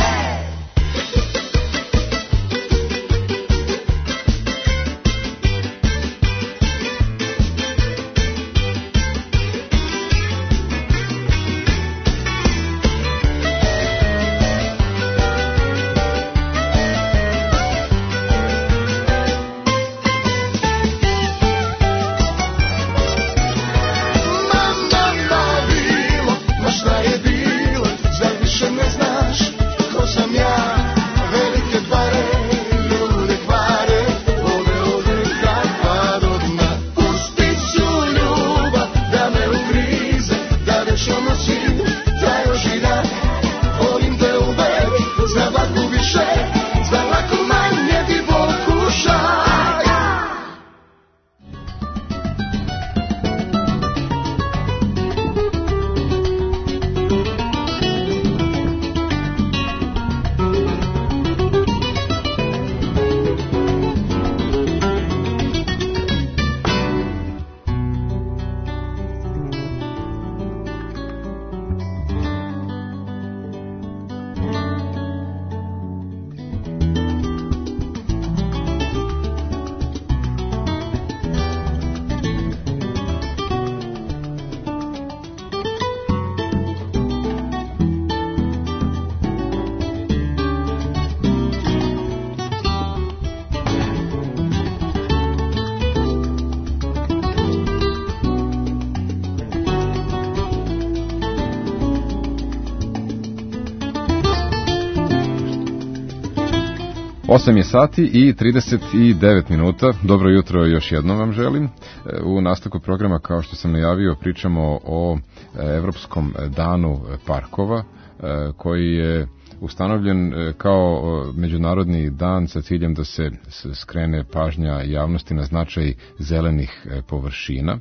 osam je sati i trideset devet minuta. Dobro jutro još jednom vam želim. U nastavku programa, kao što sam najavio, pričamo o Evropskom danu parkova, koji je ustanovljen kao međunarodni dan sa ciljem da se skrene pažnja javnosti na značaj zelenih površina.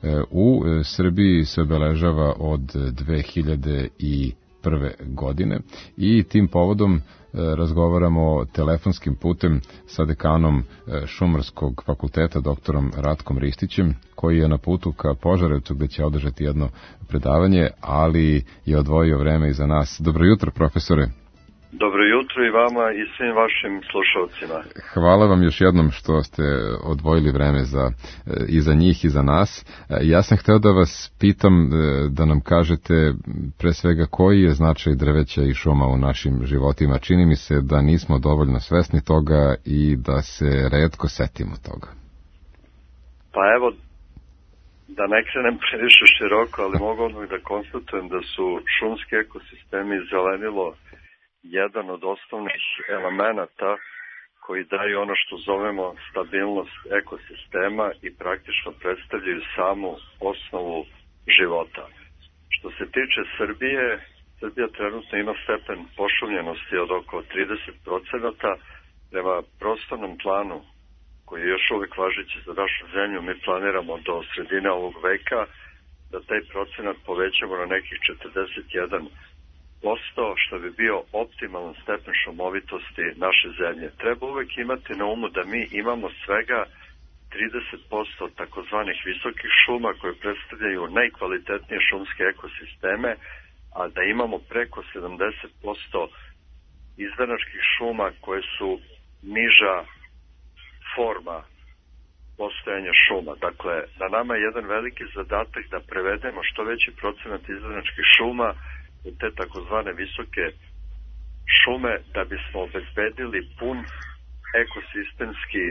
U Srbiji se obeležava od dve hiljade prve godine i tim povodom razgovaramo telefonskim putem sa dekanom Šumarskog fakulteta, doktorom Ratkom Ristićem, koji je na putu ka Požarevcu gde će održati jedno predavanje, ali je odvojio vreme i za nas. Dobro jutro, profesore. Dobro jutro i vama i svim vašim slušalcima. Hvala vam još jednom što ste odvojili vreme za, i za njih i za nas. Ja sam hteo da vas pitam, da nam kažete pre svega koji je značaj drveća i šuma u našim životima. Čini mi se da nismo dovoljno svesni toga i da se retko setimo toga. Pa evo, da ne krenem previše široko, ali mogu odmah da konstatujem da su šumski ekosistemi i zelenilo jedan od osnovnih elemenata koji daju ono što zovemo stabilnost ekosistema i praktično predstavljaju samu osnovu života. Što se tiče Srbije, Srbija trenutno ima stepen pošumljenosti od oko trideset procenata. Prema prostornom planu, koji je još uvek važeći za našu zemlju, mi planiramo do sredine ovog veka da taj procenat povećamo na nekih četrdeset jedan posto, što bi bio optimalan stepen šumovitosti naše zemlje. Treba uvek imati na umu da mi imamo svega trideset posto takozvanih visokih šuma koje predstavljaju najkvalitetnije šumske ekosisteme, a da imamo preko sedamdeset posto izdašnih šuma koje su niža forma postojanja šuma. Dakle, na nama je jedan veliki zadatak da prevedemo što veći procenat izdašnih šuma u te takozvane visoke šume da bismo obezbedili pun ekosistemski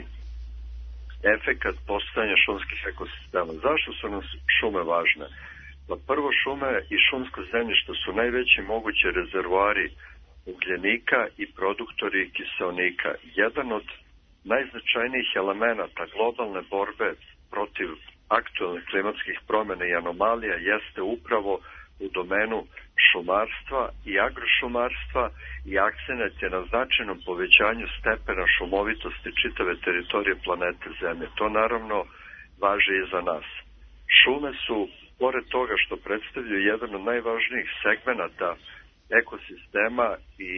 efekat postojanja šumskih ekosistema. Zašto su nam šume važne? Pa prvo, šume i šumsko zemljište su najveći mogući rezervoari ugljenika i produktori kiseonika. Jedan od najznačajnijih elemenata globalne borbe protiv aktualnih klimatskih promjena i anomalija jeste upravo u domenu šumarstva i agrošumarstva i akcenat je na značajnom povećanju stepena šumovitosti čitave teritorije planete Zemlje. To naravno važi i za nas. Šume su, pored toga što predstavljaju jedan od najvažnijih segmenata ekosistema i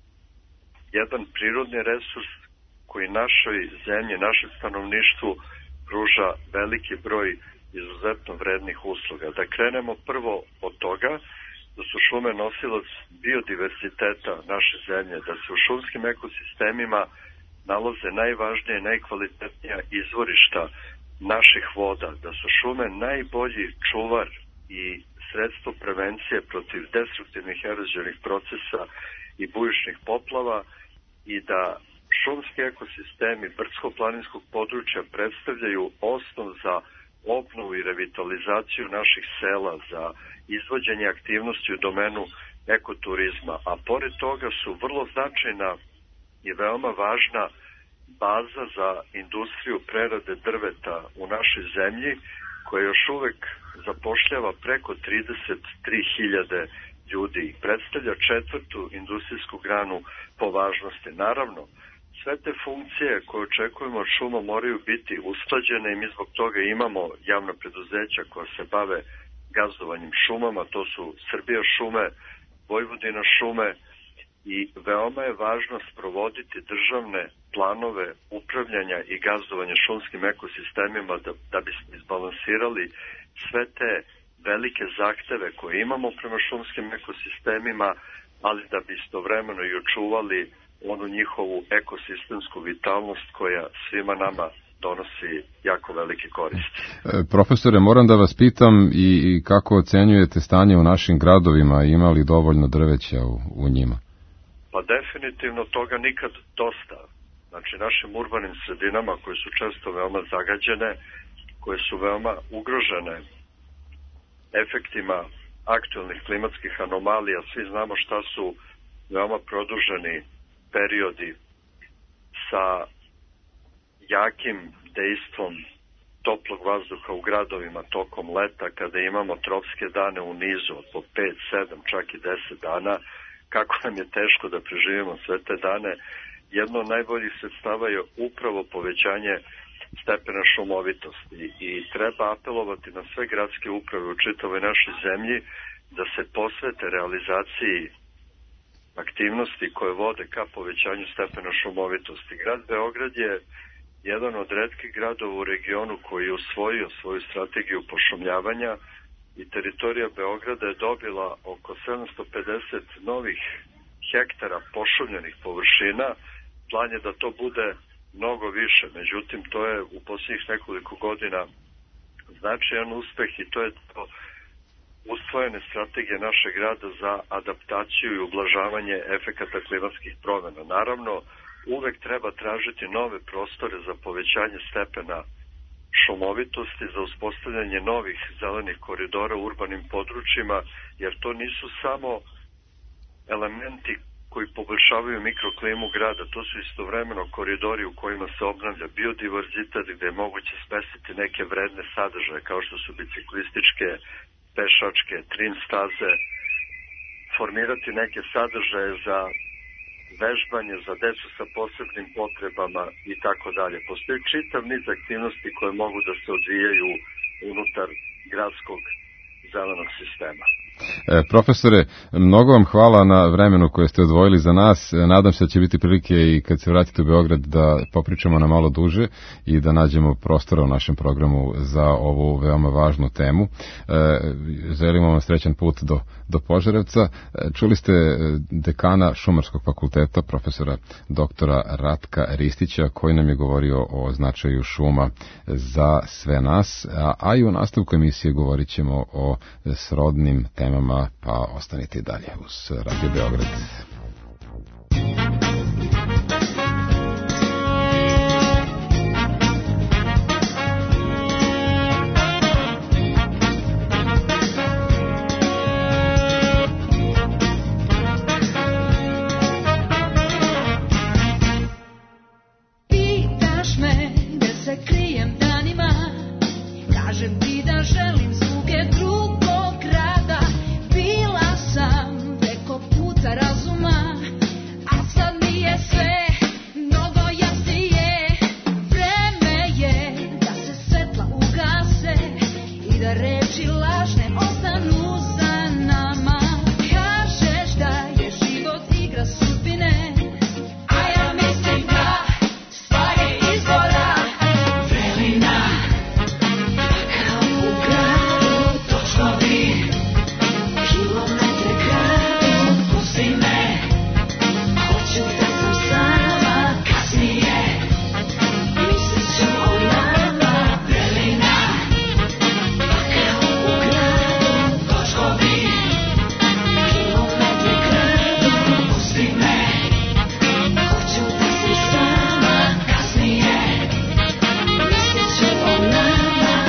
jedan prirodni resurs koji našoj zemlji, našem stanovništvu pruža veliki broj izuzetno vrednih usluga. Da krenemo prvo od toga da su šume nosilac biodiversiteta naše zemlje, da se u šumskim ekosistemima nalaze najvažnije, najkvalitetnija izvorišta naših voda, da su šume najbolji čuvar i sredstvo prevencije protiv destruktivnih erozivnih procesa i bujičnih poplava i da šumski ekosistemi brdsko-planinskog područja predstavljaju osnov za obnovu i revitalizaciju naših sela, za izvođenje aktivnosti u domenu ekoturizma, a pored toga su vrlo značajna i veoma važna baza za industriju prerade drveta u našoj zemlji, koja još uvek zapošljava preko trideset tri hiljade ljudi i predstavlja četvrtu industrijsku granu po važnosti. Naravno, sve te funkcije koje očekujemo od šuma moraju biti usklađene i mi zbog toga imamo javna preduzeća koja se bave gazdovanjem šumama, to su Srbija šume, Vojvodina šume i veoma je važno sprovoditi državne planove upravljanja i gazdovanja šumskim ekosistemima da, da bismo izbalansirali sve te velike zahteve koje imamo prema šumskim ekosistemima, ali da bi istovremeno i očuvali onu njihovu ekosistemsku vitalnost koja svima nama donosi jako velike koristi. Profesore, moram da vas pitam i, i kako ocenjujete stanje u našim gradovima, ima li dovoljno drveća u, u njima? Pa definitivno toga nikad dosta. Znači, našim urbanim sredinama koje su često veoma zagađene, koje su veoma ugrožene efektima aktualnih klimatskih anomalija, svi znamo šta su veoma produženi periodi sa jakim dejstvom toplog vazduha u gradovima tokom leta, kada imamo tropske dane u nizu od po pet, sedam, čak i deset dana, kako nam je teško da preživimo sve te dane. Jedno od najboljih sredstava je upravo povećanje stepena šumovitosti i treba apelovati na sve gradske uprave u čitavoj našoj zemlji da se posvete realizaciji aktivnosti koje vode ka povećanju stepena šumovitosti. Grad Beograd je jedan od retkih gradova u regionu koji je usvojio svoju strategiju pošumljavanja i teritorija Beograda je dobila oko sedamsto pedeset novih hektara pošumljenih površina. Plan je da to bude mnogo više, međutim to je u posljednjih nekoliko godina značajan uspeh i to je to usvojene strategije našeg grada za adaptaciju i ublažavanje efekata klimatskih promjena. Naravno, uvek treba tražiti nove prostore za povećanje stepena domovitosti za uspostavljanje novih zelenih koridora u urbanim područjima, jer to nisu samo elementi koji poboljšavaju mikroklimu grada, to su istovremeno koridori u kojima se obnavlja biodiverzitet, gde je moguće smestiti neke vredne sadržaje, kao što su biciklističke, pešačke, trim staze, formirati neke sadržaje za vežbanje, za decu sa posebnim potrebama i tako dalje. Postoji čitav niz aktivnosti koje mogu da se odvijaju unutar gradskog zelenog sistema. E, profesore, mnogo vam hvala na vremenu koje ste odvojili za nas. Nadam se da će biti prilike i kad se vratite u Beograd da popričamo na malo duže i da nađemo prostora u našem programu za ovu veoma važnu temu. E, želimo vam srećan put do, do Požarevca. E, čuli ste dekana Šumarskog fakulteta, profesora doktora Ratka Ristića, koji nam je govorio o značaju šuma za sve nas, a, a i u nastavku emisije govorit ćemo o srodnim temama, pa ostanite i dalje uz Radio Beograd. Pitaš me gde se krijem danima, kažem ti da želim zvuke drugog grada. Bila sam preko puta razuma, a sad mi je sve mnogo jasnije. Vreme je da se svetla ugase i da reči lažne ostanu za nama. Kažeš da je život igra sudbine, a ja mislim da stvar je izbora. Vrelina, kao u gradu, točkovi, kilometre gradu, pusti me, hoću da sam sama kasnije, mislit ću o nama. Vrelina, kao u gradu, točkovi, kilometre gradu, pusti me, hoću da sam sama kasnije, mislit ću o nama.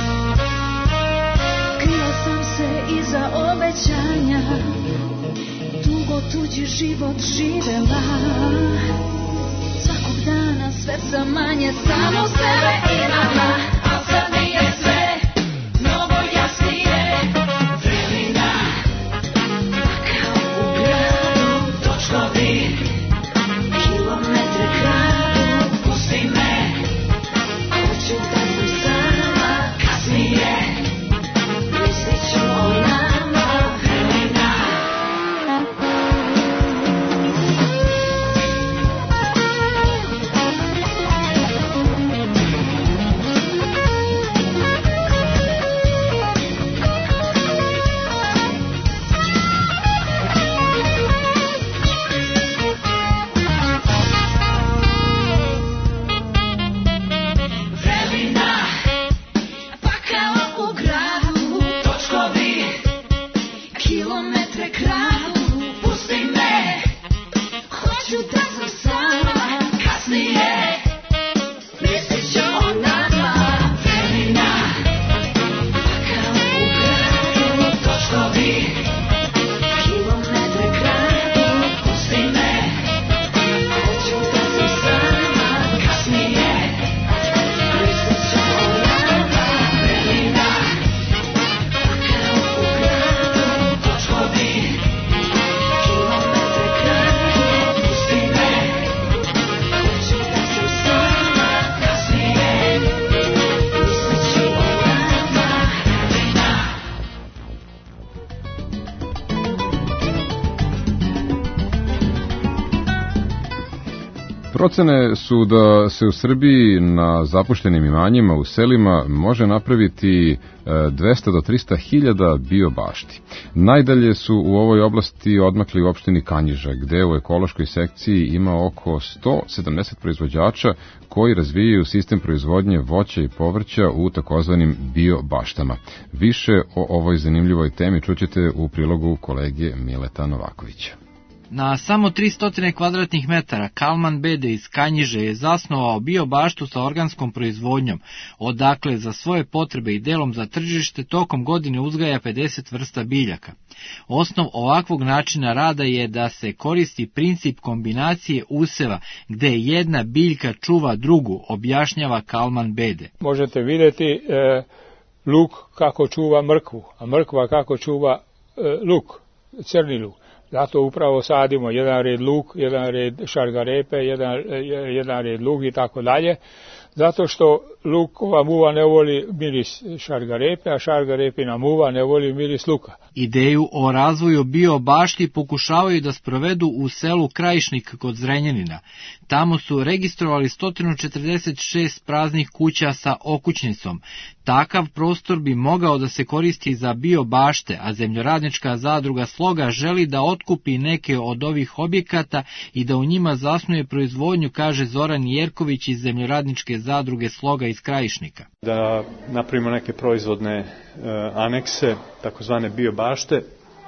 Krila sam se iza obećanja, dugo tuđi život živela. Svakog dana sve sam manje samo sebe imala, a sad mi je sve mnogo jasnije. Vrelina, kao u gradu, točkovi, kilometre gradu, pusti me, hoću da sam sama kasnije, mislit ću o nama. Vrelina, Vrelina, pa kao u gradu, točkovi, kilometre gradu, pusti me, hoću da sam sama kasnije, mislit ću o nama. Vrelina, pa kao u gradu, točkovi, kilometre gradu, pusti me, hoću da sam sama kasnije, mislit ću o nama. Vrelina, pa kao u gradu, točkovi, kilometre gradu, pusti me, hoću da sam sama kasnije, mislit ću o nama. Vrelina. Procene su da se u Srbiji na zapuštenim imanjima u selima može napraviti dvesta do trista hiljada biobašti. Najdalje su u ovoj oblasti odmakli u opštini Kanjiža, gde u ekološkoj sekciji ima oko sto sedamdeset proizvođača koji razvijaju sistem proizvodnje voća i povrća u takozvanim biobaštama. Više o ovoj zanimljivoj temi čućete u prilogu kolege Mileta Novakovića. Na samo tristo kvadratnih metara Kalman Bede iz Kanjiže je zasnovao biobaštu sa organskom proizvodnjom, odakle za svoje potrebe i delom za tržište tokom godine uzgaja pedeset vrsta biljaka. Osnov ovakvog načina rada je da se koristi princip kombinacije useva, gde jedna biljka čuva drugu, objašnjava Kalman Bede. Možete vidjeti e, luk kako čuva mrkvu, a mrkva kako čuva e, luk, crni luk. Zato upravo sadimo jedan red luk, jedan red šargarepe, jedan, jedan red luk i tako dalje. Zato što lukova muva ne voli miris šargarepe, a šargarepina muva ne voli miris luka. Ideju o razvoju biobašti pokušavaju da sprovedu u selu Krajišnik kod Zrenjanina. Tamo su registrovali sto četrdeset šest praznih kuća sa okućnicom. Takav prostor bi mogao da se koristi za biobašte, a zemljoradnička zadruga Sloga želi da otkupi neke od ovih objekata i da u njima zasnuje proizvodnju, kaže Zoran Jerković iz zemljoradničke zadruge Sloga iz Krajišnika. Da napravimo neke proizvodne e, anekse, takozvane biobašte,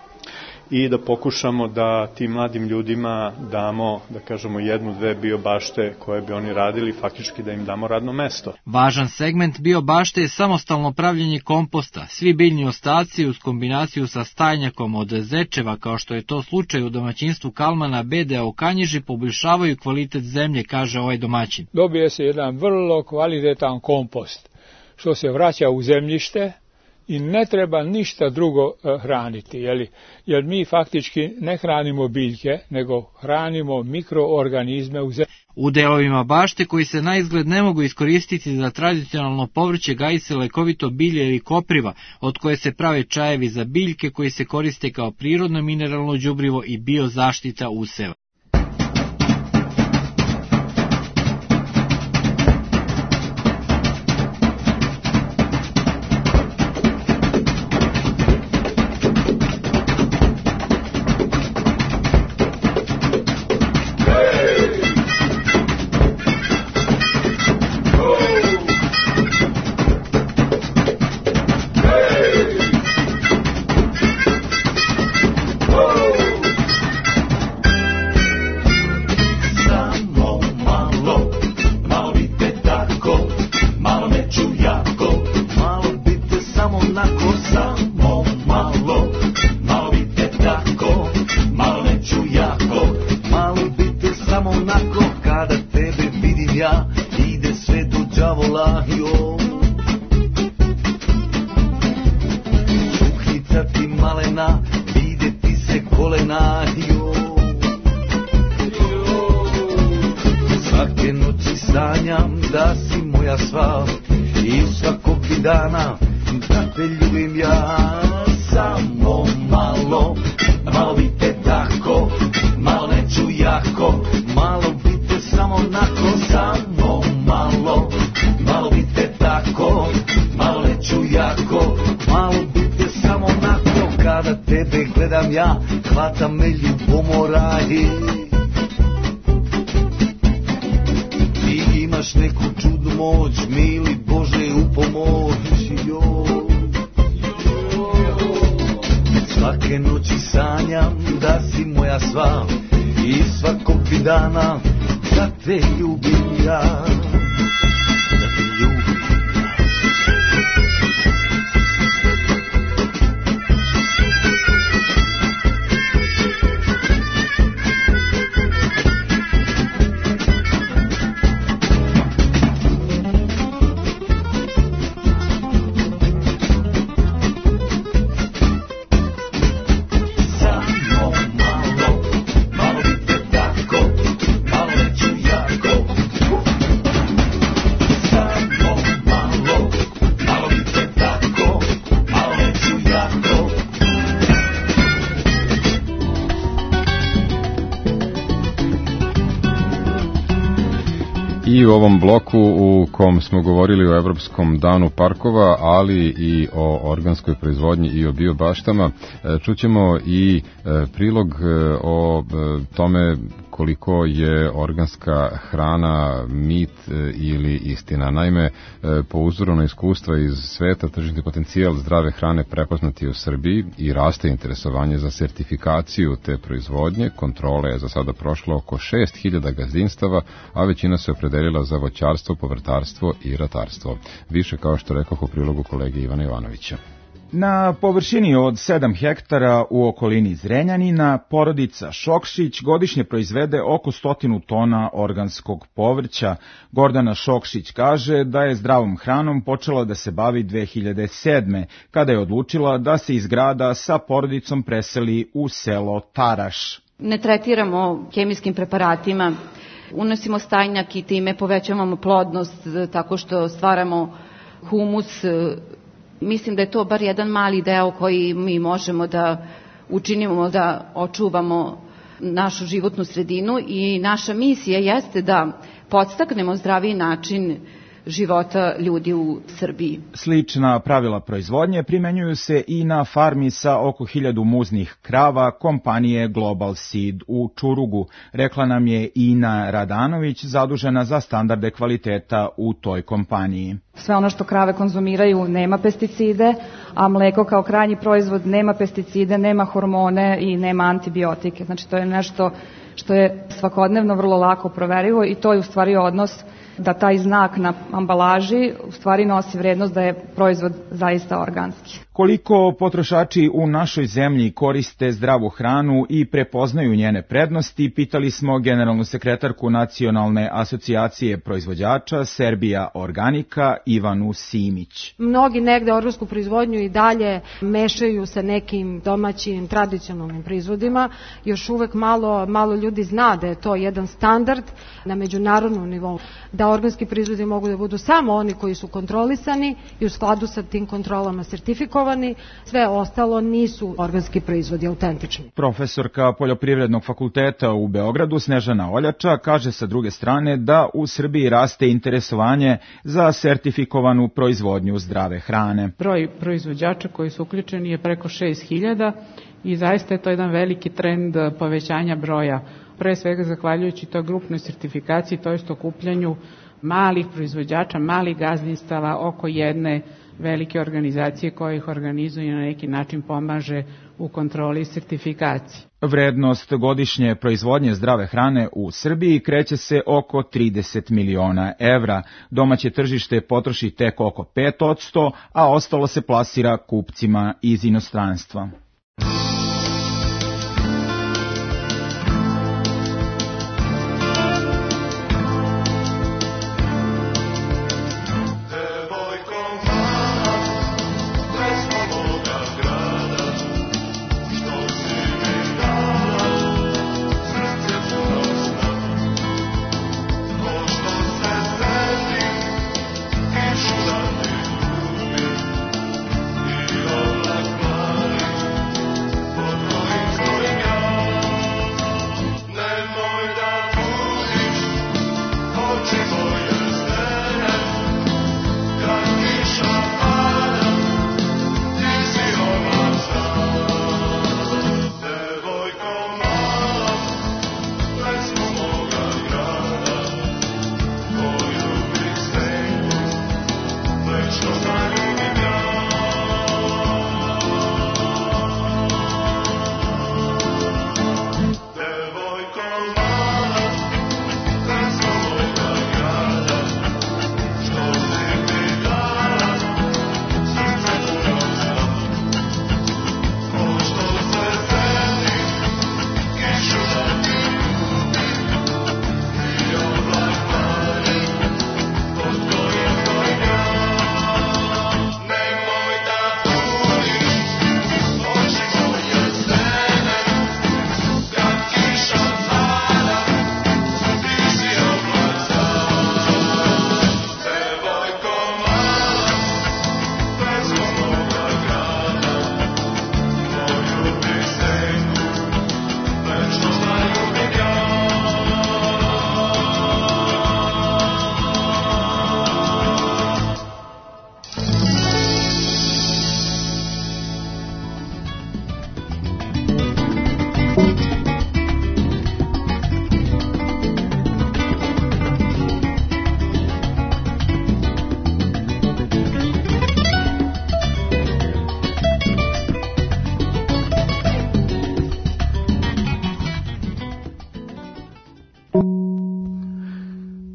i da pokušamo da tim mladim ljudima damo, da kažemo, jednu, dve biobašte koje bi oni radili, faktički da im damo radno mesto. Važan segment biobašte je samostalno pravljenje komposta. Svi biljni ostaci uz kombinaciju sa stajnjakom od zečeva, kao što je to slučaj u domaćinstvu Kalmana Bedea u Kanjiži, poboljšavaju kvalitet zemlje, kaže ovaj domaćin. Dobije se jedan vrlo kvalitetan kompost, što se vraća u zemljište, i ne treba ništa drugo hraniti, jeli? Jer mi faktički ne hranimo biljke, nego hranimo mikroorganizme u zemlji. U delovima bašte koji se na izgled ne mogu iskoristiti za tradicionalno povrće gaji se lekovito bilje ili kopriva, od koje se prave čajevi za biljke koji se koriste kao prirodno mineralno đubrivo i biozaštita useva. I u ovom bloku u kom smo govorili o Evropskom danu parkova, ali i o organskoj proizvodnji i o biobaštama, čućemo i prilog o tome koliko je organska hrana mit ili istina. Naime, po uzoru na iskustva iz sveta, tržni potencijal zdrave hrane prepoznati u Srbiji i raste interesovanje za sertifikaciju te proizvodnje. Kontrole je za sada prošlo oko šest hiljada gazdinstava, a većina se opredelila za voćarstvo, povrtarstvo i ratarstvo. Više, kao što rekoh, u prilogu kolege Ivana Jovanovića. Na površini od sedam hektara u okolini Zrenjanina, porodica Šokšić godišnje proizvede oko stotinu tona organskog povrća. Gordana Šokšić kaže da je zdravom hranom počela da se bavi dve hiljade sedme. kada je odlučila da se iz grada sa porodicom preseli u selo Taraš. Ne tretiramo kemijskim preparatima, unosimo stajnjak i time povećavamo plodnost tako što stvaramo humus. Mislim da je to bar jedan mali deo koji mi možemo da učinimo, da očuvamo našu životnu sredinu i naša misija jeste da podstaknemo zdraviji način života ljudi u Srbiji. Slična pravila proizvodnje primenjuju se i na farmi sa oko hiljadu muznih krava kompanije Global Seed u Čurugu, rekla nam je Ina Radanović, zadužena za standarde kvaliteta u toj kompaniji. Sve ono što krave konzumiraju nema pesticide, a mleko kao krajnji proizvod nema pesticide, nema hormone i nema antibiotike. Znači to je nešto što je svakodnevno vrlo lako proverivo i to je u stvari odnos da taj znak na ambalaži u stvari nosi vrednost da je proizvod zaista organski. Koliko potrošači u našoj zemlji koriste zdravu hranu i prepoznaju njene prednosti, pitali smo generalnu sekretarku Nacionalne asocijacije proizvođača Serbia Organika Ivanu Simić. Mnogi negde organsku proizvodnju i dalje mešaju sa nekim domaćim tradicionalnim proizvodima. Još uvek malo, malo ljudi zna da je to jedan standard na međunarodnom nivou, da organski proizvodi mogu da budu samo oni koji su kontrolisani i u skladu sa tim kontrolama sertifikovani. Sve ostalo nisu organski proizvodi autentični. Profesorka Poljoprivrednog fakulteta u Beogradu Snežana Oljača kaže sa druge strane da u Srbiji raste interesovanje za sertifikovanu proizvodnju zdrave hrane. Broj proizvođača koji su uključeni je preko šest hiljada i zaista je to jedan veliki trend povećanja broja. Pre svega zahvaljujući toj grupnoj sertifikaciji, to jest okupljanju malih proizvođača, malih gazdinstava oko jedne velike organizacije koja ih organizuje i na neki način pomaže u kontroli i sertifikaciji. Vrednost godišnje proizvodnje zdrave hrane u Srbiji kreće se oko trideset miliona evra. Domaće tržište potroši tek oko pet posto, a ostalo se plasira kupcima iz inostranstva.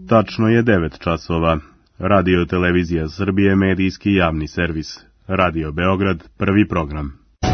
Tačno je devet časova. Radio Televizija Srbije, medijski javni servis. Radio Beograd, prvi program.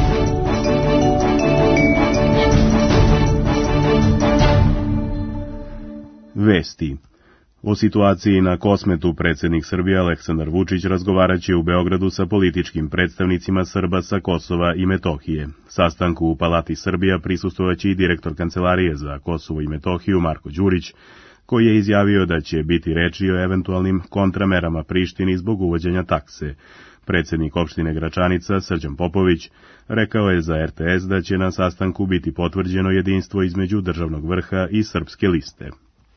Vesti. O situaciji na Kosmetu predsjednik Srbije Aleksandar Vučić razgovaraće u Beogradu sa političkim predstavnicima Srba sa Kosova i Metohije. Sastanku u Palati Srbija prisustvovaće i direktor Kancelarije za Kosovo i Metohiju Marko Đurić, koji je izjavio da će biti reči o eventualnim kontramerama Prištini zbog uvođenja takse. Predsjednik opštine Gračanica Srđan Popović rekao je za R T S da će na sastanku biti potvrđeno jedinstvo između državnog vrha i Srpske liste.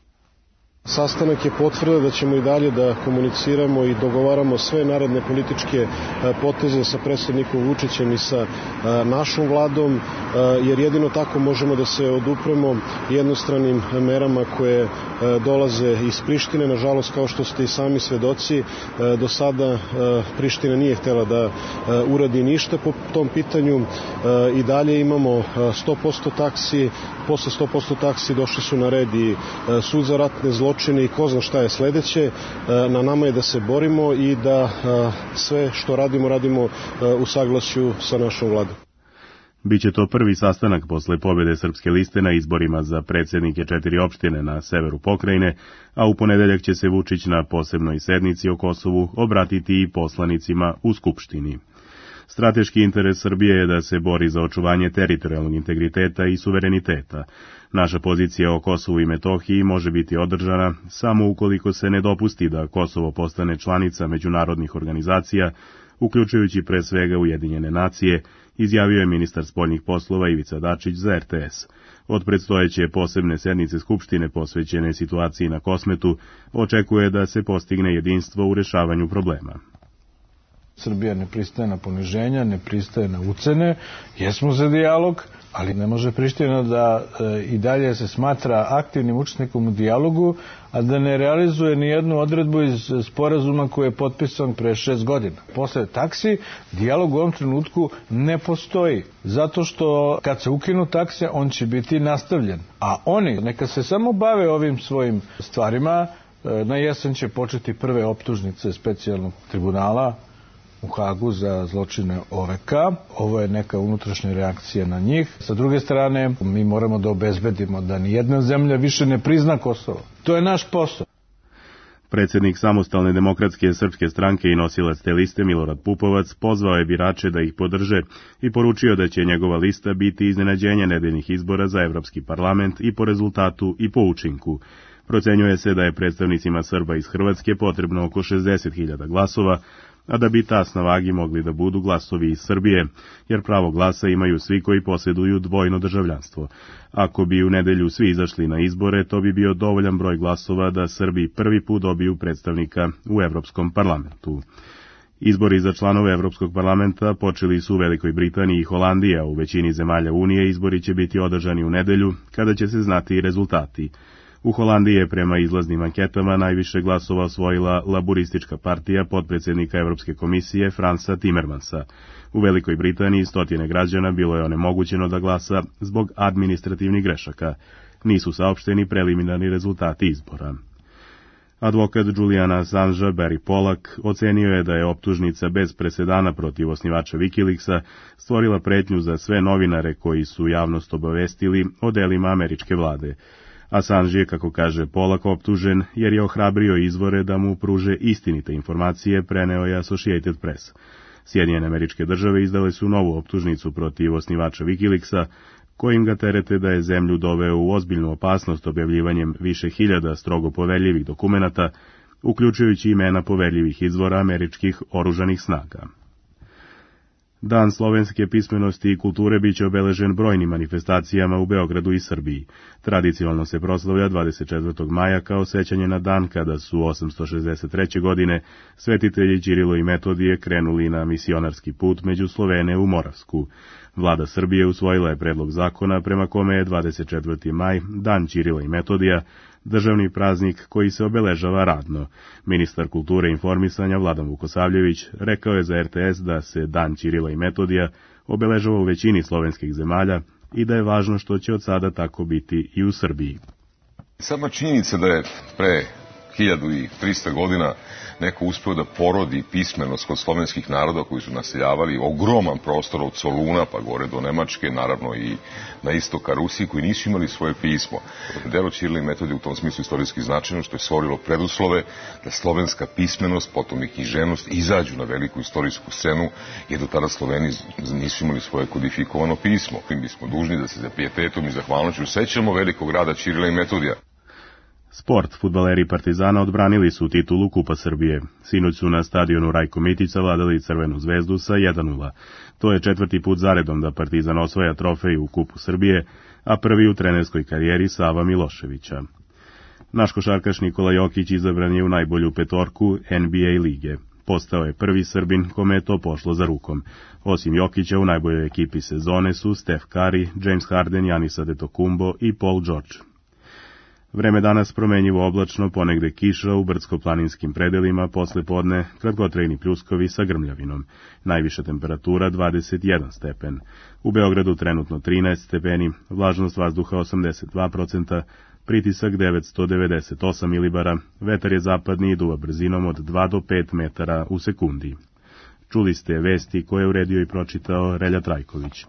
Sastanak je potvrda da ćemo i dalje da komuniciramo i dogovaramo sve naredne političke poteze sa predsjednikom Vučićem i sa našom vladom, jer jedino tako možemo da se odupremo jednostranim merama koje dolaze iz Prištine. Nažalost, kao što ste i sami svedoci, do sada Priština nije htjela da uradi ništa po tom pitanju. I dalje imamo sto posto taksi, posle sto posto taksi došli su na red i sud za ratne zločine i ko zna šta je sledeće. Na nama je da se borimo i da sve što radimo, radimo u saglasju sa našom vladom. Biće to prvi sastanak posle pobjede Srpske liste na izborima za predsjednike četiri opštine na severu pokrajine, a u ponedeljak će se Vučić na posebnoj sednici o Kosovu obratiti i poslanicima u Skupštini. Strateški interes Srbije je da se bori za očuvanje teritorijalnog integriteta i suvereniteta. Naša pozicija o Kosovu i Metohiji može biti održana samo ukoliko se ne dopusti da Kosovo postane članica međunarodnih organizacija, uključujući pre svega Ujedinjene nacije, izjavio je ministar spoljnih poslova Ivica Dačić za R T S. Od predstojeće posebne sednice Skupštine posvećene situaciji na Kosmetu očekuje da se postigne jedinstvo u rešavanju problema. Srbija ne pristaje na poniženja, ne pristaje na ucene, jesmo za dijalog, ali ne može Priština da e, i dalje se smatra aktivnim učesnikom u dijalogu, a da ne realizuje ni jednu odredbu iz sporazuma koji je potpisan pre šest godina. Posle taksi, dijalog u ovom trenutku ne postoji, zato što kad se ukinu takse, on će biti nastavljen. A oni, neka se samo bave ovim svojim stvarima, e, na jesen će početi prve optužnice specijalnog tribunala u Hagu za zločine O V K. Ovo je neka unutrašnja reakcija na njih. Sa druge strane, mi moramo da obezbedimo da ni jedna zemlja više ne prizna Kosovo. To je naš posao. Predsjednik Samostalne demokratske srpske stranke i nosilac te liste Milorad Pupovac pozvao je birače da ih podrže i poručio da će njegova lista biti iznenađenje nedeljnih izbora za Evropski parlament i po rezultatu i po učinku. Procenjuje se da je predstavnicima Srba iz Hrvatske potrebno oko šezdeset hiljada glasova, a da bi tas na vagi mogli da budu glasovi iz Srbije, jer pravo glasa imaju svi koji posjeduju dvojno državljanstvo. Ako bi u nedelju svi izašli na izbore, to bi bio dovoljan broj glasova da Srbi prvi put dobiju predstavnika u Evropskom parlamentu. Izbori za članove Evropskog parlamenta počeli su u Velikoj Britaniji i Holandiji, a u većini zemalja Unije izbori će biti održani u nedelju, kada će se znati i rezultati. U Holandiji je prema izlaznim anketama najviše glasova osvojila laburistička partija potpredsjednika Evropske komisije Fransa Timmermansa. U Velikoj Britaniji stotine građana bilo je onemogućeno da glasa zbog administrativnih grešaka. Nisu saopšteni preliminarni rezultati izbora. Advokat Juliana Assangea Barry Pollack ocenio je da je optužnica bez presedana protiv osnivača Wikileaksa stvorila pretnju za sve novinare koji su javnost obavestili o delima američke vlade. Assange je, kako kaže Pollack, optužen jer je ohrabrio izvore da mu pruže istinite informacije, preneo je Associated Press. Sjedinjene Američke Države izdale su novu optužnicu protiv osnivača Wikileaksa, kojim ga terete da je zemlju doveo u ozbiljnu opasnost objavljivanjem više hiljada strogo poverljivih dokumenata, uključujući imena poverljivih izvora američkih oružanih snaga. Dan slovenske pismenosti i kulture biće obeležen brojnim manifestacijama u Beogradu i Srbiji. Tradicionalno se proslavlja dvadeset četvrtog maja kao sećanje na dan kada su osamsto šezdeset treće. godine svetitelji Ćirilo i Metodije krenuli na misionarski put među Slovene u Moravsku. Vlada Srbije usvojila je predlog zakona prema kome je dvadeset četvrti maj, dan Ćirila i Metodija, državni praznik koji se obeležava radno. Ministar kulture i informisanja Vladan Vukosavljević rekao je za R T S da se dan Ćirila i Metodija obeležava u većini slovenskih zemalja i da je važno što će od sada tako biti i u Srbiji. Sama činjenica da je pre hiljadu i trista godina neko uspeo da porodi pismenost kod slovenskih naroda koji su naseljavali ogroman prostor od Soluna pa gore do Nemačke, naravno i na istok ka Rusiji, koji nisu imali svoje pismo. Delo Ćirila i Metodija u tom smislu istorijski značajno, što je stvorilo preduslove da slovenska pismenost, potom i književnost izađu na veliku istorijsku scenu, jer do tada Sloveni nisu imali svoje kodifikovano pismo. Mi bismo dužni da se za pijetetom i zahvalnošću sećamo velikog rada Ćirila i Metodija. Sport. Fudbaleri Partizana odbranili su titulu Kupa Srbije. Sinoć su na stadionu Rajko Mitić savladali Crvenu zvezdu sa jedan nula. To je četvrti put zaredom da Partizan osvaja trofej u Kupu Srbije, a prvi u trenerskoj karijeri Sava Miloševića. Naš košarkaš Nikola Jokić izabran je u najbolju petorku N B A lige. Postao je prvi Srbin kome je to pošlo za rukom. Osim Jokića u najboljoj ekipi sezone su Steph Curry, James Harden, Giannis Antetokounmpo i Paul George. Vreme danas promenjivo oblačno, ponegde kiša u brdsko-planinskim predelima, posle podne kratkotrajni pljuskovi sa grmljavinom. Najviša temperatura dvadeset jedan stepen. U Beogradu trenutno trinaest stepeni, vlažnost vazduha osamdeset dva procenta, pritisak devetsto devedeset osam milibara, vetar je zapadni i duva brzinom od dva do pet metara u sekundi. Čuli ste vesti koje je uredio i pročitao Relja Trajković.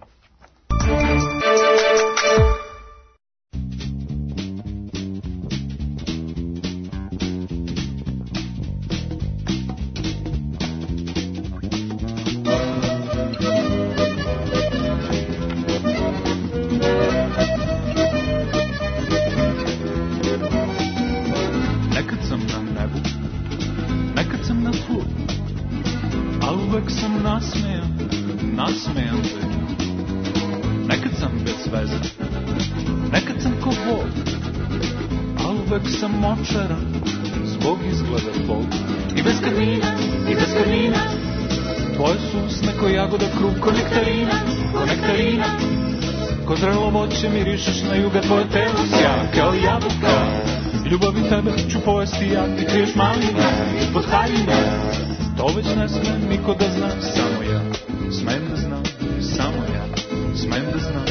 Mirišeš na juga, tvoje telo sja kao jabuka. Ljubavi tebe ću pojesti, ja ti kriješ maline ispod haljine. To već ne smem niko da zna, samo ja smem da znam, samo ja smem da znam.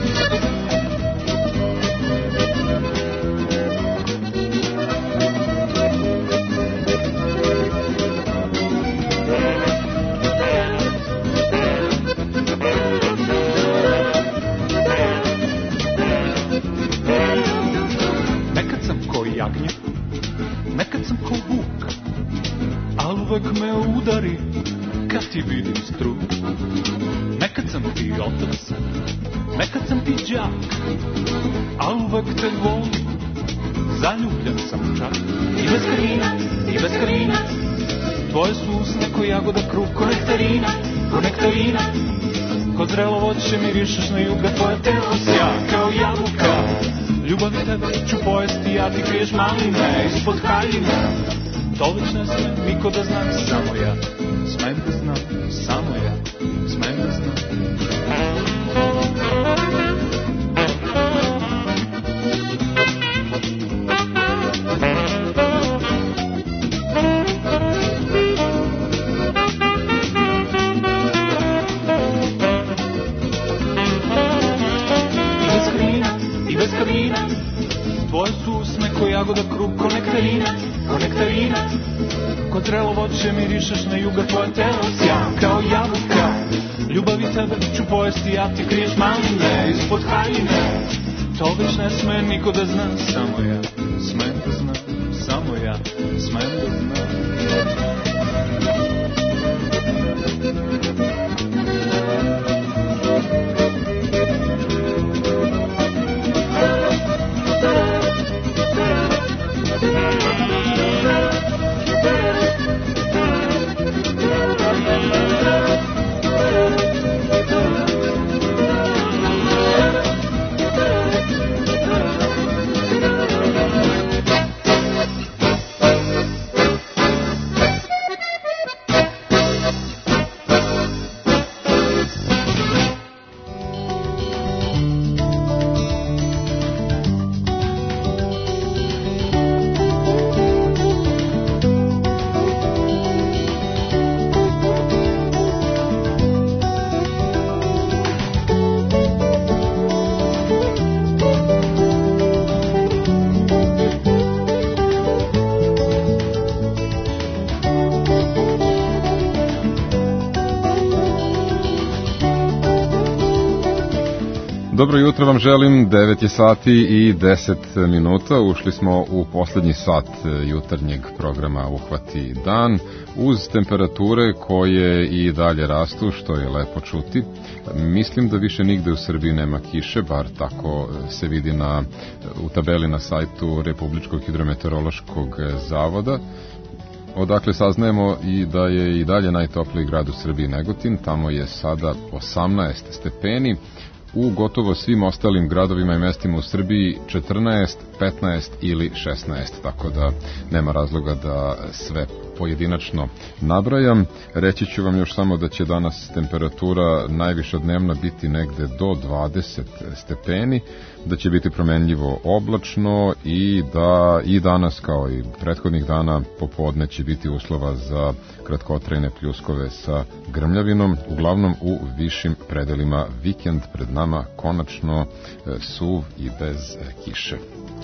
Nekad sam ko vuk, al uvek me udari kad ti vidim struk. Nekad sam ti otac, nekad sam ti đak, al uvek te volim, zaljubljen sam čak. I bez krina, i bez krina, tvoje su usne ko jagoda kruh, ko nektarina, ko nektarina. Ko zrelo voće mirišeš na juga, tvoje telo sja kao jabuka. Ljubavi tebe ću pojesti, ja ti kriješ maline ispod haljine. To već ne smem niko da zna, samo ja smem da znam, samo ja smem da znam. Tvoje su usne ko jagoda kruh, ko nektarina, ko nektarina. Ko zrelo voće mirišeš na juga, tvoje telo sja kao jabuka. Ljubavi tebe ću pojesti, ja ti kriješ maline ispod haljine. To već ne sme niko da zna, samo ja smem da znam, samo ja smem da znam. Dobro jutro vam želim, devet je sati i deset minuta, ušli smo u poslednji sat jutarnjeg programa Uhvati dan, uz temperature koje i dalje rastu, što je lepo čuti. Mislim da više nigde u Srbiji nema kiše, bar tako se vidi na, u tabeli na sajtu Republičkog hidrometeorološkog zavoda. Odakle saznajemo i da je i dalje najtopliji grad u Srbiji Negotin, tamo je sada osamnaest stepeni, u gotovo svim ostalim gradovima i mestima u Srbiji četrnaest, petnaest ili šesnaest, tako da nema razloga da sve pojedinačno nabrajam. Reći ću vam još samo da će danas temperatura najviša dnevna biti negde do dvadeset stepeni, da će biti promenljivo oblačno i da i danas kao i prethodnih dana popodne će biti uslova za kratkotrajne pljuskove sa grmljavinom, uglavnom u višim predelima. Vikend pred nama konačno suv i bez kiše.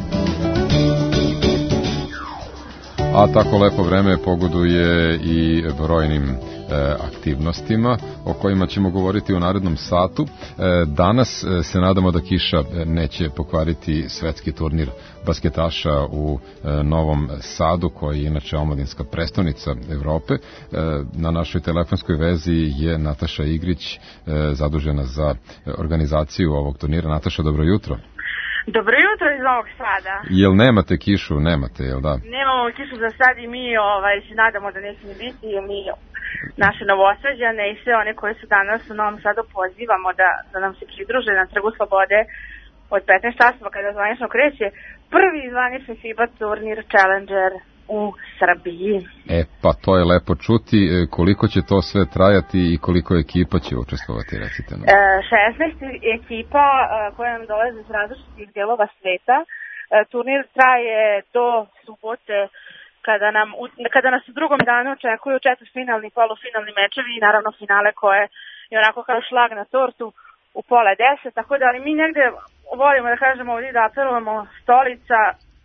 A tako lepo vreme pogoduje i brojnim e, aktivnostima o kojima ćemo govoriti u narednom satu. E, danas e, se nadamo da kiša neće pokvariti svetski turnir basketaša u e, Novom Sadu, koji je inače omladinska prestonica Evrope. E, na našoj telefonskoj vezi je Nataša Igrić, e, zadužena za organizaciju ovog turnira. Nataša, dobro jutro. Dobro jutro iz Novog Sada. Jel nemate kišu? Nemate, jel da? Nemamo kišu za sad i mi ovaj, se nadamo da neće ni biti i mi naše Novosađane i sve one koji su danas u Novom Sadu pozivamo da, da nam se pridruže na Trgu Slobode od petnaest časova kada zvanično kreće prvi zvanični FIBA turnir Challenger u Srbiji. E, pa to je lepo čuti. Koliko će to sve trajati i koliko ekipa će učestvovati, recite nam? E, šesnaest ekipa e, koje nam dolaze iz različitih delova sveta. E, turnir traje do subote kada, nam, kada nas u drugom danu očekuju četvrtfinalni, polufinalni mečevi i naravno finale koje je onako kao šlag na tortu u pola deset. Tako da ali mi negde volimo da kažemo ovdje da apelujemo stolica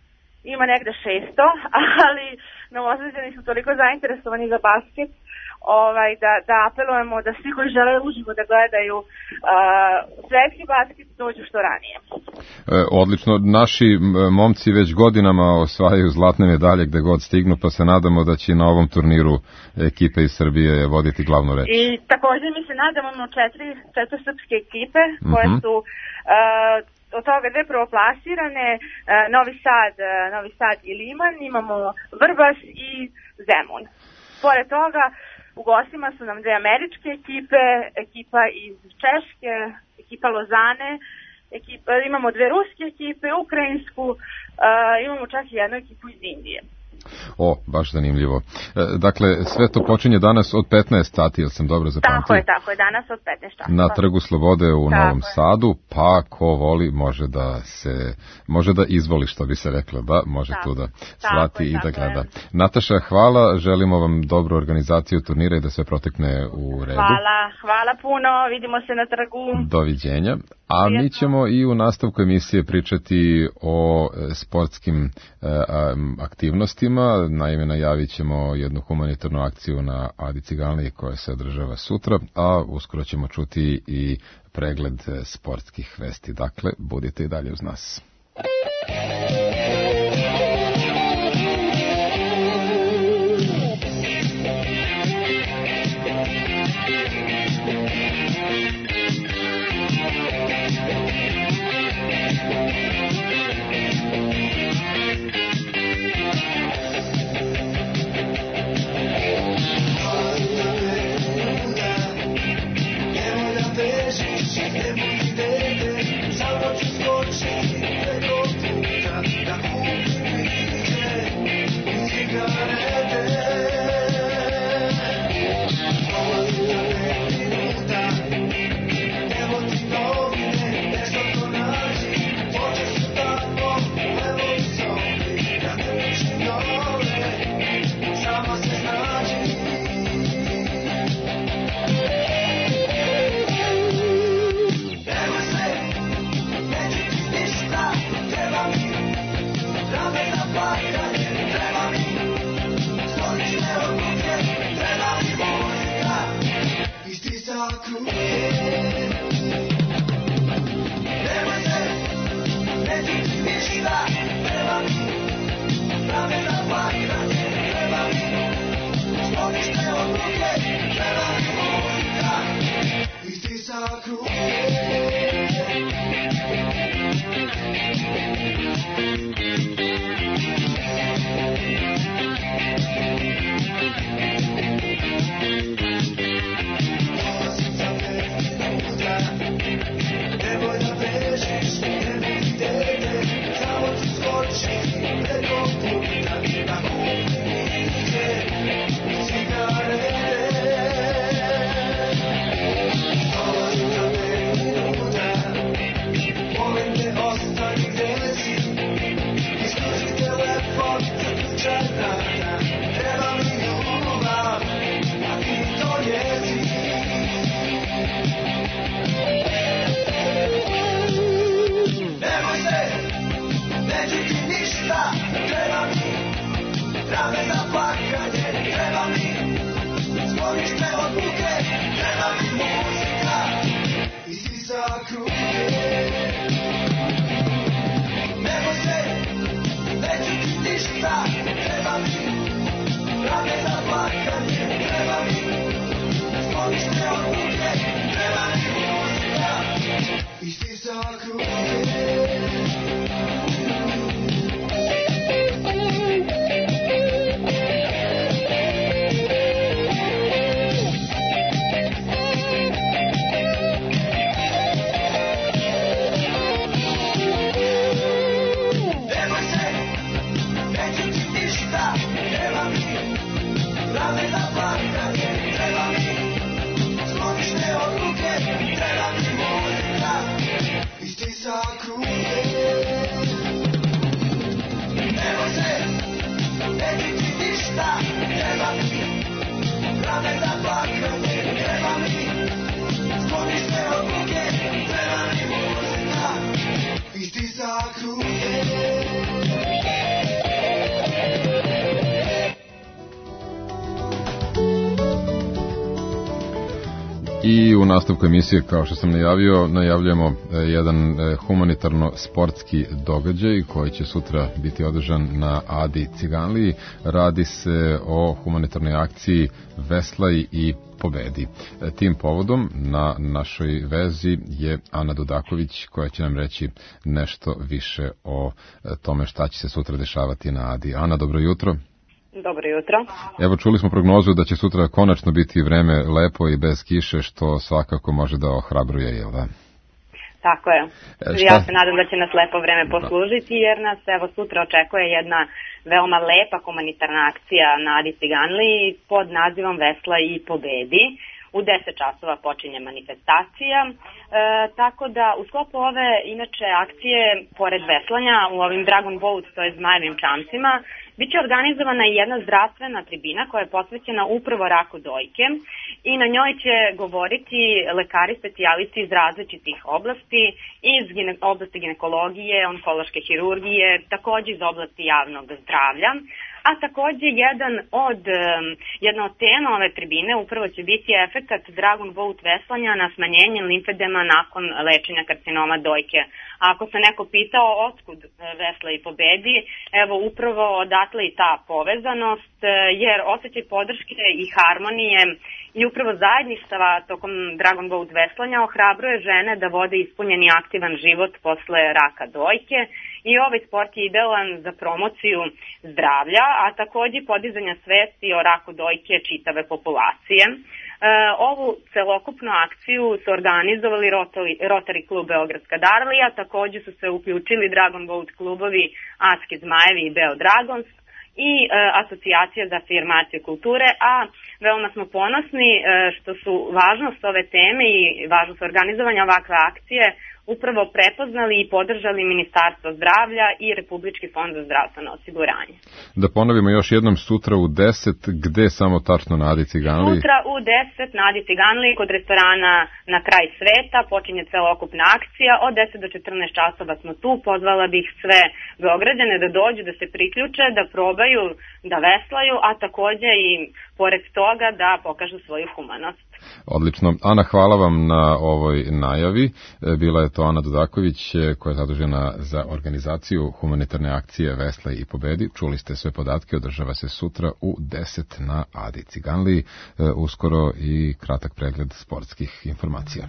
ima negde šesto, ali Novosađani su toliko zainteresovani za basket ovaj, da, da apelujemo da svi koji žele uživo da gledaju uh, svetski basket dođu što ranije. E, odlično. Naši momci već godinama osvajaju zlatne medalje gde god stignu, pa se nadamo da će na ovom turniru ekipe iz Srbije voditi glavnu reč. I također mi se nadamo na četiri, četiri srpske ekipe koje mm-hmm. su uh, od toga dve prvoplasirane, Novi Sad, Novi Sad i Liman, imamo Vrbas i Zemun. Pored toga, u gostima su nam dve američke ekipe, ekipa iz Češke, ekipa Lozane, ekipa, imamo dve ruske ekipe, ukrajinsku, imamo čak i jednu ekipu iz Indije. O, baš zanimljivo. Dakle, sve to počinje danas od petnaest sati, jel sam dobro zapamtio? Tako je, tako je, danas od petnaest sati. Na Trgu Slobode u tako Novom je. Sadu, pa ko voli može da se, može da izvoli, što bi se reklo, da može tako, tu da slati i da gleda. Je. Nataša, hvala, želimo vam dobru organizaciju turnira i da sve protekne u redu. Hvala, hvala puno, vidimo se na trgu. Doviđenja. A mi ćemo i u nastavku emisije pričati o sportskim aktivnostima. Naime, najavit ćemo jednu humanitarnu akciju na Adi Ciganliji koja se održava sutra, a uskoro ćemo čuti i pregled sportskih vesti. Dakle, budite i dalje uz nas. Slonište od buke, treba mi muzika i stisala kruge. I u nastavku emisije, kao što sam najavio, najavljujemo jedan humanitarno-sportski događaj koji će sutra biti održan na Adi Ciganliji. Radi se o humanitarnoj akciji Veslaj i pobedi. Tim povodom na našoj vezi je Ana Dudaković koja će nam reći nešto više o tome šta će se sutra dešavati na Adi. Ana, dobro jutro. Dobro jutro. Evo, čuli smo prognozu da će sutra konačno biti vreme lepo i bez kiše, što svakako može da ohrabruje, jel da? Tako je. E, ja se nadam da će nas lepo vreme poslužiti, jer nas evo sutra očekuje jedna veoma lepa humanitarna akcija na Adi Ciganliji pod nazivom Veslaj i pobedi. U deset časova počinje manifestacija, e, tako da u sklopu ove inače akcije, pored veslanja, u ovim Dragon Boat, to je zmajevim čamcima, bit će organizovana i jedna zdravstvena tribina koja je posvećena upravo raku dojke i na njoj će govoriti lekari specijalisti iz različitih oblasti, iz gine, oblasti ginekologije, onkološke hirurgije, takođe iz oblasti javnog zdravlja. A takođe jedan od, jedna od tema ove tribine upravo će biti efekat Dragon Boat veslanja na smanjenje limfedema nakon lečenja karcinoma dojke. A ako se neko pitao otkud vesla i pobedi, evo upravo odatle i ta povezanost, jer osjećaj podrške i harmonije i upravo zajedništava tokom Dragon Boat veslanja ohrabruje žene da vode ispunjeni aktivan život posle raka dojke. I ovaj sport je idealan za promociju zdravlja, a takođe podizanja svesti o raku dojke čitave populacije. E, ovu celokupnu akciju su organizovali Rotary, Rotary klub Beogradska Darlija, takođe su se uključili Dragon Boat klubovi Aski Zmajevi i Beo Dragons i e, asocijacija za afirmaciju kulture, a veoma smo ponosni e, što su važnost ove teme i važnost organizovanja ovakve akcije upravo prepoznali i podržali Ministarstvo zdravlja i Republički fond za zdravstveno osiguranje. Da ponovimo još jednom, sutra u deset, gde samo tačno na Adi Ciganliji? Sutra u deset na Adi Ciganliji kod restorana Na kraj sveta počinje celokupna akcija. Od deset do četrnaest časova smo tu. Pozvala bih sve Beograđane da dođu, da se priključe, da probaju da veslaju, a takođe i pored toga da pokažu svoju humanost. Odlično. Ana, hvala vam na ovoj najavi. Bila je to Ana Dudaković koja je zadužena za organizaciju humanitarne akcije Veslaj i pobedi. Čuli ste sve podatke, održava se sutra u deset na Adi Ciganliji. Uskoro i kratak pregled sportskih informacija.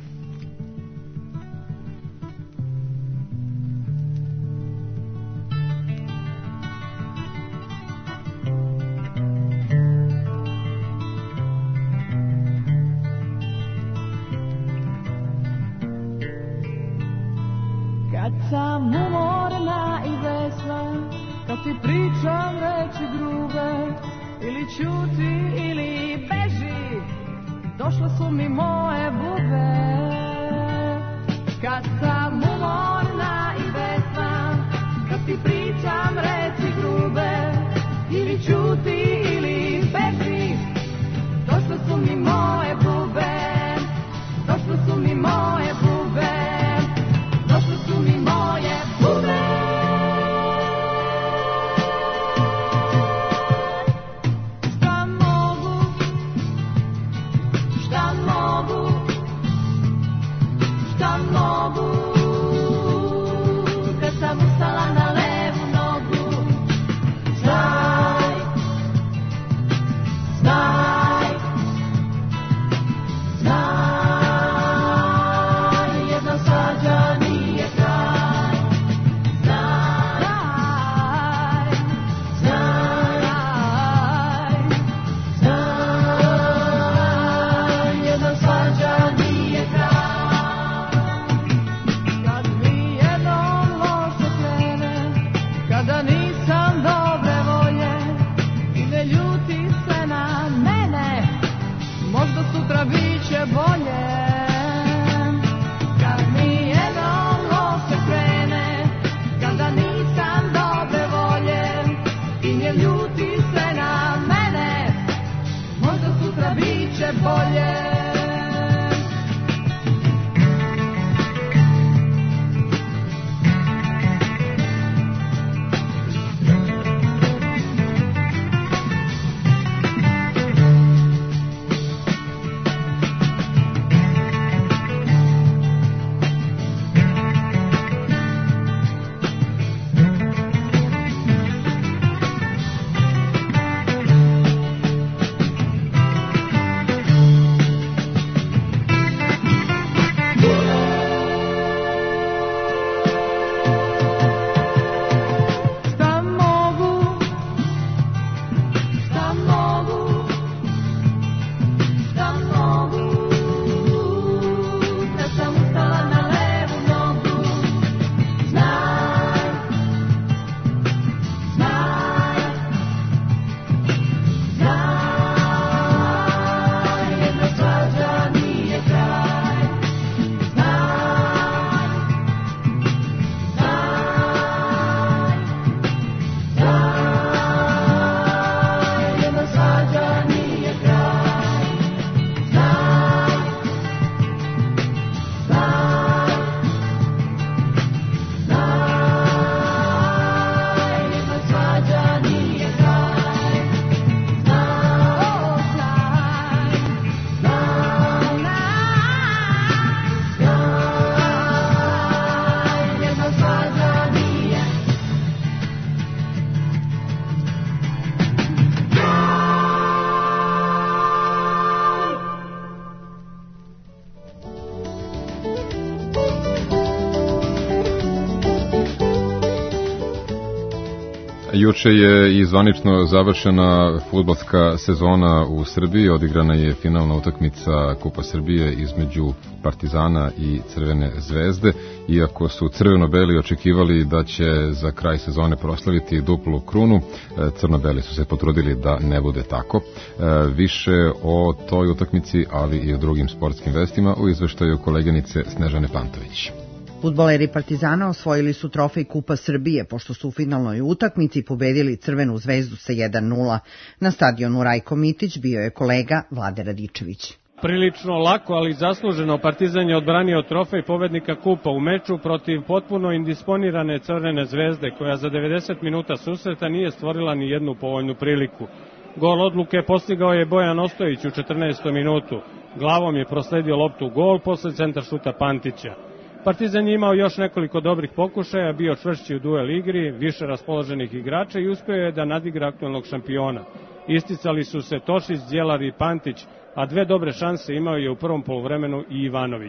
Kad sam umorna i vesla, kad ti pričam reči grube, ili ćuti ili beži, došle su mi moje bube. Kad sam umorna i vesla, kad ti pričam reči grube, ili ćuti ili beži, došle su mi moje bube, došle su mi moje bube. Došle su mi moje bube. Šta mogu, šta mogu, šta mogu, kad sam ustala na levu nogu. Znaj, znaj, Juče je i zvanično završena fudbalska sezona u Srbiji, odigrana je finalna utakmica Kupa Srbije između Partizana i Crvene zvezde, iako su crveno-beli očekivali da će za kraj sezone proslaviti duplu krunu, crno-beli su se potrudili da ne bude tako. Više o toj utakmici, ali i o drugim sportskim vestima u izveštaju koleginice Snežane Pantović. Fudbaleri Partizana osvojili su trofej Kupa Srbije, pošto su u finalnoj utakmici pobedili Crvenu zvezdu sa jedan nula. Na stadionu Rajko Mitić bio je kolega Vlade Radičević. Prilično lako, ali zasluženo Partizan je odbranio trofej pobednika Kupa u meču protiv potpuno indisponirane Crvene zvezde, koja za devedeset minuta susreta nije stvorila ni jednu povoljnu priliku. Gol odluke postigao je Bojan Ostojić u četrnaestom minutu. Glavom je prosledio loptu u gol posle centar šuta Pantića. Partizan je imao još nekoliko dobrih pokušaja, bio čvršći u duel igri, više raspoloženih igrača i uspio je da nadigra aktualnog šampiona. Isticali su se Tošić, Djelar i Pantić, a dve dobre šanse imao je u prvom poluvremenu i Ivanović.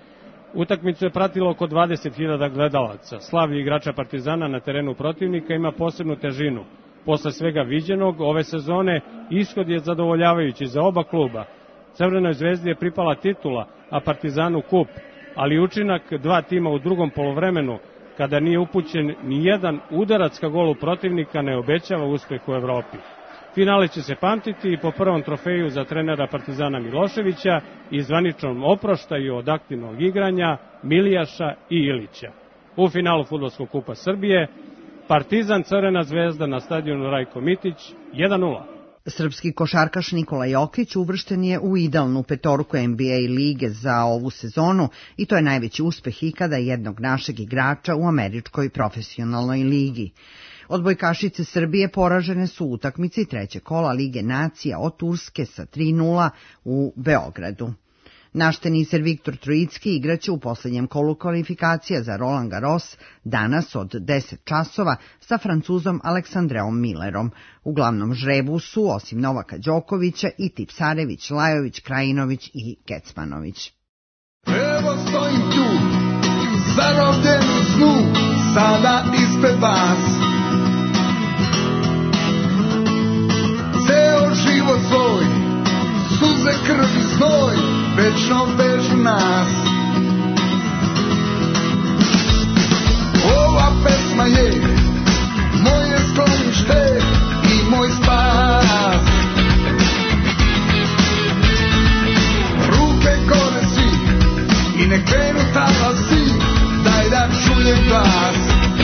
Utakmicu je pratilo oko dvadeset hiljada gledalaca. Slavlje igrača Partizana na terenu protivnika ima posebnu težinu. Posle svega viđenog, ove sezone ishod je zadovoljavajući za oba kluba. Crvenoj zvezdi je pripala titula, a Partizanu kup, ali učinak dva tima u drugom poluvremenu, kada nije upućen ni jedan udarac ka golu protivnika, ne obećava uspeh u Evropi. Finale će se pamtiti i po prvom trofeju za trenera Partizana Miloševića i zvaničnom oproštaju od aktivnog igranja Milijaša i Ilića. U finalu Fudbalskog kupa Srbije Partizan Crvena zvezda na stadionu Rajko Mitić jedan nula. Srpski košarkaš Nikola Jokić uvršten je u idealnu petorku N B A lige za ovu sezonu i to je najveći uspeh ikada jednog našeg igrača u američkoj profesionalnoj ligi. Odbojkašice Srbije poražene su u utakmici trećeg kola Lige nacija od Turske sa tri nula u Beogradu. Naš teniser Viktor Trojicki igraće u posljednjem kolu kvalifikacija za Roland Garros danas od deset časova sa Francuzom Aleksandreom Millerom. U glavnom žrebu su, osim Novaka Đokovića, i Tipsarević, Lajović, Krajinović i Kecmanović. Evo stojim tu, zarobljen u snu, sada ispred vas. Ceo život svoj, suze, krv i znoj, večno vežu nas. Ova pesma je moje sklonište i moj spas. Ruke gore svi i ne krenu talasi, daj da čujem glas.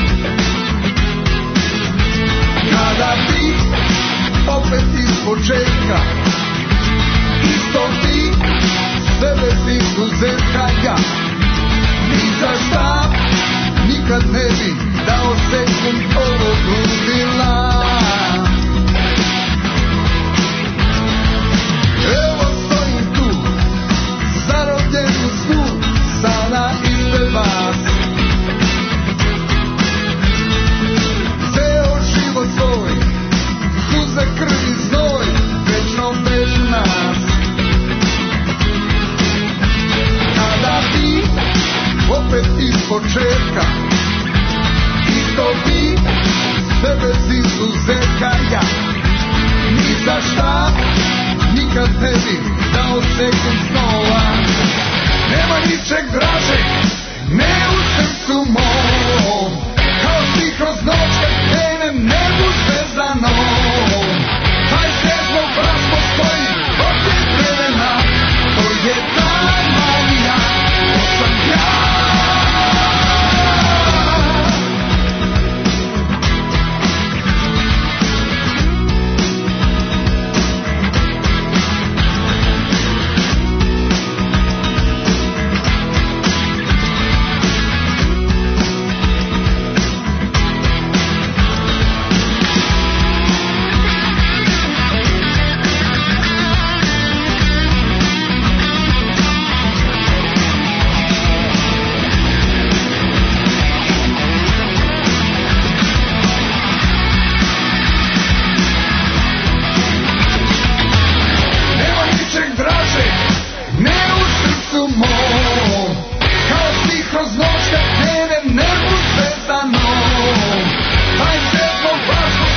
Kada bi opet iz početka, isto ti, sve bez izuzetka ja, ni za šta nikad ne bi dao sekund ovog ludila. Evo stojim tu, zarobljen u snu, sada ispred vas. Ceo život svoj, suze, krv i znoj, večno vežu nas. Kada bi opet iz početka, isto bi, sve bez izuzetka ja, ni za šta nikad ne bi dao sekund snova. Nema ničeg dražeg, ne u srcu mom, kao ti kroz noć kad krenem nebu zvezdanom. Taj svjetlo vraz postoji od te vremena, to je taj manija, to sam ja. Kroz noć kad krenem nebu zvezdanom, taj svjetlo važno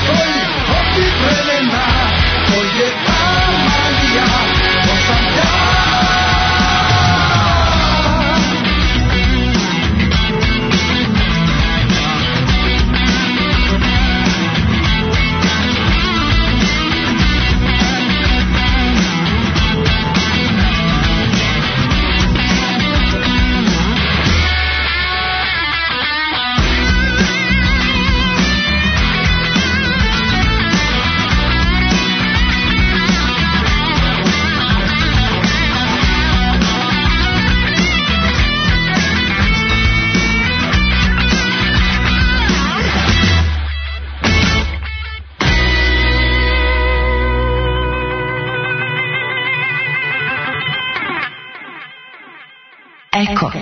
Eko.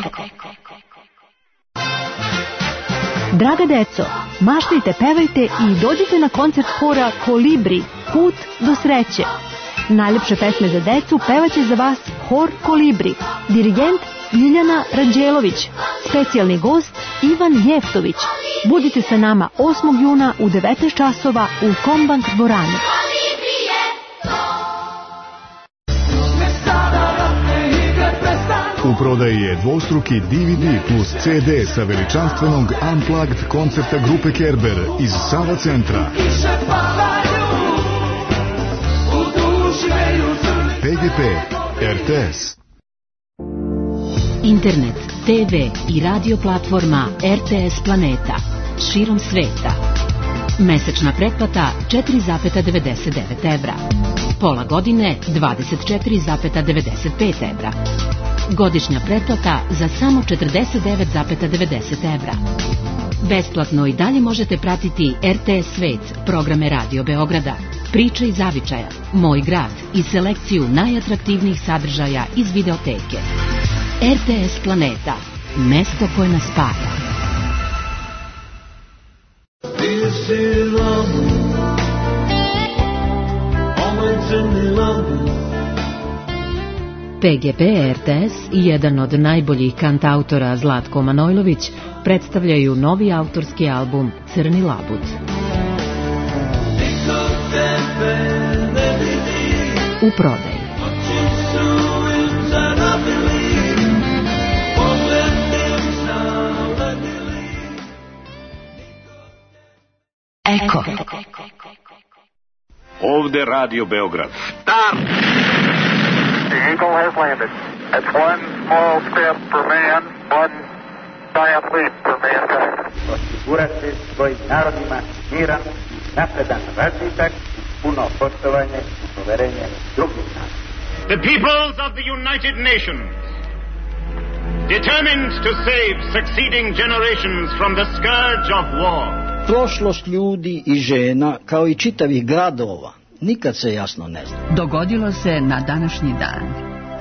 Draga deco, maštajte, pevajte i dođite na koncert hora Kolibri, Put do sreće. Najlepše pesme za decu pevaće za vas hor Kolibri, dirigent Ljiljana Ranđelović, specijalni gost Ivan Jeftović. Budite sa nama osmog juna u devetnaest časova u Kombank dvorani. U prodaji je dvostruki D V D plus C D sa veličanstvenog Unplugged koncerta grupe Kerber iz Sava centra. P G P, R T S. Internet, T V i radio platforma R T S Planeta širom sveta. Mesečna pretplata četiri zarez devedeset devet evra. Pola godine dvadeset četiri zarez devedeset pet evra. Godišnja pretplata za samo četrdeset devet zarez devedeset evra. Besplatno i dalje možete pratiti R T S Svet, programe Radio Beograda, Priče iz Zavičaja, Moj grad i selekciju najatraktivnijih sadržaja iz videoteke. R T S Planeta, mesto koje nas spaja. This is London, moments in London. P G P R T S i jedan od najboljih kantautora Zlatko Manojlović predstavljaju novi autorski album Crni labud. U prodaji. Eko. Ovde Radio Beograd. Start! The Eagle has landed. That's one small step for man, one giant leap for mankind. Osigurati svojim narodima miran, napredan razvitak, puno poštovanje i poverenje drugih naroda. The peoples of the United Nations, determined to save succeeding generations from the scourge of war. Prošlost ljudi i žena, kao i čitavih gradova, nikad se jasno ne zna. Dogodilo se na današnji dan.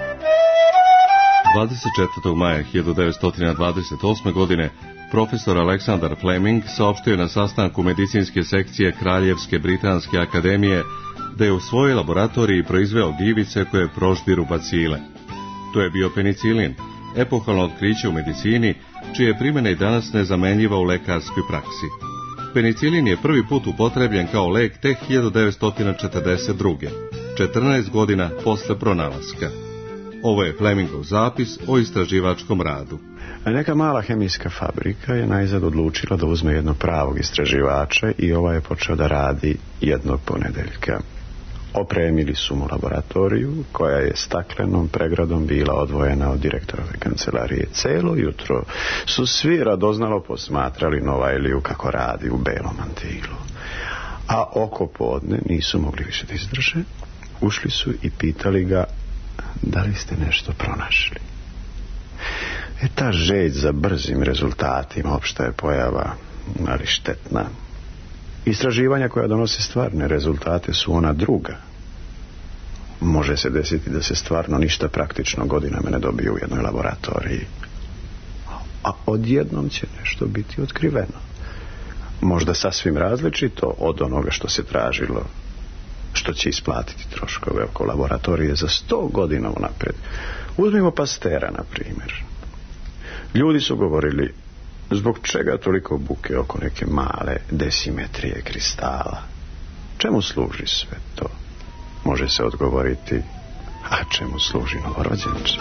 dvadeset četvrtog maja hiljadu devetsto dvadeset osme. godine profesor Aleksandar Fleming saopštio je na sastanku medicinske sekcije Kraljevske britanske akademije da je u svojoj laboratoriji proizveo gljivice koje proždiru bacile. To je bio penicilin, epohalno otkriće u medicini, čije primjena i danas nezamenljiva u lekarskoj praksi. Penicilin je prvi put upotrebljen kao lek tek hiljadu devetsto četrdeset druge. četrnaest godina posle pronalaska. Ovo je Flemingov zapis o istraživačkom radu. Neka mala hemijska fabrika je najzad odlučila da uzme jednog pravog istraživača i ovaj je počeo da radi jednog ponedeljka. Opremili su mu laboratoriju, koja je staklenom pregradom bila odvojena od direktorove kancelarije. Celo jutro su svi radoznalo posmatrali Novajliju kako radi u belom mantilu. A oko podne nisu mogli više da izdrže. Ušli su i pitali ga da li ste nešto pronašli. E ta želj za brzim rezultatima opšta je pojava, ali štetna. Istraživanja koja donose stvarne rezultate su ona druga. Može se desiti da se stvarno ništa praktično godinama ne dobije u jednoj laboratoriji. A odjednom će nešto biti otkriveno. Možda sasvim različito od onoga što se tražilo, što će isplatiti troškove oko laboratorije za sto godina unapred. Uzmimo Pastera, na primjer. Ljudi su govorili, zbog čega toliko buke oko neke male desimetrije kristala? Čemu služi sve to? Može se odgovoriti, a čemu služi novorođenče?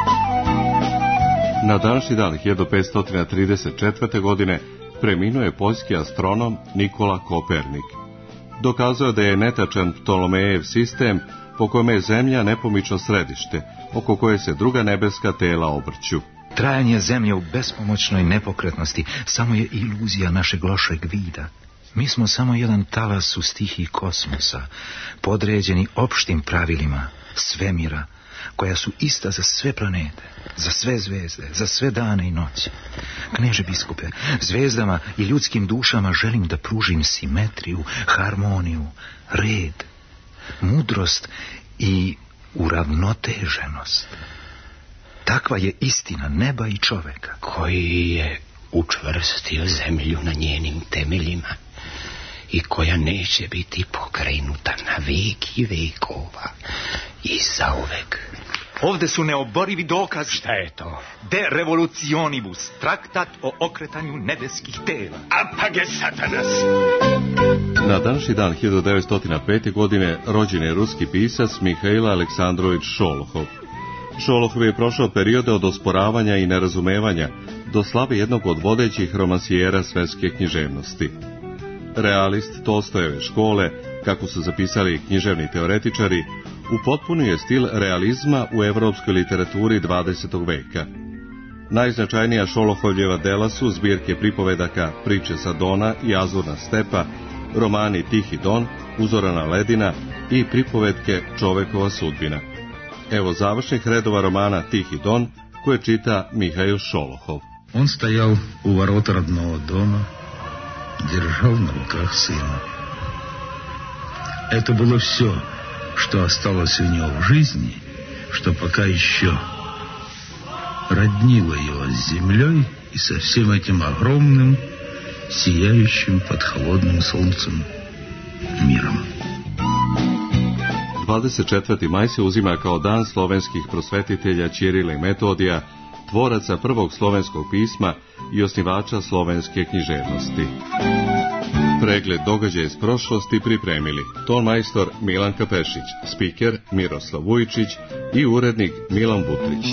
Na današnji dan hiljadu petsto trideset četvrte. godine preminuo je poljski astronom Nikola Kopernik. Dokazao je da je netačan Ptolomejev sistem po kojem je Zemlja nepomično središte, oko koje se druga nebeska tela obrću. Trajanje Zemlje u bespomoćnoj nepokretnosti samo je iluzija našeg lošeg vida. Mi smo samo jedan talas u stihiji kosmosa, podređeni opštim pravilima svemira, koja su ista za sve planete, za sve zvezde, za sve dane i noći. Kneže biskupe, zvezdama i ljudskim dušama želim da pružim simetriju, harmoniju, red, mudrost i uravnoteženost. Takva je istina neba i čoveka. Koji je učvrstio zemlju na njenim temeljima i koja neće biti pokrenuta na veki vekova i zauvek. Ovde su neoborivi dokazi. Šta je to? De revolutionibus, traktat o okretanju nebeskih tela. Apage satanas! Na današnji dan hiljadu devetsto pete. godine rođen je ruski pisac Mihail Aleksandrović Šolohov. Šolohov je prošao periode od osporavanja i nerazumevanja do slave jednog od vodećih romansijera svetske književnosti. Realist Tolstojeve škole, kako su zapisali književni teoretičari, upotpunio stil realizma u evropskoj literaturi dvadesetog veka. Najznačajnija Šolohovljeva dela su zbirke pripovedaka Priče sa Dona i Azurna stepa, romani Tihi Don, Uzorana ledina i pripovetke Čovekova sudbina. Evo završnih redova romana Tihi Don, koje čita Mihail Šolohov. Он стоял у ворот родного дома, держал на руках сына. Это было все, что осталось у него в жизни, что пока еще роднило его с землей и со всем этим огромным, сияющим под холодным солнцем миром. dvadeset četvrti maj se uzima kao dan slovenskih prosvetitelja Ćirila i Metodija, tvoraca prvog slovenskog pisma i osnivača slovenske književnosti. Pregled događaja iz prošlosti pripremili ton majstor Milan Kapešić, spiker Miroslav Vujičić i urednik Milan Butrić.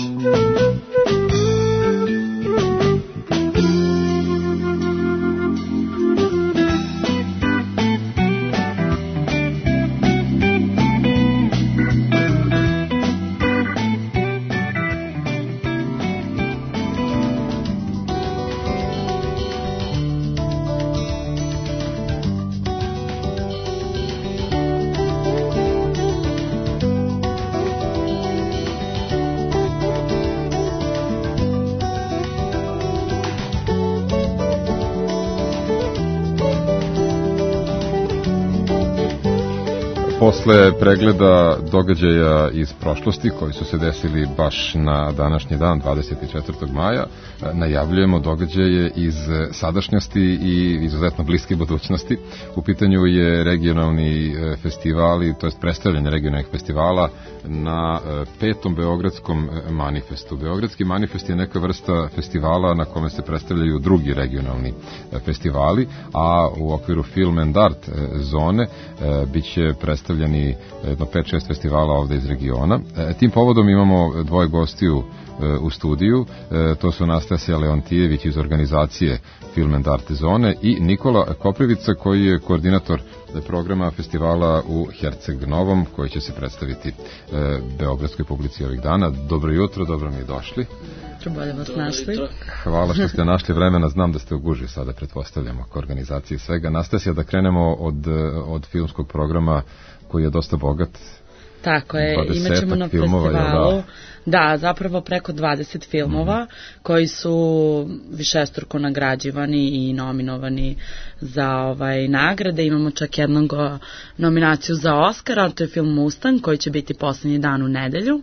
Posle pregleda događaja iz prošlosti koji su se desili baš na današnji dan, dvadeset četvrtog maja, najavljujemo događaje iz sadašnjosti i izuzetno bliske budućnosti. U pitanju je regionalni festival, to jest predstavljanje regionalnih festivala na petom Beogradskom manifestu. Beogradski manifest je neka vrsta festivala na kome se predstavljaju drugi regionalni festivali, a u okviru Film and Art zone bit će predstavljeni jedno pet šest festivala ovde iz regiona. Tim povodom imamo dvoje gostiju u studiju, to su Nastasija Leontijević iz organizacije Film and Art zone i Nikola Koprivica koji je koordinator programa festivala u Herceg Novom koji će se predstaviti beogradskoj publici ovih dana. Dobro jutro, dobro mi došli. Bolje vas našli. Hvala što ste našli vremena, znam da ste u guži sada, pretpostavljamo, oko organizacije svega. Nastasija, da krenemo od, od filmskog programa koji je dosta bogat. Tako je, imat ćemo na filmova, festivalu, da? da, zapravo preko dvadeset filmova, mm. koji su višestruko nagrađivani i nominovani za ovaj nagrade. Imamo čak jednog nominaciju za Oscara, to je film Mustang, koji će biti poslednji dan u nedelju.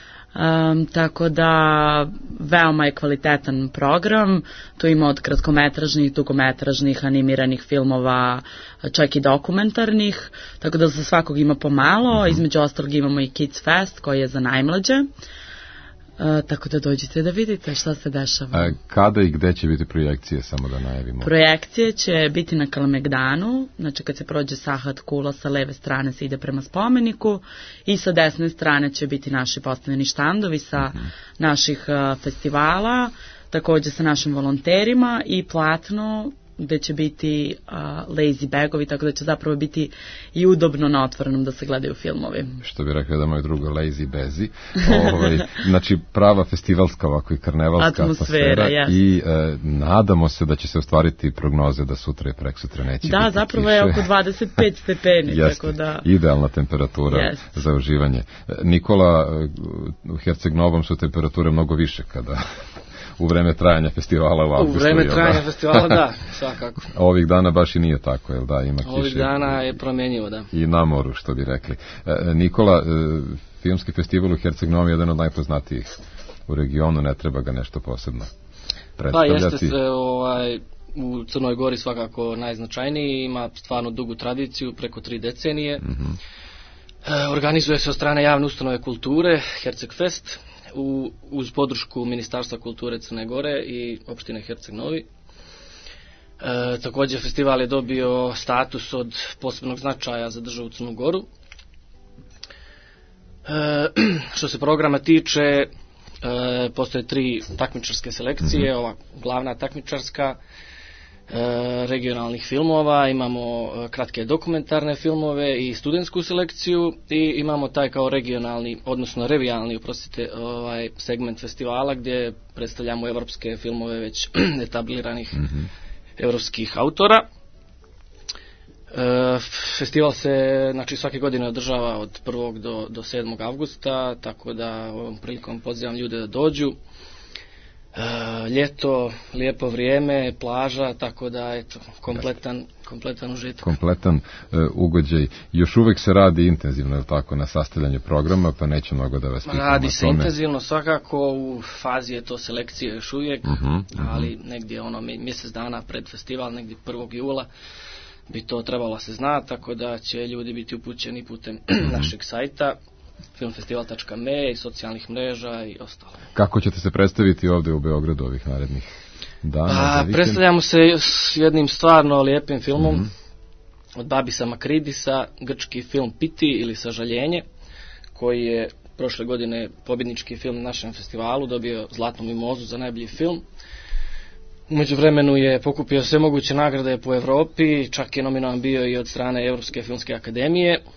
Um, tako da veoma je kvalitetan program, tu ima od kratkometražnih, dugometražnih, animiranih filmova, čak i dokumentarnih, tako da za svakog ima pomalo, između ostalog imamo i Kids Fest koji je za najmlađe. Uh, tako da dođite da vidite šta se dešava. A kada i gde će biti projekcije, samo da najavimo? Projekcije će biti na Kalemegdanu, znači kad se prođe Sahat Kula, sa leve strane se ide prema spomeniku i sa desne strane će biti naši postavljeni štandovi sa uh-huh. naših uh, festivala, takođe sa našim volonterima i platno gde će biti uh, lazy bagovi, tako da će zapravo biti i udobno na otvorenom da se gledaju filmovi. Što bi rekli da moj drugo lazy bezi. Ovaj, znači prava festivalska ovako i karnevalska atmosfera, atmosfera yes. i e, nadamo se da će se ostvariti prognoze da sutra i preksutra neće da, biti zapravo kiše. Je oko dvadeset pet stepeni. Jeste, tako da... idealna temperatura yes. za uživanje. Nikola, u Herceg Novom su temperature mnogo više kada... U vreme trajanja festivala u avgustu. U vreme trajanja festivala, da, svakako. A ovih dana baš i nije tako, jel da, ima kiše. Ovih dana je promenjivo, da. I na moru, što bi rekli. Nikola, filmski festival u Herceg Novom je jedan od najpoznatijih u regionu, ne treba ga nešto posebno Pa predstavljati. jeste se, ovaj, u Crnoj Gori svakako najznačajniji, ima stvarno dugu tradiciju, preko tri decenije. Mm-hmm. E, organizuje se od strane javne ustanove kulture, Hercegfest, u, uz podršku Ministarstva kulture Crne Gore i opštine Herceg Novi. E, također festival je dobio status od posebnog značaja za državu Crnu Goru. E, što se programa tiče, e, postoje tri takmičarske selekcije, mm-hmm. ova glavna takmičarska, e, regionalnih filmova, imamo e, kratke dokumentarne filmove i studentsku selekciju i imamo taj kao regionalni, odnosno revijalni, oprostite, ovaj segment festivala gdje predstavljamo evropske filmove već etabliranih mm-hmm. evropskih autora. E, festival se, znači, svake godine održava od prvog do, do sedmog avgusta, tako da ovom prilikom pozivam ljude da dođu. E, ljeto, lijepo vrijeme, plaža, tako da eto, kompletan, kompletan užitak. Kompletan e, ugođaj. Još uvek se radi intenzivno, je li tako, na sastavljanju programa, pa neće mnogo da vas pitamo. Radi se intenzivno, svakako, u fazi je to selekcije još uvijek, uh-huh, uh-huh. ali negdje ono mjesec dana pred festival, negdje prvog jula, bi to trebalo se zna, tako da će ljudi biti upućeni putem našeg sajta filmfestival tačka me i socijalnih mreža i ostalo. Kako ćete se predstaviti ovdje u Beogradu ovih narednih dana? A, predstavljamo se s jednim stvarno lijepim filmom mm-hmm. od Babisa Makridisa, grčki film Piti ili Sažaljenje, koji je prošle godine pobjednički film na našem festivalu, dobio Zlatnu mimozu za najbolji film. U međuvremenu je pokupio sve moguće nagrade po Evropi, čak je nominovan bio i od strane Europske filmske akademije. E,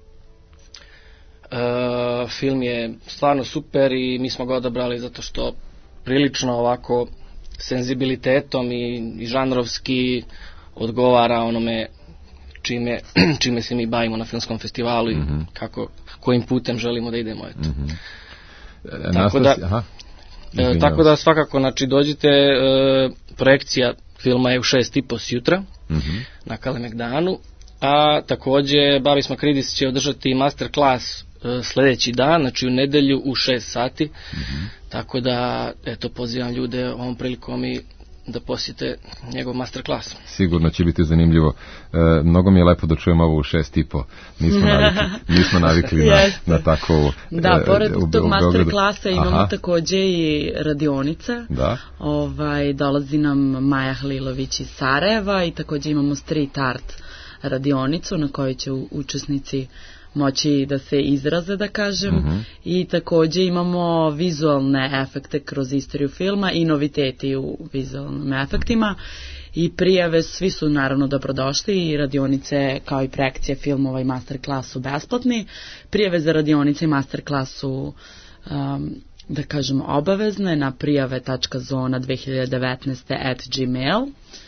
film je stvarno super i mi smo ga odabrali zato što prilično ovako senzibilitetom i, i žanrovski odgovara onome čime, čime se mi bavimo na filmskom festivalu i mm-hmm. kako, kojim putem želimo da idemo. Eto. Mm-hmm. E, tako da... Aha. E, tako da svakako, znači, dođite, e, projekcija filma je u šest i po sjutra mm-hmm. na Kalemegdanu, a također Babis Makridis će održati masterclass e, sljedeći dan, znači u nedelju u šest sati, mm-hmm. tako da, eto, pozivam ljude ovom prilikom i da posjete njegov masterclass. Sigurno će biti zanimljivo. E, mnogo mi je lepo da čujem ovo u šest i po. Nismo navikli, nismo navikli na, na takovu... Da, e, pored u, tog u masterclassa imamo Aha. također i radionice. Da. Ovaj, dolazi nam Maja Hlilović iz Sarajeva i također imamo street art radionicu na kojoj će učesnici moći da se izraze, da kažem, uh-huh. i također imamo vizualne efekte kroz istoriju filma i noviteti u vizualnim efektima i prijave, svi su naravno dobrodošli i radionice kao i projekcije filmova i masterclass su besplatni. Prijave za radionice i masterclass su um, da kažem obavezne na prijave tačka zona dve hiljade devetnaeste at gmail.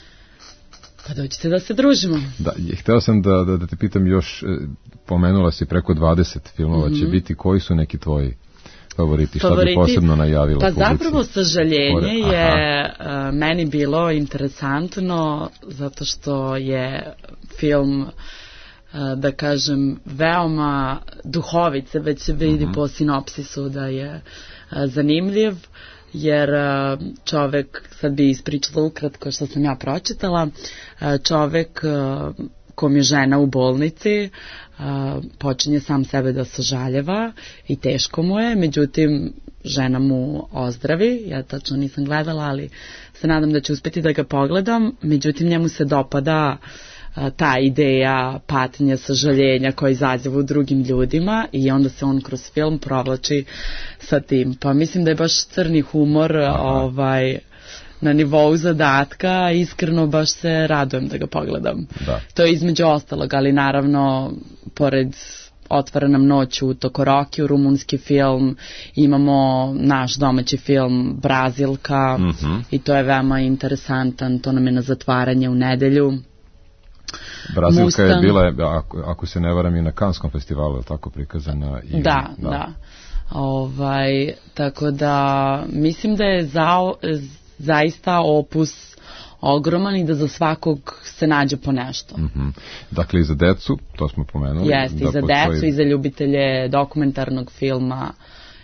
Pa dođite da se družimo. Da, hteo sam da, da, da te pitam još, pomenula si preko dvadeset filmova mm-hmm. će biti, koji su neki tvoji favoriti, šta favoriti, bi posebno najavila pa publici? Zapravo Sažaljenje je uh, meni bilo interesantno zato što je film uh, da kažem veoma duhovit, se već se vidi mm-hmm. po sinopsisu da je uh, zanimljiv, jer čovek, sad bi ispričala ukratko što sam ja pročitala, čovek kom je žena u bolnici počinje sam sebe da sažaljeva i teško mu je, međutim žena mu ozdravi, ja tačno nisam gledala, ali se nadam da ću uspjeti da ga pogledam, međutim njemu se dopada ta ideja patnja, sažaljenja koja izaziva u drugim ljudima i onda se on kroz film provlači sa tim. Pa mislim da je baš crni humor ovaj, na nivou zadatka, iskreno baš se radujem da ga pogledam. Da. To je između ostalog, ali naravno pored Otvara nam noć u Tokorokiju, rumunski film, imamo naš domaći film Brazilka mm-hmm. i to je veoma interesantan, to nam je na zatvaranje u nedelju. Brazilka Mustang. Je bila, ako, ako se ne varam, i na Kanskom festivalu, je tako prikazana? I, da, da, da. Ovaj, tako da mislim da je za, zaista opus ogroman i da za svakog se nađe po nešto. Mm-hmm. Dakle, i za decu, to smo pomenuli. Jeste, i za postoji... decu, i za ljubitelje dokumentarnog filma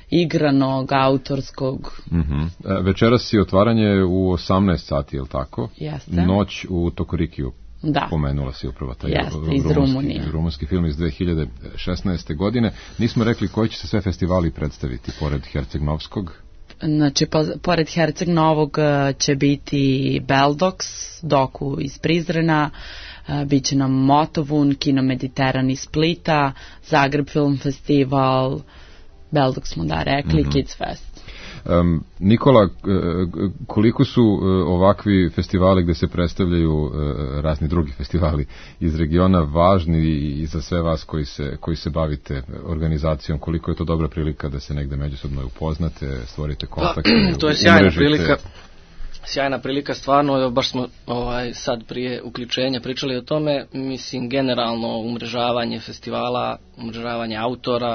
igranog, autorskog. Mm-hmm. Večeras je otvaranje u osamnaest sati, je li tako? Jeste. Noć u Tokorikiju. Da. Pomenula si upravo taj Jeste, rumunski, iz Rumunije. rumunski film iz dve hiljade šesnaeste. godine. Nismo rekli koji će se sve festivali predstaviti pored Herceg-Novskog. Znači, po, pored Herceg Novog će biti Beldox, Doku iz Prizrena, bit će nam Motovun, Kino Mediteran iz Splita, Zagreb Film Festival, Beldox smo da rekli, mm-hmm. Kids Fest. Um, Nikola, koliko su ovakvi festivali gde se predstavljaju razni drugi festivali iz regiona važni i za sve vas koji se, koji se bavite organizacijom, koliko je to dobra prilika da se negde međusobno upoznate, stvorite kontakte, pa, to je sjajna prilika, sjajna prilika stvarno, baš smo ovaj, sad prije uključenja pričali o tome, mislim generalno umrežavanje festivala, umrežavanje autora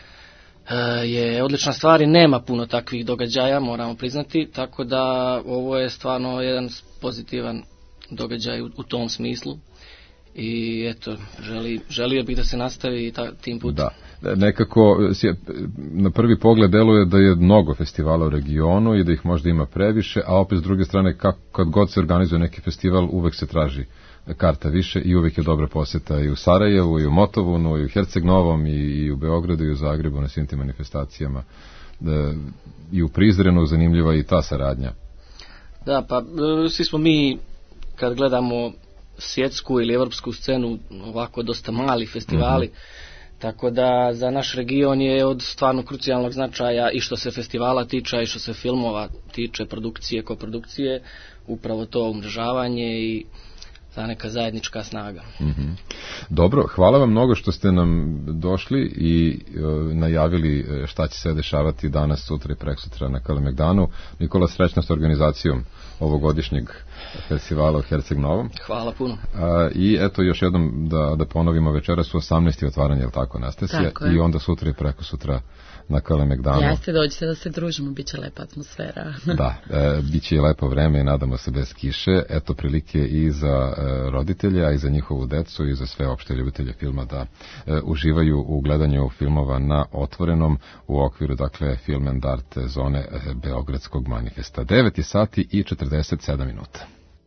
je odlična stvar i nema puno takvih događaja, moramo priznati, tako da ovo je stvarno jedan pozitivan događaj u, u tom smislu i eto, želi, želio bih da se nastavi ta, tim putem. Da, nekako na prvi pogled deluje da je mnogo festivala u regionu i da ih možda ima previše, a opet s druge strane kako, kad god se organizuje neki festival uvek se traži karta više i uvijek je dobra posjeta i u Sarajevu, i u Motovunu, i u Herceg-Novom, i, i u Beogradu, i u Zagrebu na svim tim manifestacijama. Da, i u Prizrenu zanimljiva i ta saradnja. Da, pa svi smo mi, kad gledamo svjetsku ili evropsku scenu, ovako dosta mali festivali, mm-hmm. tako da za naš region je od stvarno krucijalnog značaja i što se festivala tiče, i što se filmova tiče, produkcije, koprodukcije, upravo to umrežavanje i ta neka zajednička snaga. Mm-hmm. Dobro, hvala vam mnogo što ste nam došli i e, najavili šta će se dešavati danas, sutra i preksutra na Kalemegdanu. Nikola, srećna s organizacijom ovogodišnjeg festivala u Herceg-Novom. Hvala puno. A, I eto još jednom da, da ponovimo, večeras u osamnaest otvaranje, je li tako, Nastasija? Tako je. I onda sutra i prekosutra na Kalemegdanu. Jeste, dođite da se družimo, bit će lepa atmosfera. Da, e, bit će i lepo vreme i nadamo se bez kiše. Eto prilike i za e, roditelje, a i za njihovu decu i za sve opšte ljubitelje filma da e, uživaju u gledanju filmova na otvorenom u okviru, dakle, Film and Art zone e, Beogradskog manifesta. devet sati i četrdeset sedam minuta.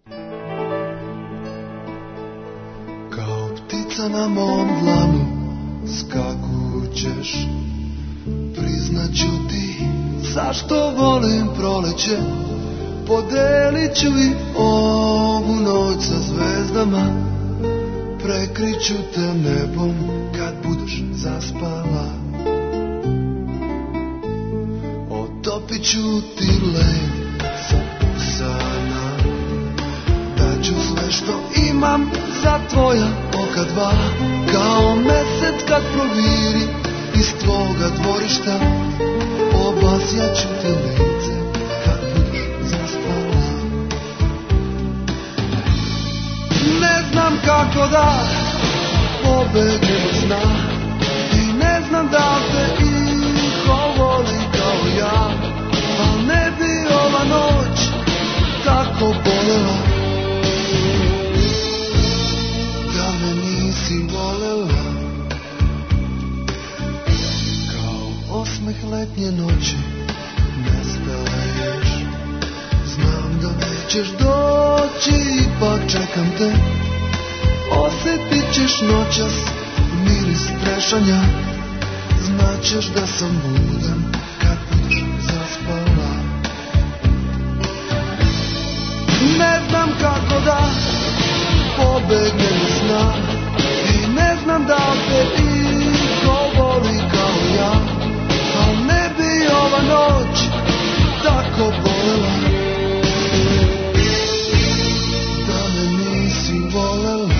Kao ptica na mom dlanu skakućeš, priznaću ti zašto volim proleće, podelit ću i ovu noć sa zvezdama, prekriću te nebom kad budeš zaspala, otopit ću ti led sa usana, daću sve što imam za tvoja oka dva, kao mesec kad proviri iz tvoga dvorišta, obasjaću te lice kad budeš zaspala. Ne znam kako da pobegnem od sna i ne znam da te iko voli kao ja, al ne bi ova noć tako bolela da me nisi volela. Osmeh letnje noći nestaješ, znam da nećeš doći, ipak čekam te, osjetit ćeš noćas miris trešanja, znaćeš da sam budan kad budeš zaspala. Ne znam kako da pobegnem iz sna i ne znam da te iko voli kao ja, al ne bi ova noć tako bolela da me nisi volela.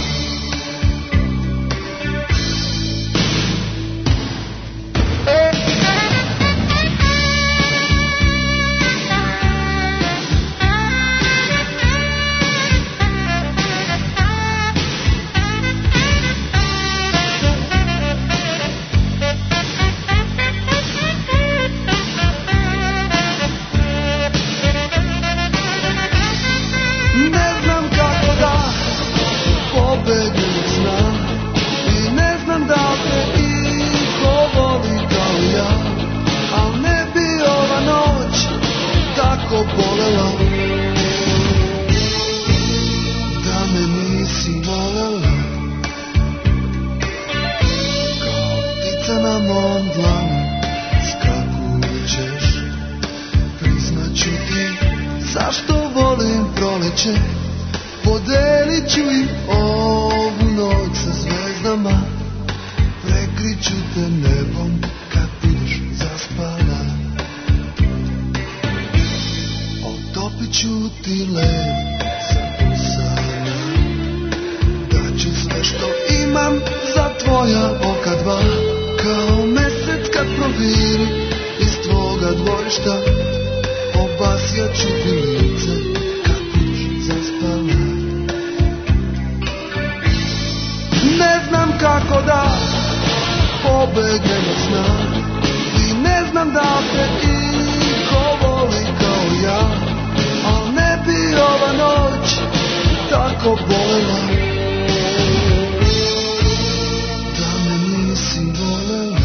tako bolela, da me nisi volela. Kao ptica na mom dlanu skakućeš, priznaću ti zašto volim proleće. Podelit ću i ovu noć sa zvezdama, prekriću te nebom kad budeš zaspala. Otopit ću ti led sa usana, daću sve što imam za tvoja oka dva. Kao mesec kad proviri iz tvoga dvorišta, obasjat ću ti lice kad budeš zaspala. Ne znam kako da pobegnem od sna, i ne znam da te iko voli kao ja, al ne bi ova noć tako bolela, da me nisi volela.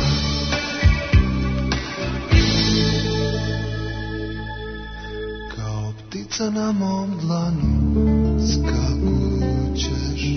Kao ptica na mom dlanu skakućeš.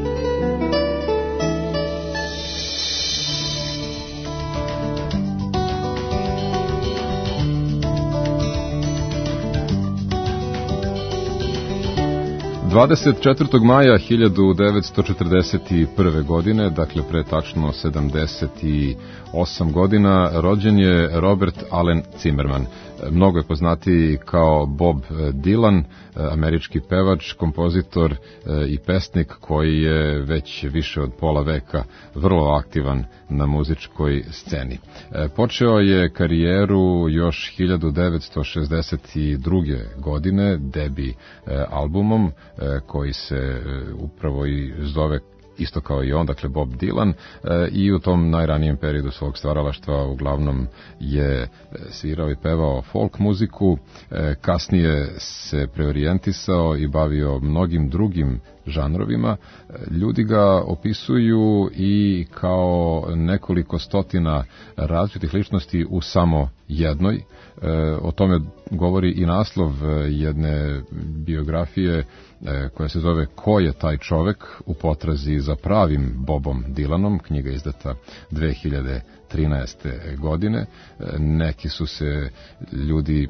dvadeset četvrtog maja hiljadu devetsto četrdeset prve. godine, dakle pre tačno sedamdeset osam godina, rođen je Robert Allen Zimmerman. Mnogo je poznatiji kao Bob Dylan, američki pevač, kompozitor i pesnik koji je već više od pola veka vrlo aktivan na muzičkoj sceni. Počeo je karijeru još hiljadu devetsto šezdeset druge. godine debi albumom koji se upravo i zove isto kao i on, dakle Bob Dylan, i u tom najranijem periodu svog stvaralaštva uglavnom je svirao i pevao folk muziku, kasnije se preorijentisao i bavio mnogim drugim žanrovima. Ljudi ga opisuju i kao nekoliko stotina različitih ličnosti u samo jednoj. O tome govori i naslov jedne biografije koja se zove Ko je taj čovek, u potrazi za pravim Bobom Dylanom, knjiga izdata dve hiljade trinaeste. godine. Neki su se ljudi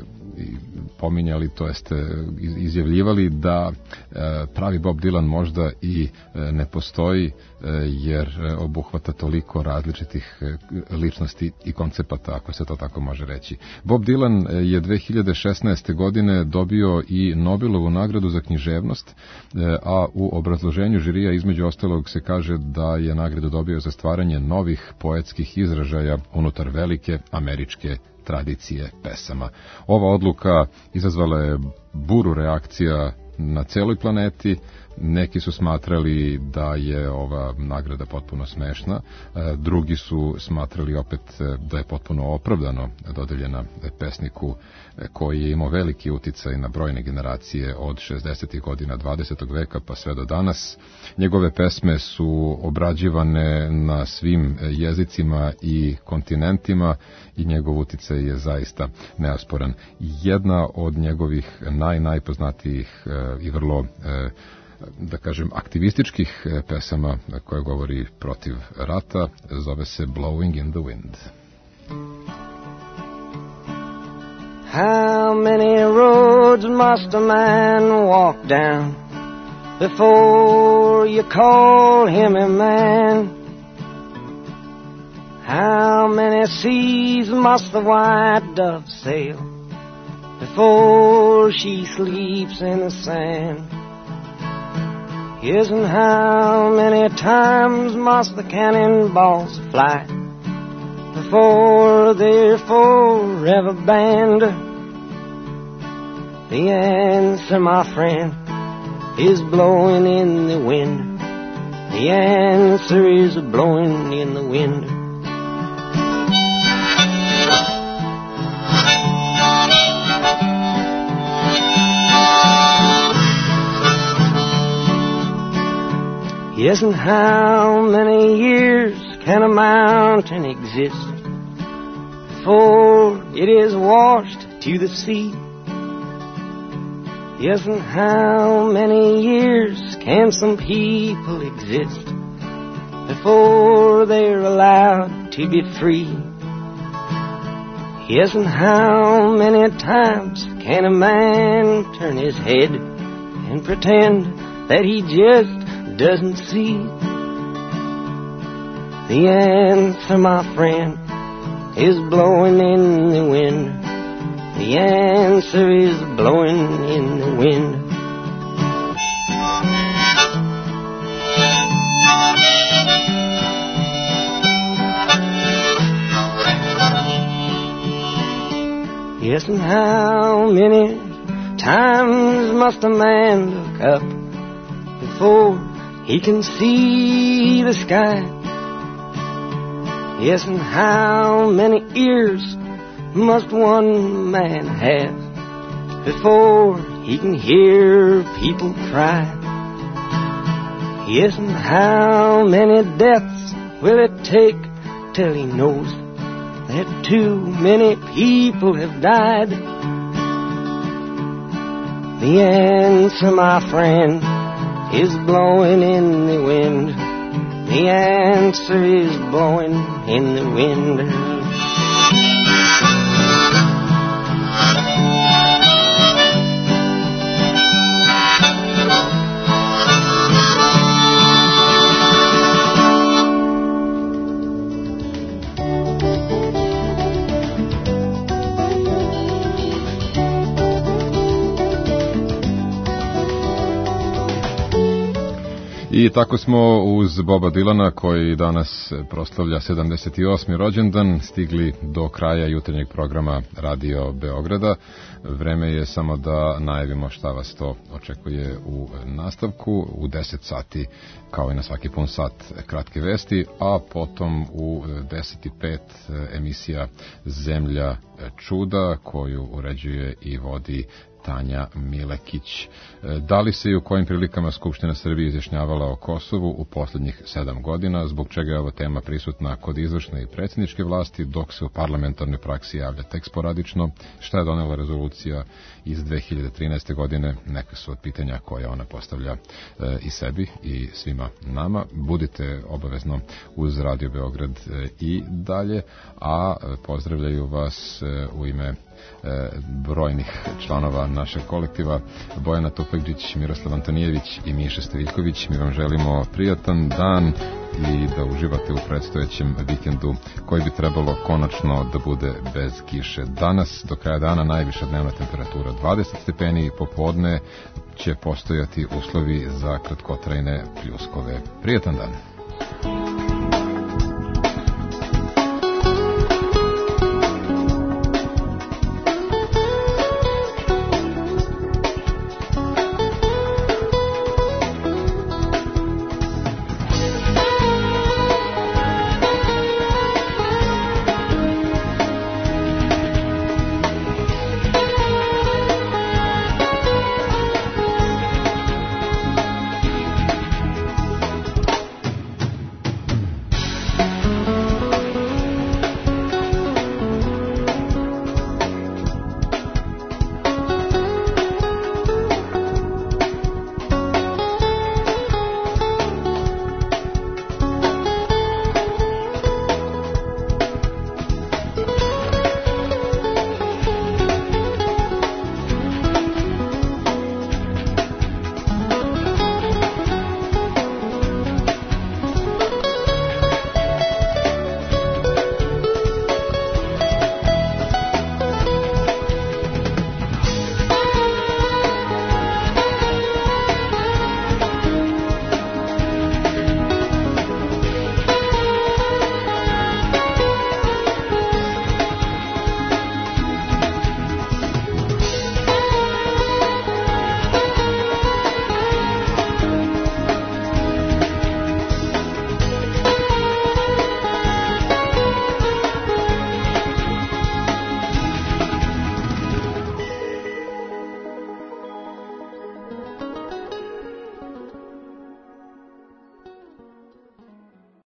pominjali, to jest izjavljivali da pravi Bob Dylan možda i ne postoji, jer obuhvata toliko različitih ličnosti i koncepata, ako se to tako može reći. Bob Dylan je dve hiljade šesnaeste. godine dobio i Nobelovu nagradu za književnost, a u obrazloženju žirija između ostalog se kaže da je nagradu dobio za stvaranje novih poetskih izražaja unutar velike američke tradicije pesama. Ova odluka izazvala je buru reakcija na celoj planeti. Neki su smatrali da je ova nagrada potpuno smešna, drugi su smatrali opet da je potpuno opravdano dodeljena pesniku koji je imao veliki uticaj na brojne generacije od šezdesetih godina dvadesetog veka pa sve do danas. Njegove pesme su obrađivane na svim jezicima i kontinentima i njegov uticaj je zaista neosporan. Jedna od njegovih naj, najpoznatijih i vrlo da kažem, aktivističkih pesama koja govori protiv rata, zove se Blowing in the Wind. How many roads must a man walk down before you call him a man? How many seas must the white dove sail before she sleeps in the sand? Yes, and how many times must the cannonballs fly before they're forever banned? The answer, my friend, is blowing in the wind. The answer is blowing in the wind. Yes, and how many years can a mountain exist before it is washed to the sea? Yes, and how many years can some people exist before they're allowed to be free? Yes, and how many times can a man turn his head and pretend that he just doesn't see? The answer, my friend, is blowing in the wind. The answer is blowing in the wind. Yes, and how many times must a man look up before he can see the sky? Yes, and how many ears must one man have before he can hear people cry? Yes, and how many deaths will it take till he knows that too many people have died? The answer, my friend, is blowing in the wind. The answer is blowing in the wind. I tako smo uz Boba Dylana, koji danas proslavlja sedamdeset osmi rođendan, stigli do kraja jutarnjeg programa Radio Beograda. Vreme je samo da najavimo šta vas to očekuje u nastavku. U deset sati, kao i na svaki pun sat, kratke vesti, a potom u deset i pet emisija Zemlja čuda, koju uređuje i vodi Tanja Milekić. Da li se i u kojim prilikama Skupština Srbije izjašnjavala o Kosovu u posljednjih sedam godina, zbog čega je ova tema prisutna kod izvršne i predsjedničke vlasti, dok se u parlamentarnoj praksi javlja tek sporadično? Šta je donela rezolucija iz dve hiljade trinaeste. godine? Neka su od pitanja koje ona postavlja e, i sebi i svima nama. Budite obavezno uz Radio Beograd e, i dalje, a e, pozdravljaju vas e, u ime E, brojnih članova našeg kolektiva, Bojana Topegđić, Miroslav Antonijević i Miša Stojiljković. Mi vam želimo prijatan dan i da uživate u predstojećem vikendu, koji bi trebalo konačno da bude bez kiše. Danas do kraja dana najviša dnevna temperatura dvadeset stepeni i popodne će postojati uslovi za kratkotrajne pljuskove. Prijatan dan.